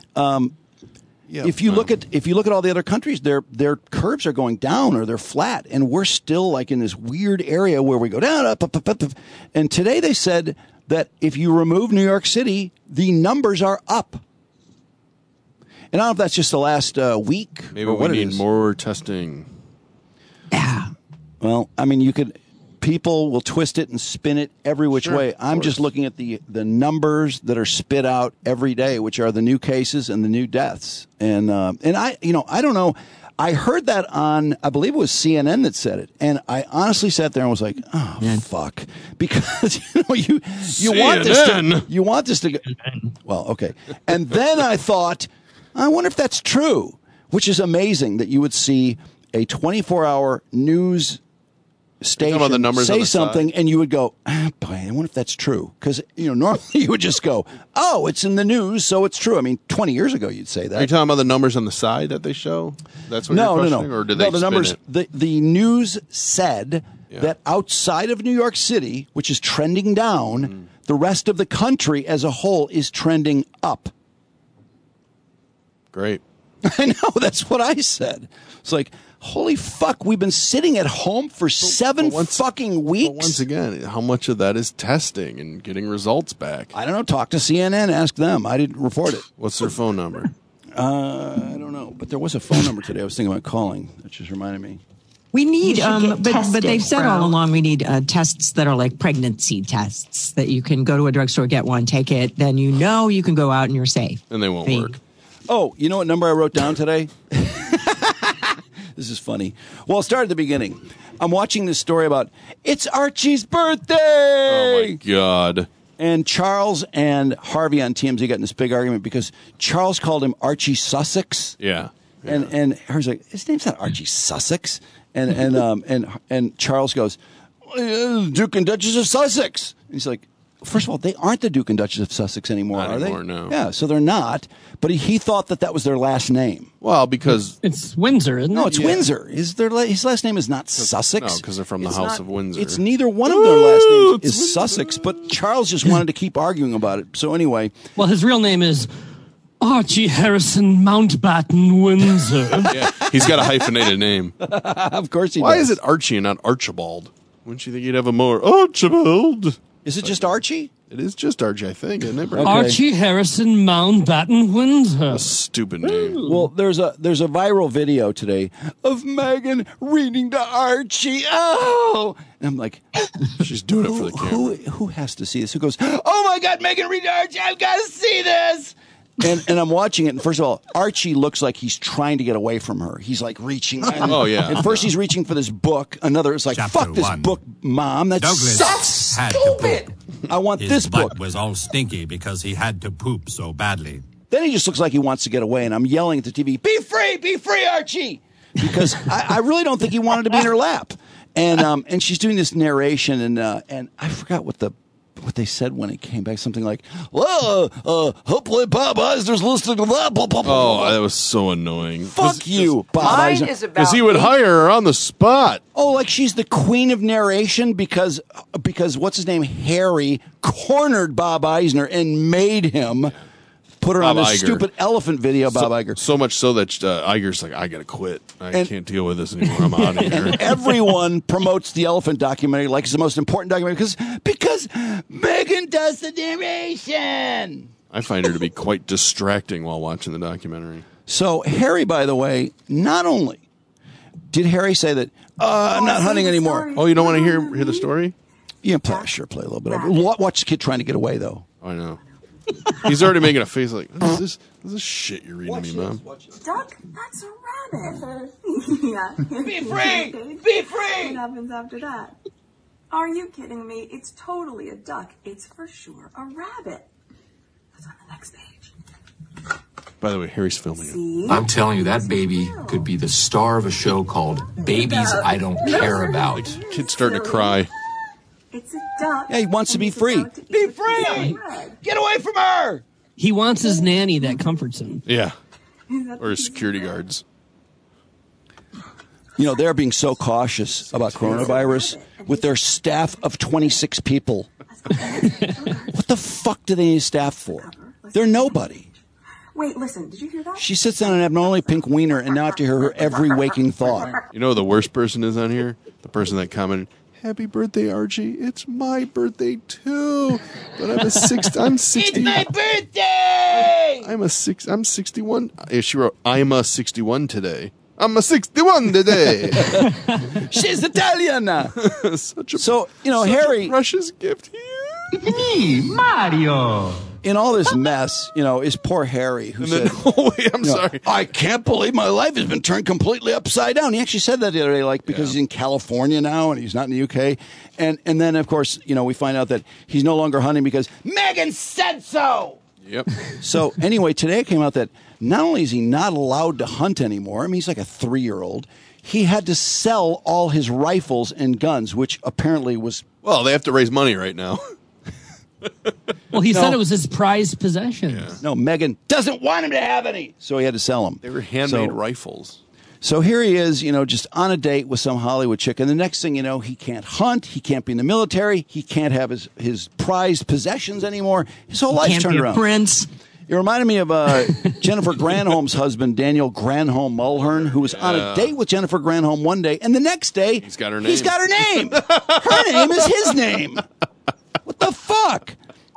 If you look at all the other countries, their curves are going down or they're flat, and we're still like in this weird area where we go down, up. And today they said that if you remove New York City, the numbers are up. And I don't know if that's just the last week. Maybe or what we it need is. more testing. Yeah. Well, I mean, people will twist it and spin it every which way. I'm just looking at the numbers that are spit out every day, which are the new cases and the new deaths. And I don't know. I heard that on, I believe it was CNN that said it. And I honestly sat there and was like, oh, fuck. Because, you want this to go. Well, okay. And then I thought, I wonder if that's true, which is amazing that you would see a 24-hour news station about the numbers say on the something side. And you would go, boy, I wonder if that's true. Because, normally you would just go, oh, it's in the news, so it's true. I mean, 20 years ago you'd say that. Are you talking about the numbers on the side that they show? That's what you're questioning? Or did they the spin numbers. it? The news said that outside of New York City, which is trending down, the rest of the country as a whole is trending up. Great. I know. That's what I said. It's like, holy fuck, we've been sitting at home for 7 fucking weeks. But once again, how much of that is testing and getting results back? I don't know. Talk to CNN. Ask them. I didn't report it. What's their phone number? I don't know. But there was a phone number today I was thinking about calling. That just reminded me. We need, but they've said bro. all along we need tests that are like pregnancy tests that you can go to a drugstore, get one, take it, then you can go out and you're safe. And they won't work. Oh, you know what number I wrote down today? This is funny. Well, I'll start at the beginning. I'm watching this story about, it's Archie's birthday! Oh, my God. And Charles and Harvey on TMZ got in this big argument because Charles called him Archie Sussex. Yeah. And Harvey's like, his name's not Archie Sussex. And Charles goes, Duke and Duchess of Sussex. And he's like, first of all, they aren't the Duke and Duchess of Sussex anymore, Not are anymore, they? no. Yeah, so they're not. But he thought that was their last name. Well, because it's Windsor, isn't it? No, it's Windsor. His last name is not Sussex. No, because they're from the House of Windsor. It's neither one of their last names is Sussex, but Charles just wanted to keep arguing about it. So anyway. Well, his real name is Archie Harrison Mountbatten Windsor. Yeah, he's got a hyphenated name. Of course he does. Why is it Archie and not Archibald? Wouldn't you think you'd have a more Archibald? Is it just Archie? It is just Archie, I think, isn't it? Okay. Archie Harrison Mountbatten Windsor. A stupid name. Well, there's a viral video today of Megan reading to Archie. Oh, and I'm like, she's doing it for the camera. Who has to see this? Who goes, oh my God, Megan reading to Archie? I've got to see this. And I'm watching it, and first of all, Archie looks like he's trying to get away from her. He's like reaching. Oh, yeah. And first he's reaching for this book. Another is like, Chapter fuck this 1. book, Mom. That's Douglas had to stupid. poop. I want His this butt book. was all stinky because he had to poop so badly. Then he just looks like he wants to get away, and I'm yelling at the TV, be free, Archie! Because I really don't think he wanted to be in her lap. And she's doing this narration, and I forgot what the what they said when it came back, something like, well, hopefully Bob Eisner's listening to that. Blah, blah, blah. Oh, that was so annoying. Fuck you, Bob Eisner. Because he would hire her on the spot. Oh, like she's the queen of narration because what's his name? Harry cornered Bob Eisner and made him put her Bob on this Iger. stupid elephant video, Bob Iger. So much so that Iger's like, I got to quit. I can't deal with this anymore. I'm out of here. And everyone promotes the elephant documentary like it's the most important documentary because Megan does the narration. I find her to be quite distracting while watching the documentary. So Harry, by the way, not only did Harry say that I'm not hunting anymore. Oh, you don't want to hear the story? Yeah, play a little bit of it. Watch the kid trying to get away, though. I know. He's already making a face like, this shit you're reading me, Mom. Duck? That's a rabbit. Yeah. Be free! Be free! What happens after that? Are you kidding me? It's totally a duck. It's for sure a rabbit. What's on the next page? By the way, Harry's filming it. I'm telling you, that baby could be the star of a show called Babies I Don't Care About. Kid's starting to cry. It's a duck. Yeah, he wants to be free. Be free! Get away from her! He wants his nanny that comforts him. Yeah. Or his security guards. You know, they're being so cautious about coronavirus with their staff of 26 people. What the fuck do they need staff for? They're nobody. Wait, listen, did you hear that? She sits down and have an only pink wiener and now have to hear her every waking thought. You know who the worst person is on here? The person that commented, "Happy birthday, Archie. It's my birthday too. But I'm 60. It's my birthday! I'm 61. She wrote, I'm a 61 today. I'm a 61 today. She's Italian. So, Harry. A precious gift here. It's me, Mario. In all this mess, is poor Harry who said, I'm sorry. I can't believe my life has been turned completely upside down. He actually said that the other day, because he's in California now and he's not in the UK. And then, of course, we find out that he's no longer hunting because Megan said so! Yep. So anyway, today it came out that not only is he not allowed to hunt anymore, he's like a 3-year-old, he had to sell all his rifles and guns, which apparently was... Well, they have to raise money right now. Well, he said it was his prized possession. Yeah. No, Megan doesn't want him to have any, so he had to sell them. They were handmade rifles. So here he is, just on a date with some Hollywood chick, and the next thing you know, he can't hunt, he can't be in the military, he can't have his prized possessions anymore. His whole life's turned around. Prince. It reminded me of Jennifer Granholm's husband, Daniel Granholm Mulhern, who was on a date with Jennifer Granholm one day, and the next day, he's got her name. He's got her name. Her name is his name. What the fuck?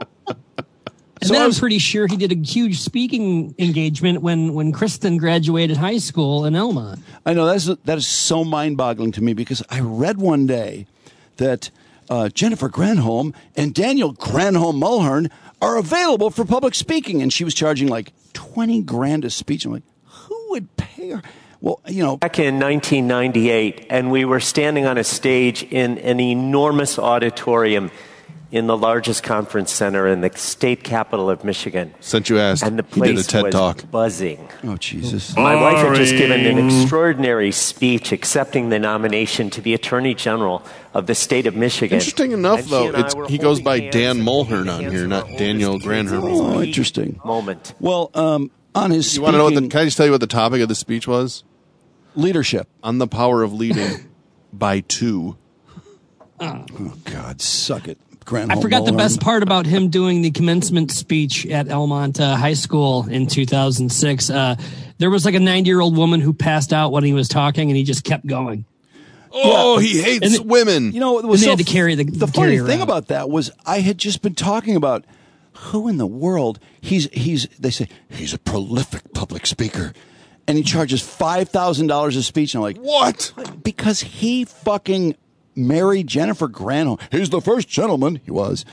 And then I'm pretty sure he did a huge speaking engagement when Kristen graduated high school in Elmont. I know that is so mind-boggling to me because I read one day that Jennifer Granholm and Daniel Granholm Mulhern are available for public speaking, and she was charging like $20,000 a speech. I'm like, who would pay her? Well, back in 1998, and we were standing on a stage in an enormous auditorium in the largest conference center in the state capital of Michigan. Since you asked, and the he did a place TED was Talk. Buzzing. Oh, Jesus. My wife had just given an extraordinary speech accepting the nomination to be Attorney General of the state of Michigan. Interesting enough, though, he goes by Dan Mulhern on here, not Daniel Granholm. Oh, interesting. Moment. Well, on his You want to know can I just tell you what the topic of the speech was? Leadership. On the power of leading by 2. Oh, God, suck it. I forgot the best part about him doing the commencement speech at Elmont High School in 2006. There was like a 90-year-old woman who passed out when he was talking, and he just kept going. Oh, he hates women. It was they had to carry the funny thing about that was I had just been talking about who in the world they say he's a prolific public speaker, and he charges $5,000 a speech. And I'm like, what? Because he fucking married Jennifer Granholm. He's the first gentleman. He was.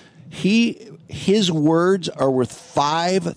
His words are worth $5,000.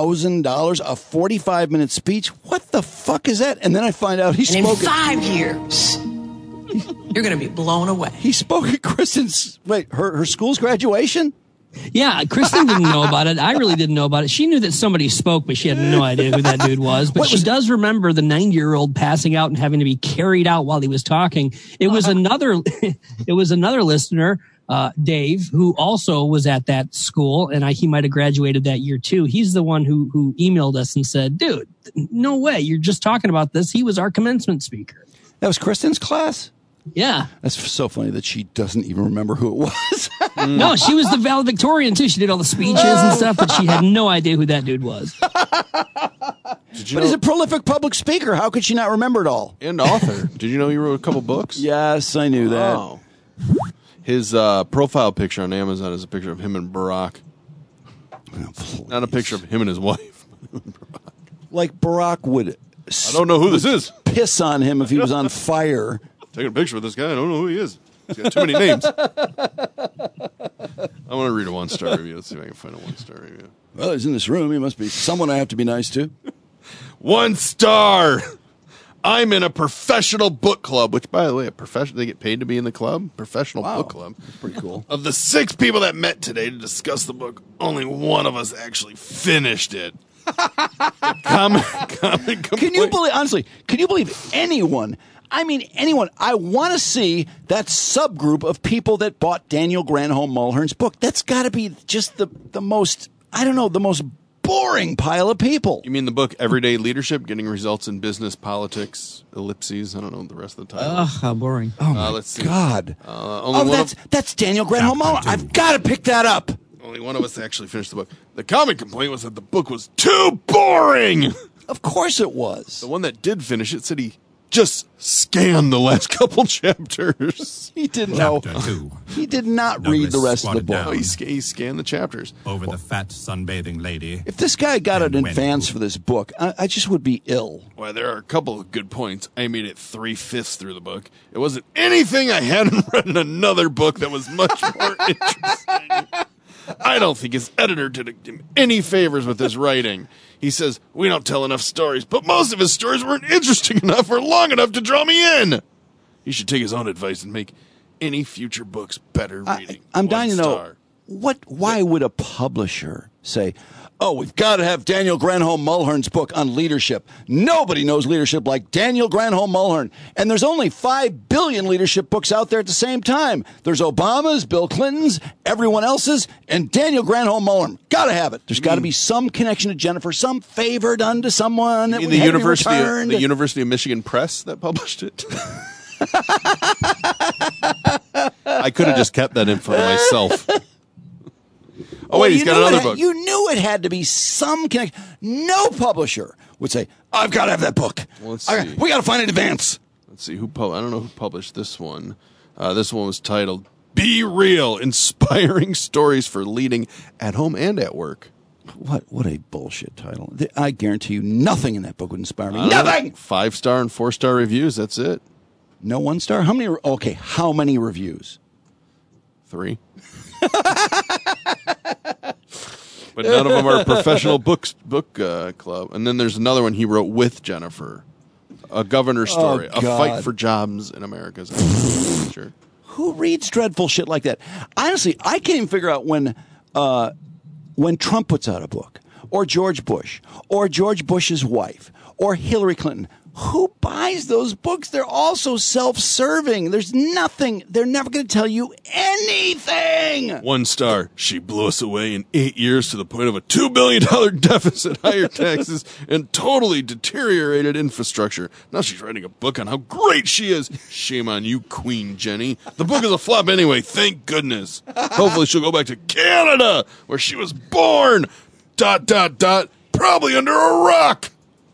A 45-minute speech. What the fuck is that? And then I find out he spoke. In 5 years, you're going to be blown away. He spoke at Kristen's her school's graduation. Yeah, Kristen didn't know about it. I really didn't know about it. She knew that somebody spoke, but she had no idea who that dude was. But she does remember the 90-year-old passing out and having to be carried out while he was talking. It was another listener Dave, who also was at that school, and he might have graduated that year too. He's the one who emailed us and said, dude, no way. You're just talking about this. He was our commencement speaker. That was Kristen's class? Yeah. That's so funny that she doesn't even remember who it was. No, she was the valedictorian too. She did all the speeches and stuff, but she had no idea who that dude was. But he's a prolific public speaker. How could she not remember it all? And author. Did you know he wrote a couple books? Yes, I knew that. Oh. His profile picture on Amazon is a picture of him and Barack. Oh, not a picture of him and his wife. Like Barack would... I don't know who this is. Piss on him if he was on fire. Taking a picture with this guy. I don't know who he is. He's got too many names. I want to read a 1-star review. Let's see if I can find a 1-star review. Well, he's in this room. He must be someone I have to be nice to. 1 star. I'm in a professional book club, which, by the way, they get paid to be in the club. Professional book club. That's pretty cool. Of the 6 people that met today to discuss the book, only one of us actually finished it. Comment, can you believe, honestly, can you believe anyone? I mean, anyone. I want to see that subgroup of people that bought Daniel Granholm Mulhern's book. That's got to be just the most, I don't know, the most boring pile of people. You mean the book Everyday Leadership, Getting Results in Business, Politics, Ellipses? I don't know the rest of the title. Ugh, how boring. Oh, my let's see. God. That's Daniel Granholm Mulhern. I've got to pick that up. Only one of us actually finished the book. The common complaint was that the book was too boring. Of course it was. The one that did finish it said he just scanned the last couple chapters. He didn't know. He did not read the rest of the book. Oh, he scanned the chapters. Over the fat sunbathing lady. If this guy got an advance for this book, I just would be ill. Well, there are a couple of good points. I made it 3/5 through the book. It wasn't anything I hadn't read in another book that was much more interesting. I don't think his editor did him any favors with his writing. He says, we don't tell enough stories, but most of his stories weren't interesting enough or long enough to draw me in. He should take his own advice and make any future books better reading. I'm dying to know, why would a publisher say, oh, we've got to have Daniel Granholm Mulhern's book on leadership. Nobody knows leadership like Daniel Granholm Mulhern. And there's only 5 billion leadership books out there at the same time. There's Obama's, Bill Clinton's, everyone else's, and Daniel Granholm Mulhern. Got to have it. There's got to be some connection to Jennifer, some favor done to someone. That the University of Michigan Press that published it? I could have just kept that info to myself. Oh, wait, he's got another book. You knew it had to be some connection. No publisher would say, I've got to have that book. Well, let's see. We got to find an advance. Let's see. I don't know who published this one. This one was titled, Be Real, Inspiring Stories for Leading at Home and at Work. What a bullshit title. I guarantee you nothing in that book would inspire me. Nothing! 5-star and 4-star reviews, that's it. No 1-star? How many reviews? 3. But none of them are professional book club. And then there's another one he wrote with Jennifer. A governor's story. A fight for jobs in America's future. Who reads dreadful shit like that? Honestly, I can't even figure out when Trump puts out a book, or George Bush, or George Bush's wife, or Hillary Clinton. Who buys those books? They're all so self-serving. There's nothing. They're never going to tell you anything. 1 star. She blew us away in 8 years to the point of a $2 billion deficit, higher taxes, and totally deteriorated infrastructure. Now she's writing a book on how great she is. Shame on you, Queen Jenny. The book is a flop anyway. Thank goodness. Hopefully she'll go back to Canada, where she was born. ... Probably under a rock.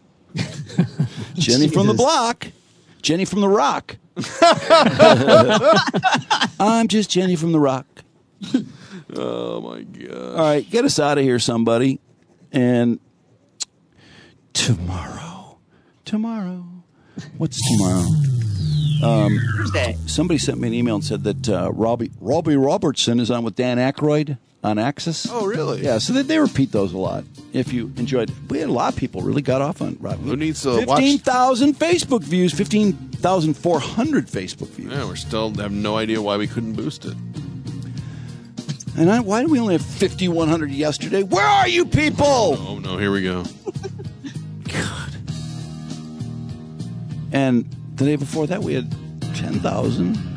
Jenny from the block. Jenny from the rock. I'm just Jenny from the rock. Oh, my God. All right, get us out of here, somebody. And tomorrow. What's tomorrow? Thursday. Somebody sent me an email and said that Robbie Robertson is on with Dan Aykroyd on Axis. Oh, really? Yeah, so they repeat those a lot. If you enjoyed, we had a lot of people really got off on Robbie. Who needs to 15,000 Facebook views, 15,400 Facebook views. Yeah, we still have no idea why we couldn't boost it. And why do we only have 5,100 yesterday? Where are you people? Oh, no, here we go. God. And the day before that, we had 10,000.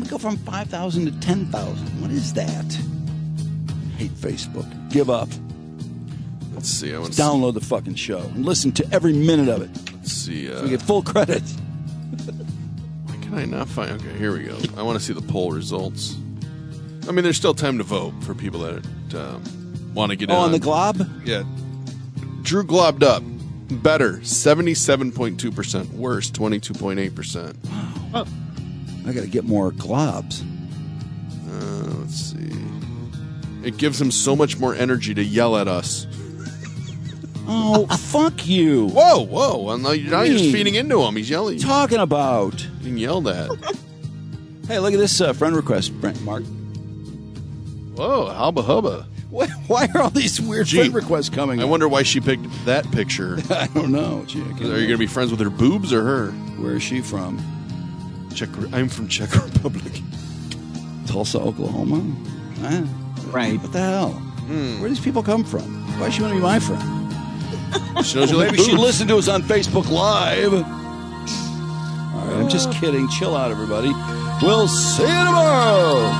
we go from 5,000 to 10,000? What is that? I hate Facebook. Give up. Let's see. I want to download the fucking show and listen to every minute of it. Let's see. So we get full credit. Why can I not find? Okay, here we go. I want to see the poll results. I mean, there's still time to vote for people that want to get in. On the glob? Yeah. Drew globbed up. Better, 77.2%. Worse, 22.8%. Wow. I got to get more globs. Let's see. It gives him so much more energy to yell at us. Oh, fuck you. Whoa. Well, now you're just feeding into him. He's yelling. Talking about? Being yelled at. Hey, look at this friend request, Mark. Whoa, hubba hubba. Why are all these weird friend requests coming? I wonder why she picked that picture. I don't know. Gee, are you going to be friends with her boobs or her? Where is she from? I'm from Czech Republic. Tulsa, Oklahoma? Right. What the hell? Where do these people come from? Why does she want to be my friend? She knows you like maybe boobs. she listened to us on Facebook Live. All right, I'm just kidding. Chill out, everybody. We'll see you tomorrow.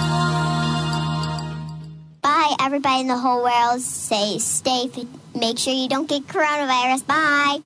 Bye, everybody in the whole world. Stay safe. Make sure you don't get coronavirus. Bye.